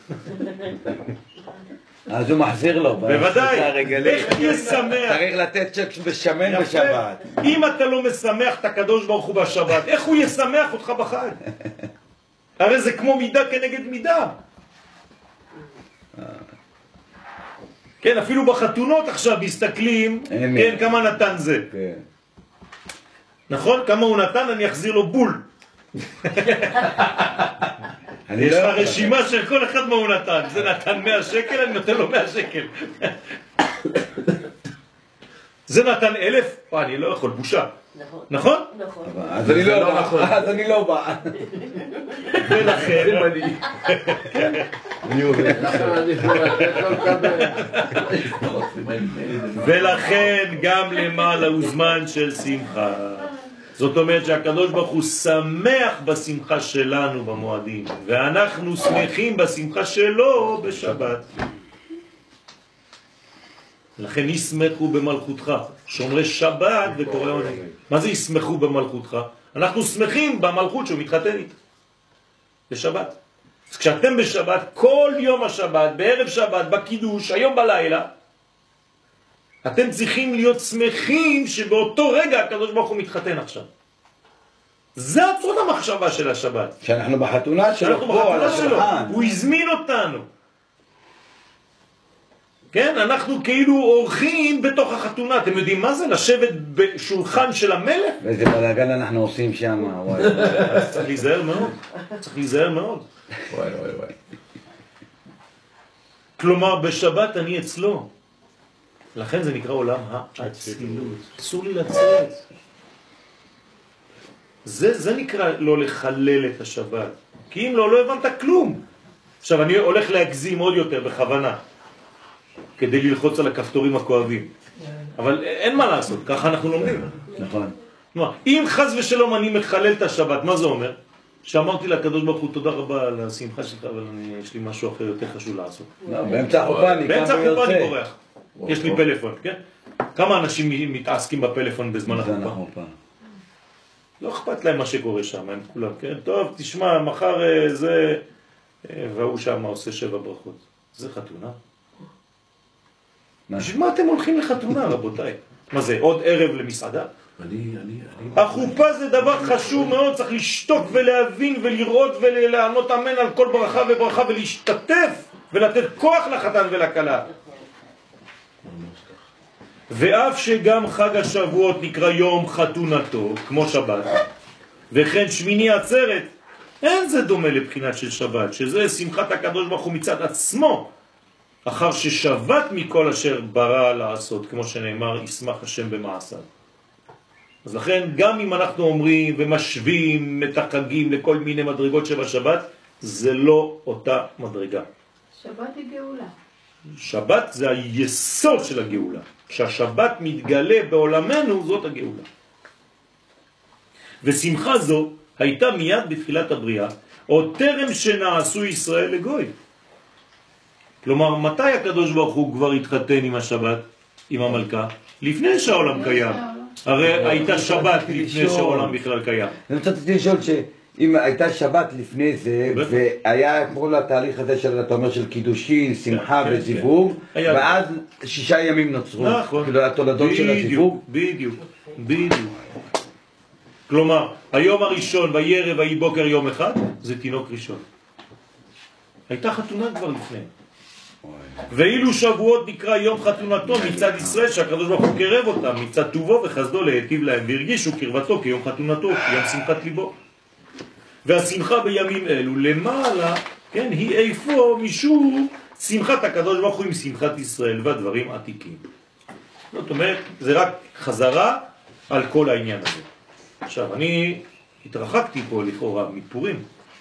אז הוא מחזיר לו. בוודאי. איך תהיה שמח? צריך לתת צ'ק בשמן בשבת. אם אתה לא משמח את הקדוש ברוך הוא בשבת, איך הוא ישמח אותך בחג? הרי זה כמו מידה כנגד מידה. כן, אפילו בחתונות עכשיו מסתכלים, כן, כמה נתן זה. נכון? כמה הוא נתן, אני אחזיר לו בול. יש לך רשימה של כל אחד מה הוא נתן. זה נתן מאה שקל, אני נותן לו מאה שקל. זה נתן אלף, או, אני לא יכול, בושה. נכון? נכון. אז אני לא בא. אז אני לא בא. ולכן... אני עובד. ולכן גם למעלה הוא זמן של שמחה. זאת אומרת שהקדוש ברוך הוא שמח בשמחה שלנו במועדים, ואנחנו שמחים בשמחה שלו בשבת. לכן ישמחו במלכותך, שומרי שבת וקורא עונג. מה זה ישמחו במלכותך? אנחנו שמחים במלכות שהוא מתחתן איתה בשבת. אז כשאתם בשבת, כל יום השבת, בערב שבת, בקידוש, היום בלילה, אתם צריכים להיות שמחים שבאותו רגע הקדוש ברוך הוא מתחתן עכשיו. זה עצות המחשבה של השבת. שאנחנו בחתונה שלו, שאנחנו פה על בחתונה שלו. השולחן. הוא הזמין אותנו. כן, אנחנו כאילו אורחים בתוך החתונה. אתם יודעים מה זה? לשבת בשולחן של המלך? ואיזה בלגן אנחנו עושים שם. וואי. צריך להיזהר מאוד. צריך להיזהר מאוד. וואי וואי וואי. כלומר, בשבת אני אצלו. לכן זה נקרא עולם האצילות. אסור לי לצאת. זה, זה נקרא לא לחלל את השבת. כי אם לא, לא הבנת כלום. עכשיו, אני הולך להגזים עוד יותר בכוונה, כדי ללחוץ על הכפתורים הכואבים. אבל אין מה לעשות, ככה אנחנו לומדים. נכון. אם חס ושלום אני מחלל את השבת, מה זה אומר? שאמרתי לקדוש ברוך הוא, תודה רבה על השמחה שלך, אבל אני, יש לי משהו אחר יותר חשוב לעשות. לא, באמצע החופה אני באמצע קם החופה אני ויוצא. בורח. יש לי פלאפון, כן? כמה אנשים מתעסקים בפלאפון בזמן החופה? לא אכפת להם מה שקורה שם, הם כולם, כן? טוב, תשמע, מחר זה, והוא שם עושה שבע ברכות. זה חתונה? בשביל מה אתם הולכים לחתונה, רבותיי? מה זה, עוד ערב למסעדה? אני, אני, אני... החופה זה דבר חשוב מאוד, צריך לשתוק ולהבין ולראות ולענות אמן על כל ברכה וברכה ולהשתתף ולתת כוח לחתן ולכלה. ואף שגם חג השבועות נקרא יום חתונתו, כמו שבת, וכן שמיני עצרת, אין זה דומה לבחינת של שבת, שזה שמחת הקדוש ברוך הוא מצד עצמו, אחר ששבת מכל אשר ברא לעשות, כמו שנאמר, ישמח השם במעשיו. אז לכן, גם אם אנחנו אומרים ומשווים את החגים לכל מיני מדרגות שבשבת, זה לא אותה מדרגה. שבת היא גאולה. שבת זה היסוד של הגאולה. כשהשבת מתגלה בעולמנו, זאת הגאולה. ושמחה זו הייתה מיד בתחילת הבריאה, עוד טרם שנעשו ישראל לגוי. כלומר, מתי הקדוש ברוך הוא כבר התחתן עם השבת, עם המלכה? לפני שהעולם קיים. הרי הייתה שבת לפני שהעולם בכלל קיים. אני רוצה לשאול שאם הייתה שבת לפני זה, והיה כמו לתהליך הזה של, אתה אומר, של קידושין, שמחה וזיווג, ואז שישה ימים נוצרו. נכון. כאילו התולדות של הזיווג. בדיוק, בדיוק. כלומר, היום הראשון וירא ויהי בוקר יום אחד, זה תינוק ראשון. הייתה חתונה כבר לפני. ואילו שבועות נקרא יום חתונתו מצד ישראל שהקדוש ברוך הוא קרב אותם מצד טובו וחסדו להיטיב להם והרגישו קרבתו כיום חתונתו כיום שמחת ליבו. והשמחה בימים אלו למעלה, כן, היא איפה משום שמחת הקדוש ברוך הוא עם שמחת ישראל והדברים עתיקים. זאת אומרת, זה רק חזרה על כל העניין הזה. עכשיו, אני התרחקתי פה לכאורה מפורים.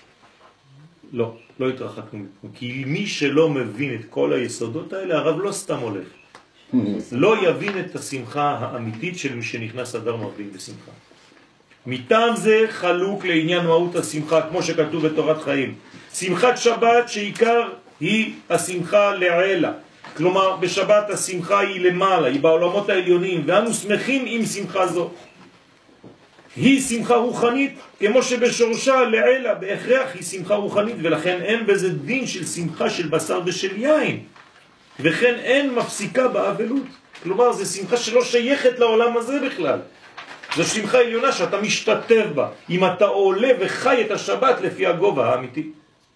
לא, לא התרחקנו מפורים. כי מי שלא מבין את כל היסודות האלה, הרב לא סתם הולך. לא יבין את השמחה האמיתית של מי שנכנס אדר מרבים בשמחה. מטעם זה חלוק לעניין מהות השמחה, כמו שכתוב בתורת חיים. שמחת שבת שעיקר היא השמחה לעילה. כלומר, בשבת השמחה היא למעלה, היא בעולמות העליונים, ואנו שמחים עם שמחה זו. היא שמחה רוחנית, כמו שבשורשה לעילה, בהכרח היא שמחה רוחנית, ולכן אין בזה דין של שמחה של בשר ושל יין. וכן אין מפסיקה באבלות. כלומר, זה שמחה שלא שייכת לעולם הזה בכלל. זו שמחה עליונה שאתה משתתף בה, אם אתה עולה וחי את השבת לפי הגובה האמיתי.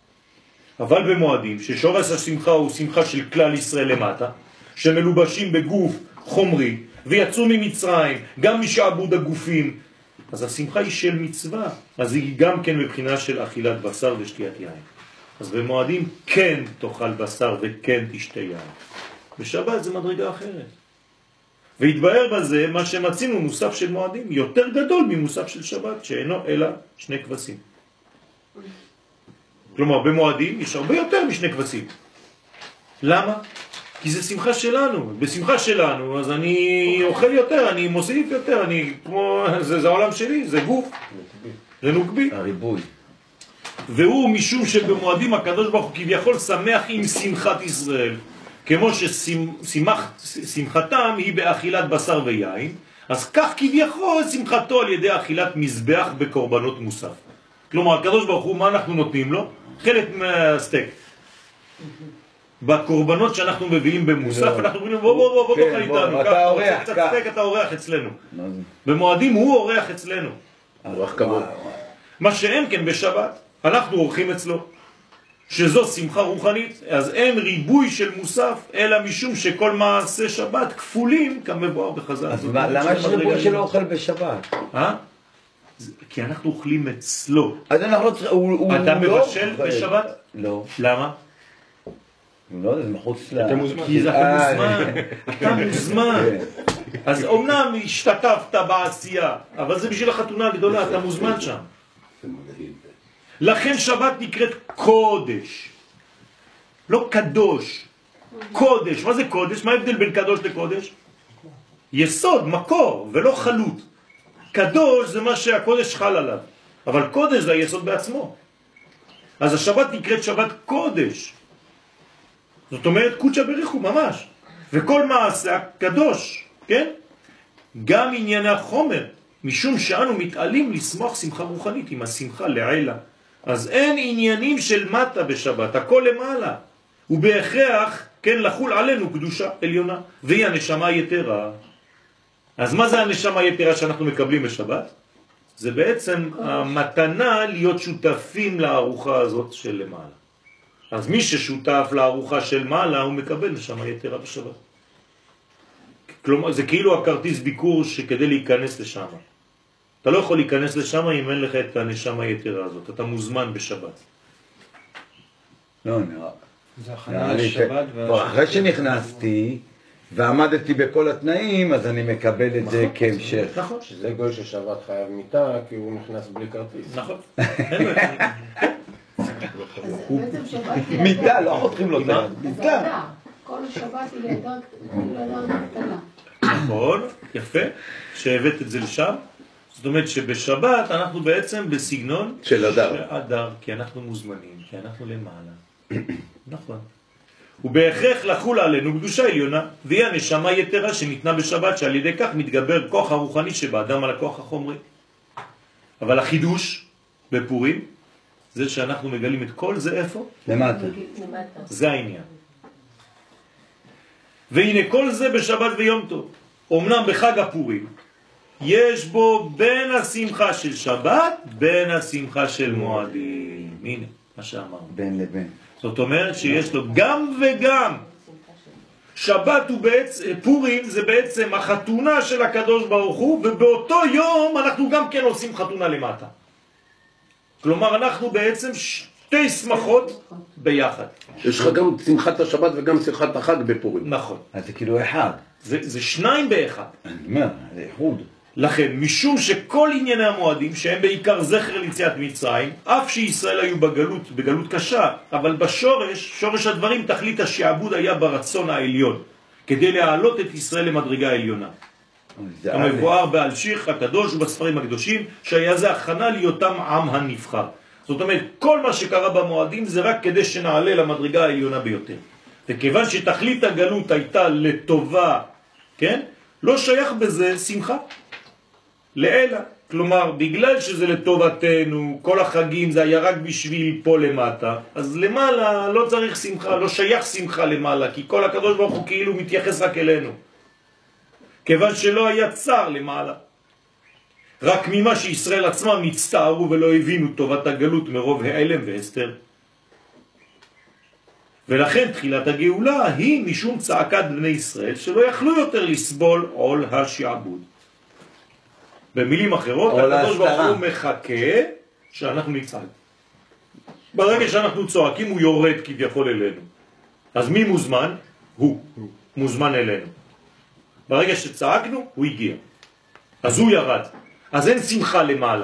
אבל במועדים, ששורש השמחה הוא שמחה של כלל ישראל למטה, שמלובשים בגוף חומרי, ויצאו ממצרים, גם משעבוד הגופים, אז השמחה היא של מצווה, אז היא גם כן מבחינה של אכילת בשר ושתיית יין. אז במועדים כן תאכל בשר וכן תשתה יין. בשבת זה מדרגה אחרת. והתבהר בזה מה שמצינו מוסף של מועדים, יותר גדול ממוסף של שבת, שאינו אלא שני כבשים. כלומר, במועדים יש הרבה יותר משני כבשים. למה? כי זה שמחה שלנו. בשמחה שלנו, אז אני אוכל יותר, אני מוסיף יותר, אני כמו, זה, זה העולם שלי, זה גוף. זה נוקבי. הריבוי. והוא משום שבמועדים הקדוש ברוך הוא כביכול שמח עם שמחת ישראל, כמו ששמחתם היא באכילת בשר ויין, אז כך כביכול שמחתו על ידי אכילת מזבח בקורבנות מוסף. כלומר, הקדוש ברוך הוא, מה אנחנו נותנים לו? חלק מהסטייק. בקורבנות שאנחנו מביאים במוסף, אנחנו אומרים, בוא בוא בוא בוא תאכל איתנו, אתה אורח, קצת סטייק, אתה אורח אצלנו. במועדים הוא אורח אצלנו. אורח כבוד. מה שאין כן בשבת, אנחנו אורחים אצלו. שזו שמחה רוחנית, אז אין ריבוי של מוסף, אלא משום שכל מעשה שבת כפולים כמבואר בחז"ל. אז למה יש ריבוי שלא אוכל בשבת? אה? כי אנחנו אוכלים אצלו. אז אנחנו... אתה מבשל בשבת? לא. למה? לא, זה מחוץ ל... אתה מוזמן. כי זה אתה מוזמן. אתה מוזמן. אז אומנם השתתפת בעשייה, אבל זה בשביל החתונה הגדולה, אתה מוזמן שם. לכן שבת נקראת קודש, לא קדוש, קודש. מה זה קודש? מה ההבדל בין קדוש לקודש? יסוד, מקור, ולא חלות. קדוש זה מה שהקודש חל עליו, אבל קודש זה היסוד בעצמו. אז השבת נקראת שבת קודש, זאת אומרת קודשא בריחו ממש. וכל מעשה קדוש, כן? גם ענייני החומר, משום שאנו מתעלים לשמוח שמחה רוחנית עם השמחה לעילה. אז אין עניינים של מטה בשבת, הכל למעלה. ובהכרח, כן, לחול עלינו קדושה עליונה, והיא הנשמה היתרה. אז מה זה הנשמה היתרה שאנחנו מקבלים בשבת? זה בעצם המתנה להיות שותפים לארוחה הזאת של למעלה. אז מי ששותף לארוחה של מעלה, הוא מקבל נשמה יתרה בשבת. כלומר, זה כאילו הכרטיס ביקור שכדי להיכנס לשם. אתה לא יכול להיכנס לשם אם אין לך את הנשמה היתרה הזאת. אתה מוזמן בשבת. לא, נראה. זה הכנה לשבת. אחרי שנכנסתי ועמדתי בכל התנאים, אז אני מקבל את זה כהמשך. נכון. שזה גוי ששבת חייב מיטה, כי הוא נכנס בלי כרטיס. נכון. מיטה, לא חותכים לו את זה. מיטה. כל שבת היא לידה קטנה. נכון, יפה, שהבאת את זה לשם. זאת אומרת שבשבת אנחנו בעצם בסגנון של אדר. של אדר, כי אנחנו מוזמנים, כי אנחנו למעלה. נכון. ובהכרח לחול עלינו קדושה עליונה, והיא הנשמה יתרה שניתנה בשבת, שעל ידי כך מתגבר כוח הרוחני שבאדם על הכוח החומרי. אבל החידוש בפורים, זה שאנחנו מגלים את כל זה איפה? למטה. זה העניין. והנה כל זה בשבת ויום טוב. אמנם בחג הפורים, יש בו בין השמחה של שבת, בין השמחה של מועדים. הנה, מה שאמרנו. בין לבין. זאת אומרת שיש לו גם וגם. שבת הוא בעצם, פורים זה בעצם החתונה של הקדוש ברוך הוא, ובאותו יום אנחנו גם כן עושים חתונה למטה. כלומר אנחנו בעצם שתי שמחות ביחד. יש לך גם שמחת השבת וגם שמחת החג בפורים. נכון. אז זה כאילו אחד. זה, זה שניים באחד. אני אומר, זה איחוד. לכן, משום שכל ענייני המועדים, שהם בעיקר זכר ליציאת מצרים, אף שישראל היו בגלות, בגלות קשה, אבל בשורש, שורש הדברים, תכלית השעבוד היה ברצון העליון, כדי להעלות את ישראל למדרגה העליונה. המבואר בעל שיך הקדוש ובספרים הקדושים, שהיה זה הכנה להיותם עם הנבחר. זאת אומרת, כל מה שקרה במועדים זה רק כדי שנעלה למדרגה העליונה ביותר. וכיוון שתכלית הגלות הייתה לטובה, כן? לא שייך בזה שמחה. לאלה. כלומר, בגלל שזה לטובתנו, כל החגים זה היה רק בשביל פה למטה, אז למעלה לא צריך שמחה, לא שייך שמחה למעלה, כי כל הקדוש ברוך הוא כאילו מתייחס רק אלינו. כיוון שלא היה צר למעלה. רק ממה שישראל עצמם הצטערו ולא הבינו טובת הגלות מרוב העלם והסתר. ולכן תחילת הגאולה היא משום צעקת בני ישראל שלא יכלו יותר לסבול עול השעבוד. במילים אחרות, הקדוש ברוך הוא מחכה שאנחנו נצעק. ברגע שאנחנו צועקים הוא יורד כביכול אלינו. אז מי מוזמן? הוא. מוזמן אלינו. ברגע שצעקנו הוא הגיע. אז הוא ירד. אז אין שמחה למעלה.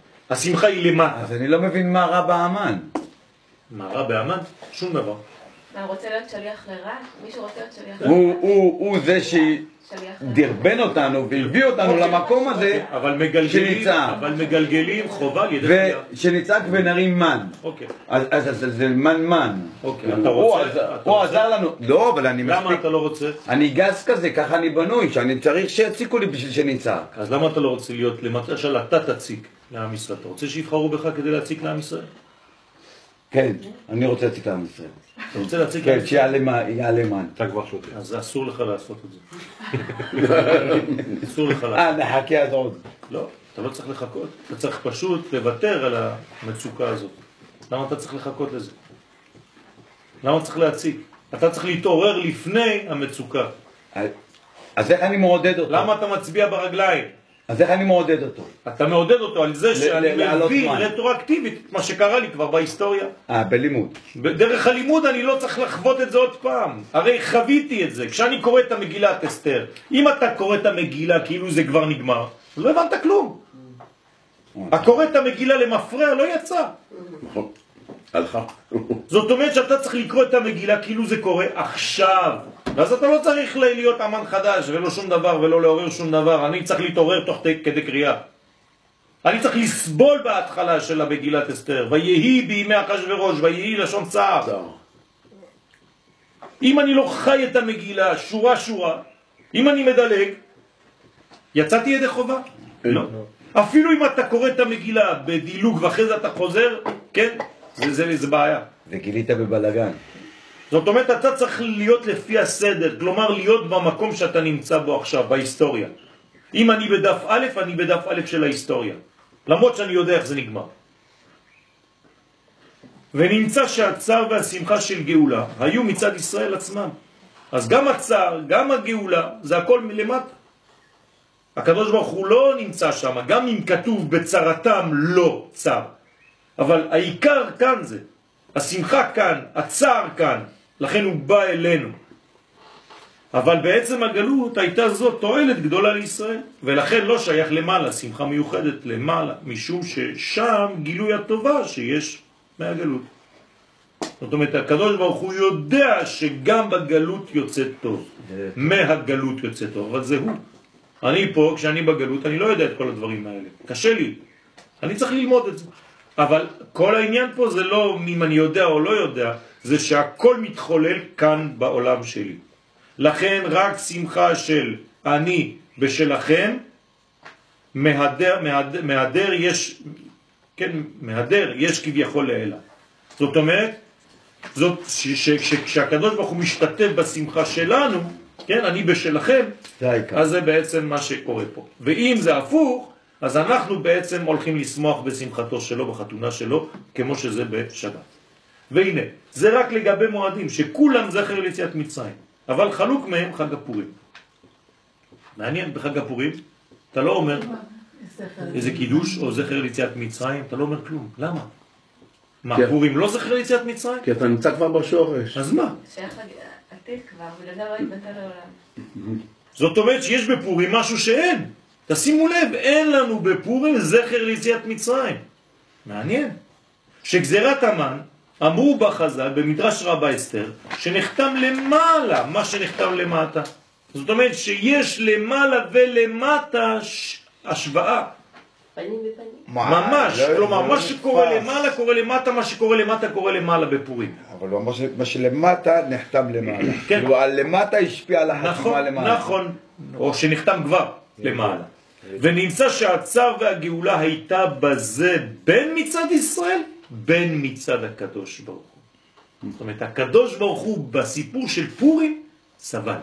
השמחה היא למטה. אז אני לא מבין מה רע באמן. מה רע באמן? שום דבר. מה, רוצה להיות שליח לרע? מי שרוצה להיות שליח לרע? הוא זה שדרבן אותנו והביא אותנו למקום הזה שניצח. אבל מגלגלים חובה על ידי קריאה. ושניצח ונרים מן. אז זה מן מן. הוא עזר לנו. לא, אבל אני מספיק. למה אתה לא רוצה? אני גס כזה, ככה אני בנוי, שאני צריך שיציקו לי בשביל שניצח. אז למה אתה לא רוצה להיות למטה של אתה תציק לעם ישראל? אתה רוצה שיבחרו בך כדי להציק לעם ישראל? כן, אני רוצה להציק לעם ישראל. אתה רוצה להציק לעם ישראל? כן, שיעלה מן. אתה כבר שותה. אז אסור לך לעשות את זה. אסור לך לעשות. אה, נחכה אז עוד. לא, אתה לא צריך לחכות. אתה צריך פשוט לוותר על המצוקה הזאת. למה אתה צריך לחכות לזה? למה צריך להציק? אתה צריך להתעורר לפני המצוקה. אז איך אני מעודד אותו? למה אתה מצביע ברגליים? אז איך אני מעודד אותו? אתה מעודד אותו על זה שאני מבין רטרואקטיבית מה שקרה לי כבר בהיסטוריה. אה, בלימוד. בדרך הלימוד אני לא צריך לחוות את זה עוד פעם. הרי חוויתי את זה. כשאני קורא את המגילת אסתר, אם אתה קורא את המגילה כאילו זה כבר נגמר, לא הבנת כלום. הקורא את המגילה למפרע לא יצא. הלכה. זאת אומרת שאתה צריך לקרוא את המגילה כאילו זה קורה עכשיו. ואז אתה לא צריך להיות אמן חדש ולא שום דבר ולא לעורר שום דבר. אני צריך להתעורר תוך כדי קריאה. אני צריך לסבול בהתחלה של המגילת אסתר. ויהי בימי אחשוורוש, ויהי לשון צער. אם אני לא חי את המגילה שורה שורה, אם אני מדלג, יצאתי ידי חובה? לא. אפילו אם אתה קורא את המגילה בדילוג ואחרי זה אתה חוזר, כן? זה, זה, זה בעיה. וגילית בבלגן. זאת אומרת, אתה צריך להיות לפי הסדר, כלומר להיות במקום שאתה נמצא בו עכשיו, בהיסטוריה. אם אני בדף א', אני בדף א' של ההיסטוריה. למרות שאני יודע איך זה נגמר. ונמצא שהצער והשמחה של גאולה היו מצד ישראל עצמם. אז גם הצער, גם הגאולה, זה הכל מלמטה. הקדוש ברוך הוא לא נמצא שם, גם אם כתוב בצרתם לא צער. אבל העיקר כאן זה, השמחה כאן, הצער כאן, לכן הוא בא אלינו. אבל בעצם הגלות הייתה זאת תועלת גדולה לישראל, ולכן לא שייך למעלה, שמחה מיוחדת למעלה, משום ששם גילוי הטובה שיש מהגלות. זאת אומרת, הקדוש ברוך הוא יודע שגם בגלות יוצא טוב, מהגלות יוצא טוב, אבל זה הוא. אני פה, כשאני בגלות, אני לא יודע את כל הדברים האלה, קשה לי, אני צריך ללמוד את זה. אבל כל העניין פה זה לא אם אני יודע או לא יודע, זה שהכל מתחולל כאן בעולם שלי. לכן רק שמחה של אני בשלכם, מהדר, מהדר, מהדר יש, כן, מהדר יש כביכול לאלה. זאת אומרת, זאת, כשהקדוש ברוך הוא משתתף בשמחה שלנו, כן, אני בשלכם, אז זה בעצם מה שקורה פה. ואם זה הפוך, אז אנחנו בעצם הולכים לשמוח בשמחתו שלו, בחתונה שלו, כמו שזה בשבת. והנה, זה רק לגבי מועדים, שכולם זכר ליציאת מצרים. אבל חלוק מהם חג הפורים. מעניין, בחג הפורים, אתה לא אומר איזה קידוש או זכר ליציאת מצרים, אתה לא אומר כלום. למה? מה, פורים לא זכר ליציאת מצרים? כי אתה נמצא כבר בשורש. אז מה? שייך עתיד כבר, בגלל לא יתבטא לעולם. זאת אומרת שיש בפורים משהו שאין. תשימו לב, אין לנו בפורים זכר ליציאת מצרים. מעניין. שגזירת המן, אמרו בחז"ל, במדרש רבה אסתר, שנחתם למעלה מה שנחתם למטה. זאת אומרת שיש למעלה ולמטה השוואה. פנים בפנים. ממש, כלומר מה שקורה למעלה קורה למטה, מה שקורה למטה קורה למעלה בפורים. אבל הוא אמר שמה שלמטה נחתם למעלה. כאילו על למטה השפיע על החתימה למעלה. נכון, או שנחתם כבר למעלה. ונמצא שהצער והגאולה הייתה בזה בין מצד ישראל, בין מצד הקדוש ברוך הוא. זאת אומרת, הקדוש ברוך הוא בסיפור של פורים סבל.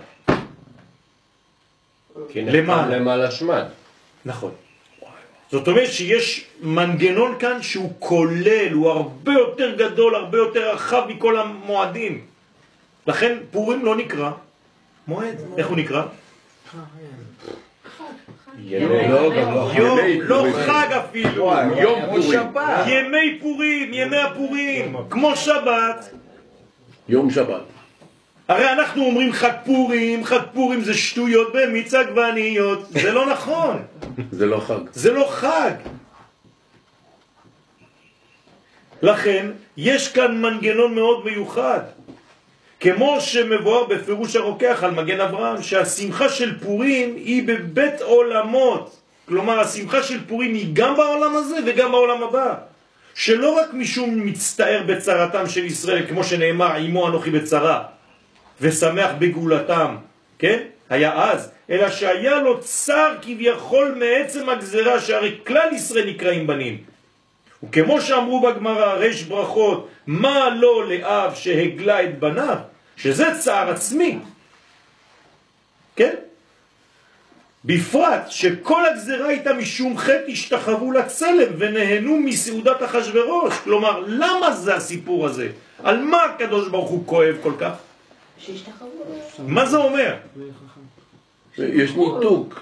למעלה. למעלה שמד. נכון. זאת אומרת שיש מנגנון כאן שהוא כולל, הוא הרבה יותר גדול, הרבה יותר רחב מכל המועדים. לכן פורים לא נקרא מועד. איך הוא נקרא? יום, לא חג אפילו, יום פורים, ימי פורים, ימי הפורים, כמו שבת, יום שבת. הרי אנחנו אומרים חג פורים, חג פורים זה שטויות במיץ עגבניות, זה לא נכון. זה לא חג. זה לא חג. לכן יש כאן מנגנון מאוד מיוחד, כמו שמבואר בפירוש הרוקח על מגן אברהם, שהשמחה של פורים היא בבית עולמות. כלומר, השמחה של פורים היא גם בעולם הזה וגם בעולם הבא. שלא רק משום מצטער בצרתם של ישראל, כמו שנאמר, עמו אנוכי בצרה, ושמח בגאולתם, כן? היה אז, אלא שהיה לו צר כביכול מעצם הגזרה, שהרי כלל ישראל נקראים בנים. וכמו שאמרו בגמרא, רש ברכות, מה לא לאב שהגלה את בניו, שזה צער עצמי. כן? בפרט שכל הגזרה הייתה משום חטא השתחוו לצלם ונהנו מסעודת אחשוורוש. כלומר, למה זה הסיפור הזה? על מה הקדוש ברוך הוא כואב כל כך? שהשתחוו. מה זה אומר? יש ניתוק.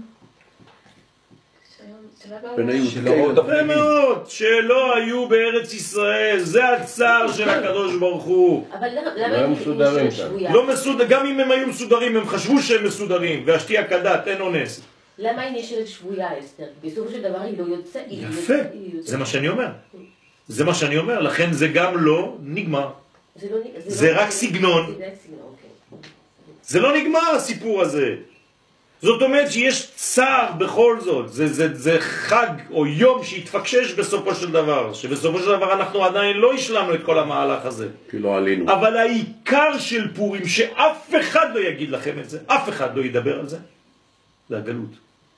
מאוד, שלא היו בארץ ישראל, זה הצער של הקדוש ברוך הוא. אבל למה הם מסודרים? לא מסודר, גם אם הם היו מסודרים, הם חשבו שהם מסודרים, והשתייה כדת, אין אונס. למה היא נשארת שבויה, אסתר? בסופו של דבר היא לא יוצאת. יפה, זה מה שאני אומר. זה מה שאני אומר, לכן זה גם לא נגמר. זה רק סגנון. זה לא נגמר הסיפור הזה. זאת אומרת שיש צער בכל זאת, זה, זה, זה חג או יום שהתפקשש בסופו של דבר, שבסופו של דבר אנחנו עדיין לא השלמנו את כל המהלך הזה. כי לא עלינו. אבל העיקר של פורים, שאף אחד לא יגיד לכם את זה, אף אחד לא ידבר על זה, זה הגלות.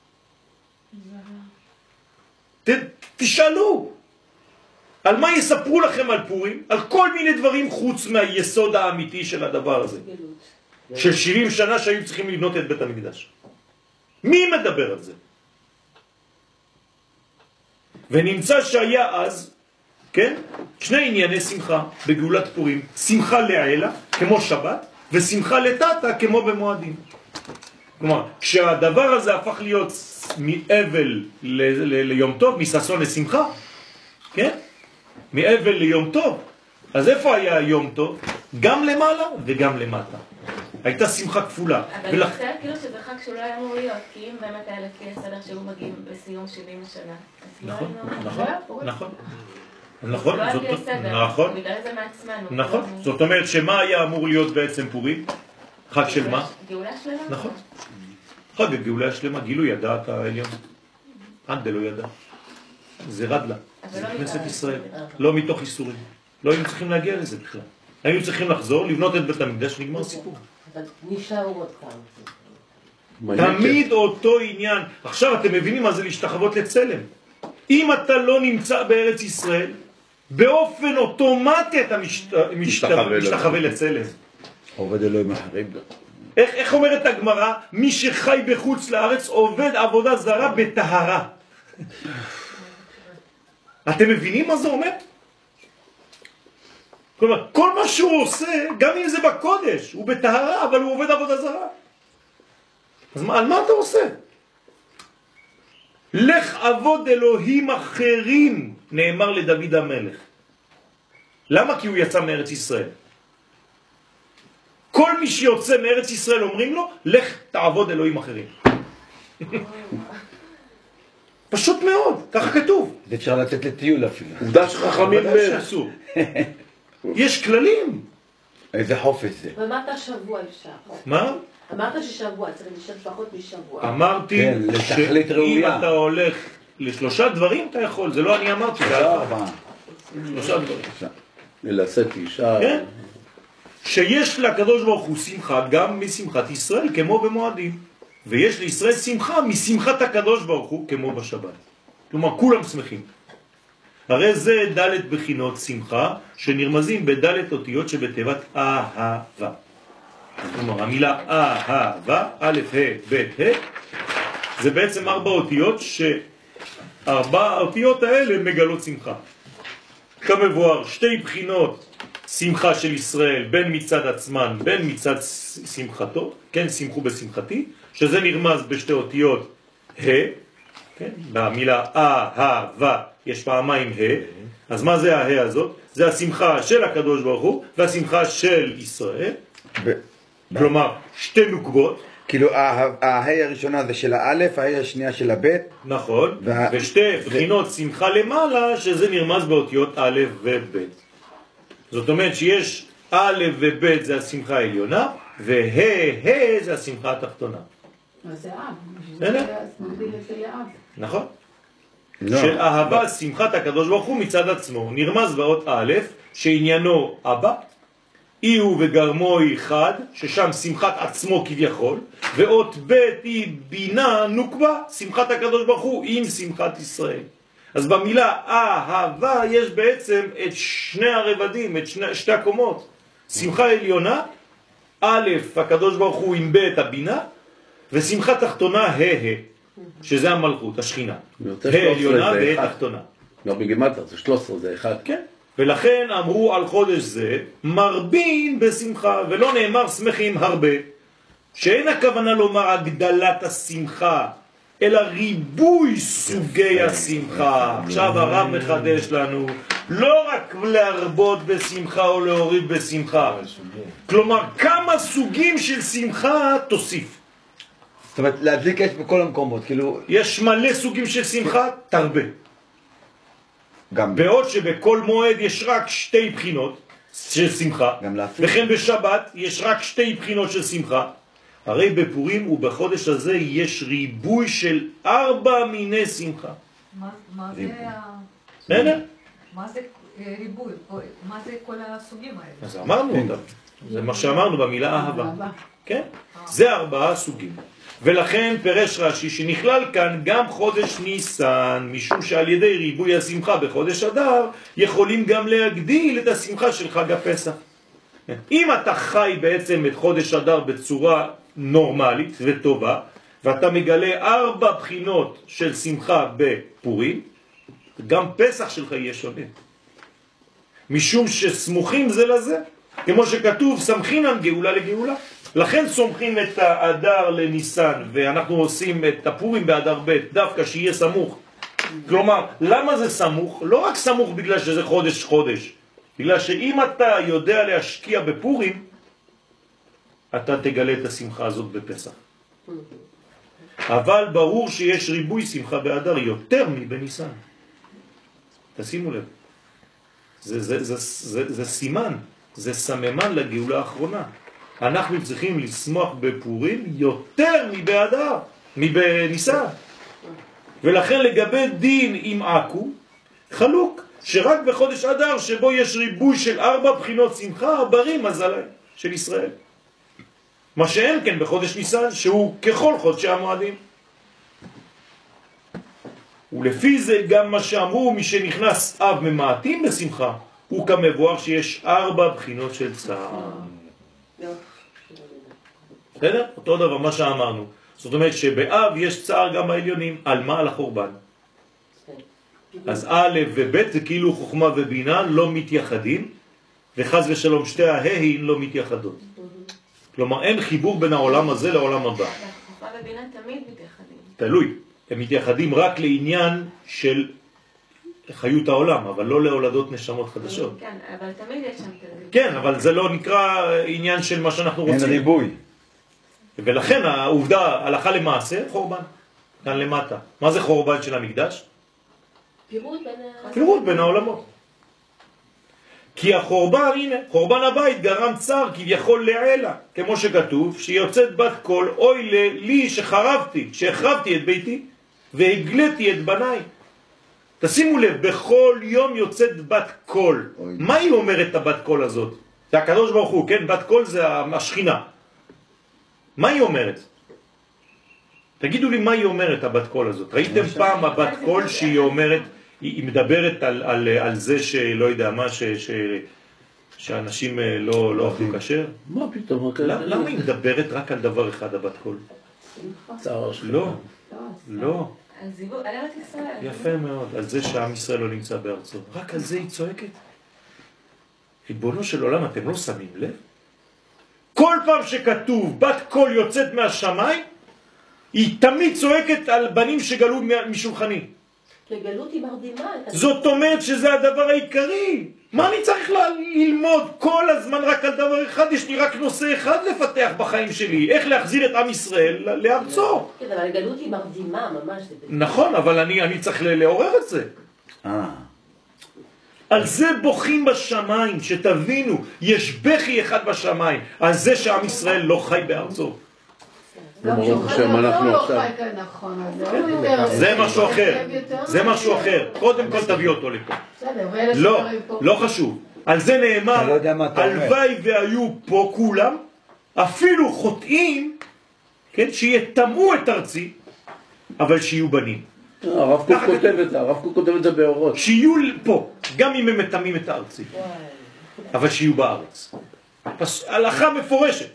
ת, תשאלו, על מה יספרו לכם על פורים? על כל מיני דברים חוץ מהיסוד האמיתי של הדבר הזה. של שבעים שנה שהיו צריכים לבנות את בית המקדש. מי מדבר על זה? ונמצא שהיה אז, כן? שני ענייני שמחה בגאולת פורים. שמחה לעילה, כמו שבת, ושמחה לטאטה, כמו במועדים. כלומר, כשהדבר הזה הפך להיות מאבל ליום טוב, מססון לשמחה, כן? מאבל ליום טוב. אז איפה היה יום טוב? גם למעלה וגם למטה. הייתה שמחה כפולה. אבל זה חסר כאילו שזה חג שהוא לא היה אמור להיות, כי אם באמת היה לפי הסדר שהיו מגיעים בסיום שבעים שנה, אז לא היינו... נכון, נכון. לא היה לפי הסדר, נכון. בגלל זה מעצמנו. נכון. זאת אומרת שמה היה אמור להיות בעצם פורים? חג של מה? גאולה שלמה. נכון. חג הגאולה שלמה, גילוי הדעת העליון. עד דלא ידע. זה רדלה. זה כנסת ישראל. לא מתוך איסורים. לא היינו צריכים להגיע לזה בכלל. היינו צריכים לחזור, לבנות את בית המקדש, נגמר סיפור. אבל נשאר עוד פעם. תמיד אותו עניין. עכשיו אתם מבינים מה זה להשתחוות לצלם. אם אתה לא נמצא בארץ ישראל, באופן אוטומטי אתה משתחווה לצלם. עובד אלוהים אחרים. איך, איך אומרת הגמרא? מי שחי בחוץ לארץ עובד עבודה זרה בטהרה. אתם מבינים מה זה אומר? כלומר, כל מה שהוא עושה, גם אם זה בקודש, הוא בטהרה, אבל הוא עובד עבודה זרה. אז מה, על מה אתה עושה? לך עבוד אלוהים אחרים, נאמר לדוד המלך. למה? כי הוא יצא מארץ ישראל. כל מי שיוצא מארץ ישראל אומרים לו, לך תעבוד אלוהים אחרים. פשוט מאוד, ככה כתוב. זה אפשר לצאת לטיול אפילו. עובדה שחכמים בין. יש כללים. איזה חופש זה. ומה אתה שבוע אפשר? מה? אמרת ששבוע, צריך לשאול פחות משבוע. אמרתי שאם אתה הולך לשלושה דברים אתה יכול, זה לא אני אמרתי, זה ארבעה. שלושה דברים. לשאת אישה. כן. שיש לקדוש ברוך הוא שמחה גם משמחת ישראל כמו במועדים. ויש לישראל שמחה משמחת הקדוש ברוך הוא כמו בשבת. כלומר כולם שמחים. הרי זה ד' בחינות שמחה שנרמזים בד' אותיות שבתיבת אהבה. כלומר המילה אהבה, א' ה' ב' ה', זה בעצם ארבע אותיות שארבע האותיות האלה מגלות שמחה. כמבואר שתי בחינות שמחה של ישראל בין מצד עצמן בין מצד שמחתו, כן, שמחו בשמחתי, שזה נרמז בשתי אותיות ה', כן, במילה אהבה יש פעמיים ה', אז מה זה הה הזאת? זה השמחה של הקדוש ברוך הוא והשמחה של ישראל, כלומר שתי נוקבות. כאילו ההי הראשונה זה של האלף, ההי השנייה של הבית. נכון, ושתי בחינות שמחה למעלה שזה נרמז באותיות א' וב'. זאת אומרת שיש א' וב' זה השמחה העליונה, וה' זה השמחה התחתונה. אז זה אב, בסדר? מגדיל את זה לאב. נכון. של אהבה, שמחת הקדוש ברוך הוא מצד עצמו. נרמז באות א', שעניינו אבא, אי הוא וגרמו היא חד, ששם שמחת עצמו כביכול, ואות ב' היא בינה נוקבה, שמחת הקדוש ברוך הוא עם שמחת ישראל. אז במילה אהבה יש בעצם את שני הרבדים, את שני, שתי הקומות. שמחה עליונה, א', הקדוש ברוך הוא עם ב' הבינה, ושמחה תחתונה ה', שזה המלכות, השכינה. ה' עליונה וה' תחתונה. לא בגימטריה, זה שלוש עשרה, זה אחד. כן. ולכן אמרו על חודש זה, מרבין בשמחה, ולא נאמר שמחים הרבה, שאין הכוונה לומר הגדלת השמחה, אלא ריבוי סוגי השמחה. עכשיו הרב מחדש לנו, לא רק להרבות בשמחה או להוריד בשמחה, כלומר כמה סוגים של שמחה תוסיף. זאת אומרת, להדליק אש בכל המקומות, כאילו... יש מלא סוגים של שמחה, תרבה. גם בעוד שבכל מועד יש רק שתי בחינות של שמחה, וכן בשבת יש רק שתי בחינות של שמחה, הרי בפורים ובחודש הזה יש ריבוי של ארבע מיני שמחה. מה זה בסדר? מה זה ריבוי? מה זה כל הסוגים האלה? אז אמרנו אותם, זה מה שאמרנו במילה אהבה. כן? זה ארבעה סוגים. ולכן פרש רש"י שנכלל כאן גם חודש ניסן, משום שעל ידי ריבוי השמחה בחודש אדר יכולים גם להגדיל את השמחה של חג הפסח. אם אתה חי בעצם את חודש אדר בצורה נורמלית וטובה, ואתה מגלה ארבע בחינות של שמחה בפורים, גם פסח שלך יהיה שונה. משום שסמוכים זה לזה, כמו שכתוב, סמכינן גאולה לגאולה. לכן סומכים את האדר לניסן, ואנחנו עושים את הפורים באדר ב' דווקא שיהיה סמוך. כלומר, למה זה סמוך? לא רק סמוך בגלל שזה חודש חודש, בגלל שאם אתה יודע להשקיע בפורים, אתה תגלה את השמחה הזאת בפסח. אבל ברור שיש ריבוי שמחה באדר יותר מבניסן. תשימו לב. זה, זה, זה, זה, זה סימן, זה סממן לגאולה האחרונה. אנחנו צריכים לשמוח בפורים יותר מבאדר, מבניסן. ולכן לגבי דין עם עכו, חלוק, שרק בחודש אדר שבו יש ריבוי של ארבע בחינות שמחה, ברי מזל של ישראל. מה שאין כן בחודש ניסן, שהוא ככל חודשי המועדים. ולפי זה גם מה שאמרו, מי שנכנס אב ממעטים בשמחה, הוא כמבואר שיש ארבע בחינות של צער. בסדר? אותו דבר מה שאמרנו. זאת אומרת שבאב יש צער גם העליונים. על מה? על החורבן. אז א' וב' זה כאילו חוכמה ובינה לא מתייחדים, וחז ושלום שתי ההין לא מתייחדות. כלומר אין חיבור בין העולם הזה לעולם הבא. חוכמה ובינה תמיד מתייחדים. תלוי. הם מתייחדים רק לעניין של חיות העולם, אבל לא להולדות נשמות חדשות. כן, אבל תמיד יש שם כזה. כן, אבל זה לא נקרא עניין של מה שאנחנו רוצים. אין ריבוי. ולכן העובדה, הלכה למעשה, חורבן. כאן למטה. מה זה חורבן של המקדש? פירוט בין... פירוט בין העולמות. כי החורבן, הנה, חורבן הבית גרם צער כביכול לעלה, כמו שכתוב, שיוצאת בת קול, אוי לי שחרבתי, שהחרבתי את ביתי, והגלתי את בניי. תשימו לב, בכל יום יוצאת בת קול. מה היא אומרת הבת קול הזאת? זה הקדוש ברוך הוא, כן? בת קול זה השכינה. מה היא אומרת? תגידו לי מה היא אומרת הבת קול הזאת. ראיתם פעם הבת קול שהיא אומרת, היא מדברת על, על, על זה שלא יודע מה, ש, ש, שאנשים לא, לא אכלו כשר? מה פתאום? למה היא מדברת רק על דבר אחד הבת קול? צער שלך. לא, לא. על זיווג, על ארץ ישראל. יפה מאוד, על זה שעם ישראל לא נמצא בארצו. רק על זה היא צועקת. ריבונו של עולם, אתם לא שמים לב? כל פעם שכתוב בת קול יוצאת מהשמיים, היא תמיד צועקת על בנים שגלו משולחני. לגלות היא מרדימה. זאת אומרת שזה הדבר העיקרי. מה אני צריך ללמוד כל הזמן רק על דבר אחד? יש לי רק נושא אחד לפתח בחיים שלי. איך להחזיר את עם ישראל לארצו. כן, אבל הגלות היא מרדימה ממש. נכון, אבל אני, אני צריך לעורר את זה. אה. על זה בוכים בשמיים, שתבינו, יש בכי אחד בשמיים, על זה שעם ישראל לא חי בארצו. זה משהו אחר, זה משהו אחר, קודם כל תביא אותו לפה. לא, לא חשוב. על זה נאמר, הלוואי והיו פה כולם, אפילו חוטאים, כן, שיתאמו את ארצי, אבל שיהיו בנים. הרב קוק כותב את זה, הרב קוק כותב את זה באורות. שיהיו פה, גם אם הם מתאמים את הארצי, אבל שיהיו בארץ. הלכה מפורשת.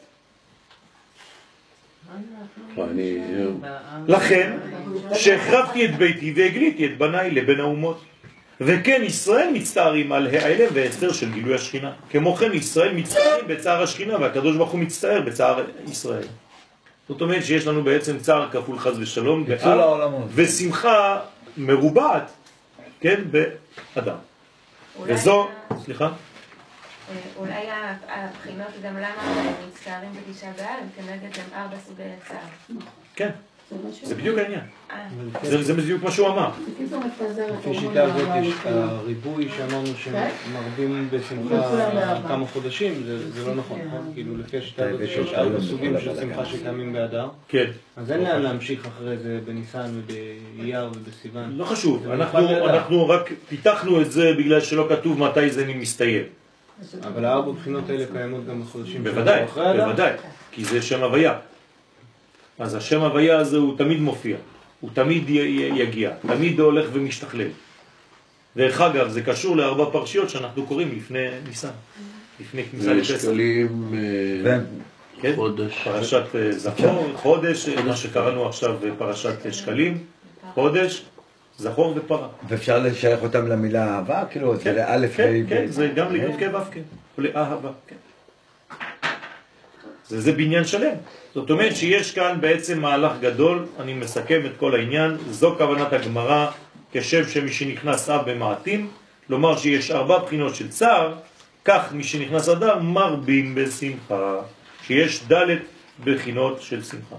לכן, שהחרבתי את ביתי והגליתי את בניי לבין האומות. וכן, ישראל מצטערים על העלם והסתר של גילוי השכינה. כמו כן, ישראל מצטערים בצער השכינה, והקדוש ברוך הוא מצטער בצער ישראל. זאת אומרת שיש לנו בעצם צער כפול חס ושלום, ושמחה מרובעת, כן, באדם. וזו, סליחה? אולי הבחינות גם למה מצטערים בתשעה באב, כנגד הם ארבע סוגי צער. כן, זה בדיוק העניין. זה בדיוק מה שהוא אמר. לפי שיטה הזאת יש הריבוי שאמרנו שמרבים בשמחה כמה חודשים, זה לא נכון, כאילו לפי השיטה הזאת יש ארבע סוגים של שמחה שקיימים באדר. כן. אז אין לאן להמשיך אחרי זה בניסן ובאייר ובסיוון. לא חשוב, אנחנו רק פיתחנו את זה בגלל שלא כתוב מתי זה מסתיים. אבל הארבע בחינות האלה קיימות גם בחודשים בוודאי, בוודאי, כי זה שם הוויה. אז השם הוויה הזה הוא תמיד מופיע, הוא תמיד יגיע, תמיד הולך ומשתכלל. דרך אגב, זה קשור לארבע פרשיות שאנחנו קוראים לפני ניסן, לפני כניסה לפסח. שקלים, חודש. פרשת זכור, חודש, מה שקראנו עכשיו פרשת שקלים, חודש, זכור ופרה. ואפשר לשייך אותם למילה אהבה? כאילו, זה לאלף... כן, כן, זה גם ליגוד כבב, כן, או לאהבה, כן. זה בניין שלם. זאת אומרת שיש כאן בעצם מהלך גדול, אני מסכם את כל העניין, זו כוונת הגמרא, כשם שמי שנכנס אב במעטים, לומר שיש ארבע בחינות של צער, כך מי שנכנס אדר מרבים בשמחה, שיש דלת בחינות של שמחה.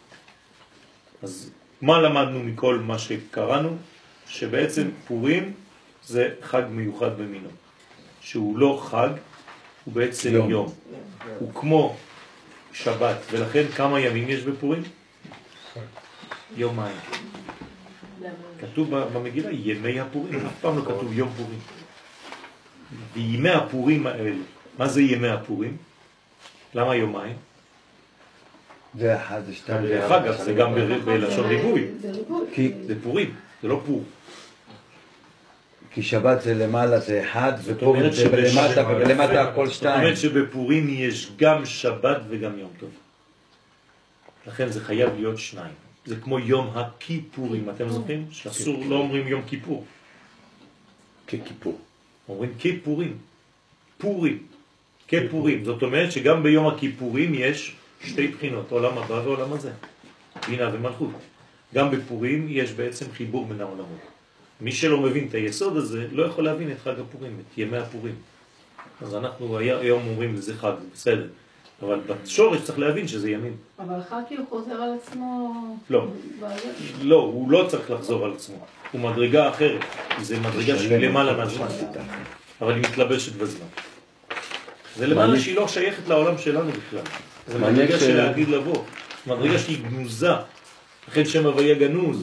אז מה למדנו מכל מה שקראנו? שבעצם פורים זה חג מיוחד במינו, שהוא לא חג, הוא בעצם יום, יום. הוא כמו שבת, ולכן כמה ימים יש בפורים? יומיים. כתוב במגילה ימי הפורים, אף פעם לא כתוב יום פורים. וימי הפורים האלה, מה זה ימי הפורים? למה יומיים? זה אחד, זה שתיים. דרך אגב, זה גם בלשון ריבוי. זה פורים, זה לא פור. כי שבת זה למעלה זה אחד, ופורים זה למטה, ולמטה הכל שתיים. זאת אומרת שבפורים יש גם שבת וגם יום טוב. לכן זה חייב להיות שניים. זה כמו יום הכיפורים, אתם זוכרים? שאסור, לא אומרים יום כיפור. ככיפור. אומרים כיפורים. פורים. כפורים. זאת אומרת שגם ביום הכיפורים יש שתי בחינות, עולם הבא ועולם הזה. בינה ומלכות. גם בפורים יש בעצם חיבור בין העולמות. מי שלא מבין את היסוד הזה, לא יכול להבין את חג הפורים, את ימי הפורים. אז אנחנו היום אומרים לזה חג, בסדר. אבל בשורש צריך להבין שזה ימים. אבל החג כאילו חוזר על עצמו... לא. לא, הוא לא צריך לחזור על עצמו. הוא מדרגה אחרת. זה מדרגה שהיא למעלה מהזמן. אבל היא מתלבשת בזמן. זה למעלה שהיא לא שייכת לעולם שלנו בכלל. זה מדרגה של העתיד לבוא. מדרגה שהיא גנוזה. לכן שם הוויה גנוז.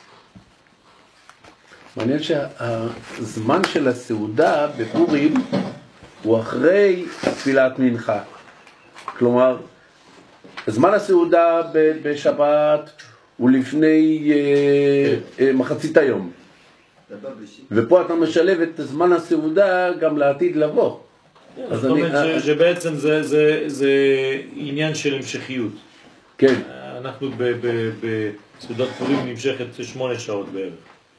מעניין שהזמן של הסעודה בפורים הוא אחרי תפילת מנחה. כלומר, זמן הסעודה בשבת הוא לפני מחצית היום. ופה אתה משלב את זמן הסעודה גם לעתיד לבוא. זאת אומרת שבעצם זה עניין של המשכיות. כן. אנחנו בסעודת פורים נמשכת שמונה שעות בערך.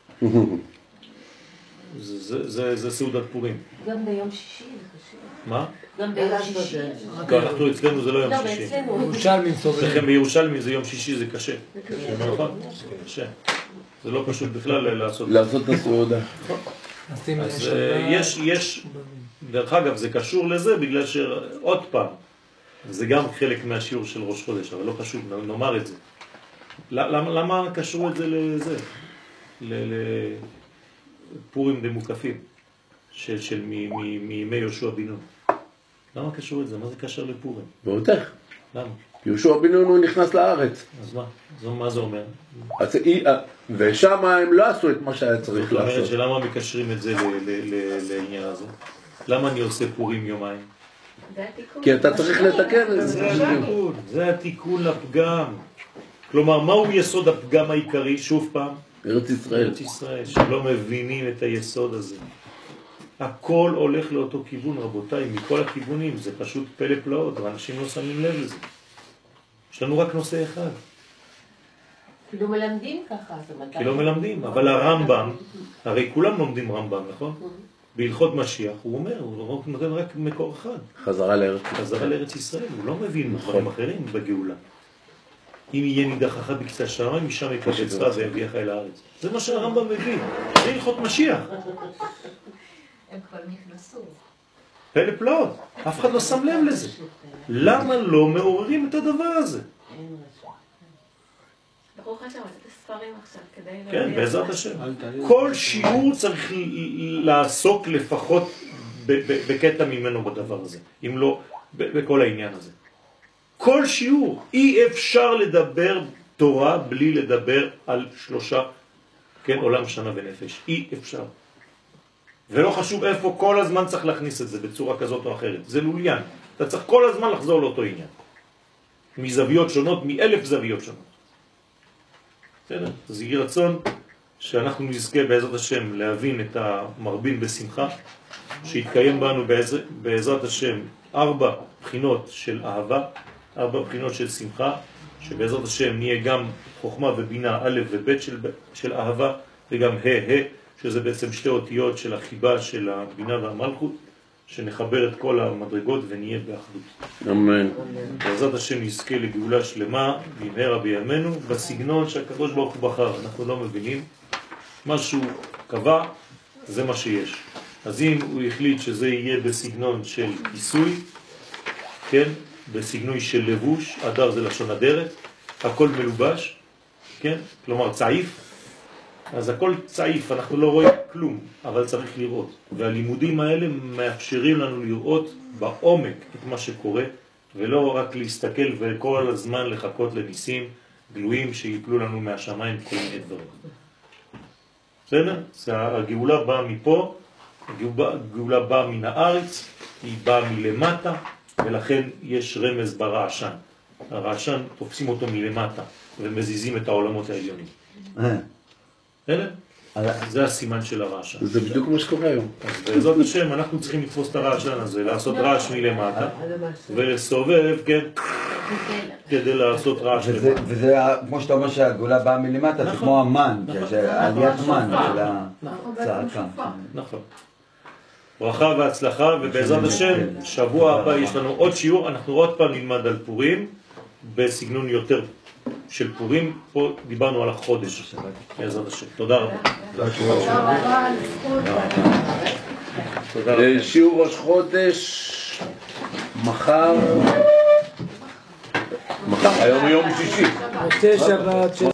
זה סעודת פורים. גם ביום שישי זה קשה. מה? גם ביום שישי. אנחנו אצלנו זה לא יום שישי. ירושלמים סובלים. אצלכם בירושלמי זה יום שישי, זה קשה. נכון? קשה. זה לא פשוט בכלל לעשות. לעשות את הסעודה. אז יש, יש, דרך אגב זה קשור לזה בגלל שעוד פעם, זה גם חלק מהשיעור של ראש חודש, אבל לא חשוב, נאמר את זה. למה קשרו את זה לזה? לפורים דמוקפים, של, של מ, מ, מימי יהושע בן נון. למה קשור את זה? מה זה קשר לפורים? ועוד איך? למה? יהושע בן נון הוא נכנס לארץ. אז מה? זו, מה זה אומר? אז, ושם הם לא עשו את מה שהיה צריך זאת לעשות. אומרת שלמה מקשרים את זה ל, ל, ל, לעניין הזה? למה אני עושה פורים יומיים? כי אתה צריך לתקן את זה. זה התיקון, זה התיקון לפגם. כלומר, מהו יסוד הפגם העיקרי? שוב פעם, ארץ ישראל. ארץ ישראל, שלא מבינים את היסוד הזה. הכל הולך לאותו כיוון, רבותיי, מכל הכיוונים, זה פשוט פלא פלאות, ואנשים לא שמים לב לזה. יש לנו רק נושא אחד. כי לא מלמדים ככה. כי לא מלמדים, אבל הרמב"ם, הרי כולם לומדים רמב"ם, נכון? בהלכות משיח, הוא אומר, הוא נותן רק מקור אחד. חזרה לארץ חזרה לארץ ישראל, הוא לא מבין דברים אחרים בגאולה. אם יהיה נידחך בקצה השמיים, משם יקבצך ויביאך אל הארץ. זה מה שהרמב"ם מבין, זה הלכות משיח. הם כבר נכנסו. פלא פלאות, אף אחד לא שם לב לזה. למה לא מעוררים את הדבר הזה? ברוך השם, את הספרים עכשיו כדי... כן, בעזרת השם. כל שיעור צריך לעסוק לפחות בקטע ממנו בדבר הזה, אם לא בכל העניין הזה. כל שיעור, אי אפשר לדבר תורה בלי לדבר על שלושה, כן, עולם שנה ונפש. אי אפשר. ולא חשוב איפה, כל הזמן צריך להכניס את זה בצורה כזאת או אחרת. זה לוליין. אתה צריך כל הזמן לחזור לאותו עניין. מזוויות שונות, מאלף זוויות שונות. בסדר? אז יהי רצון שאנחנו נזכה בעזרת השם להבין את המרבים בשמחה, שיתקיים בנו בעזר, בעזרת השם ארבע בחינות של אהבה, ארבע בחינות של שמחה, שבעזרת השם נהיה גם חוכמה ובינה א' וב' של, של אהבה, וגם ה' ה', שזה בעצם שתי אותיות של החיבה של הבינה והמלכות, שנחבר את כל המדרגות ונהיה באחדות. אמן. בעזרת השם נזכה לגאולה שלמה במהרה בימינו, בסגנון שהקדוש ברוך הוא בחר. אנחנו לא מבינים, משהו קבע, זה מה שיש. אז אם הוא החליט שזה יהיה בסגנון של כיסוי, כן, בסגנון של לבוש, אדר זה לשון אדרת, הכל מלובש, כן, כלומר צעיף, אז הכל צעיף, אנחנו לא רואים כלום, אבל צריך לראות. והלימודים האלה מאפשרים לנו לראות בעומק את מה שקורה, ולא רק להסתכל וכל הזמן לחכות לניסים גלויים שיפלו לנו מהשמיים כל מיני דברים. בסדר? הגאולה באה מפה, הגאולה באה מן הארץ, היא באה מלמטה, ולכן יש רמז ברעשן. הרעשן תופסים אותו מלמטה ומזיזים את העולמות העליונים. בסדר? זה הסימן של הרעשן. זה בדיוק מה שקורה היום. אז בעזרת השם אנחנו צריכים לתפוס את הרעשן הזה, לעשות רעש מלמטה, ולסובב, כן, כדי לעשות רעש למטה. וזה כמו שאתה אומר שהגאולה באה מלמטה, זה כמו המן, עליית מן של הצעקה. נכון. ברכה והצלחה, ובעזרת השם, שבוע הבא יש לנו עוד שיעור, אנחנו עוד פעם נלמד על פורים, בסגנון יותר של פורים, פה דיברנו על החודש, בעזרת השם. תודה רבה. תודה רבה. שיעור ראש חודש, מחר, מחר, היום יום שישי. מוצאי שבת.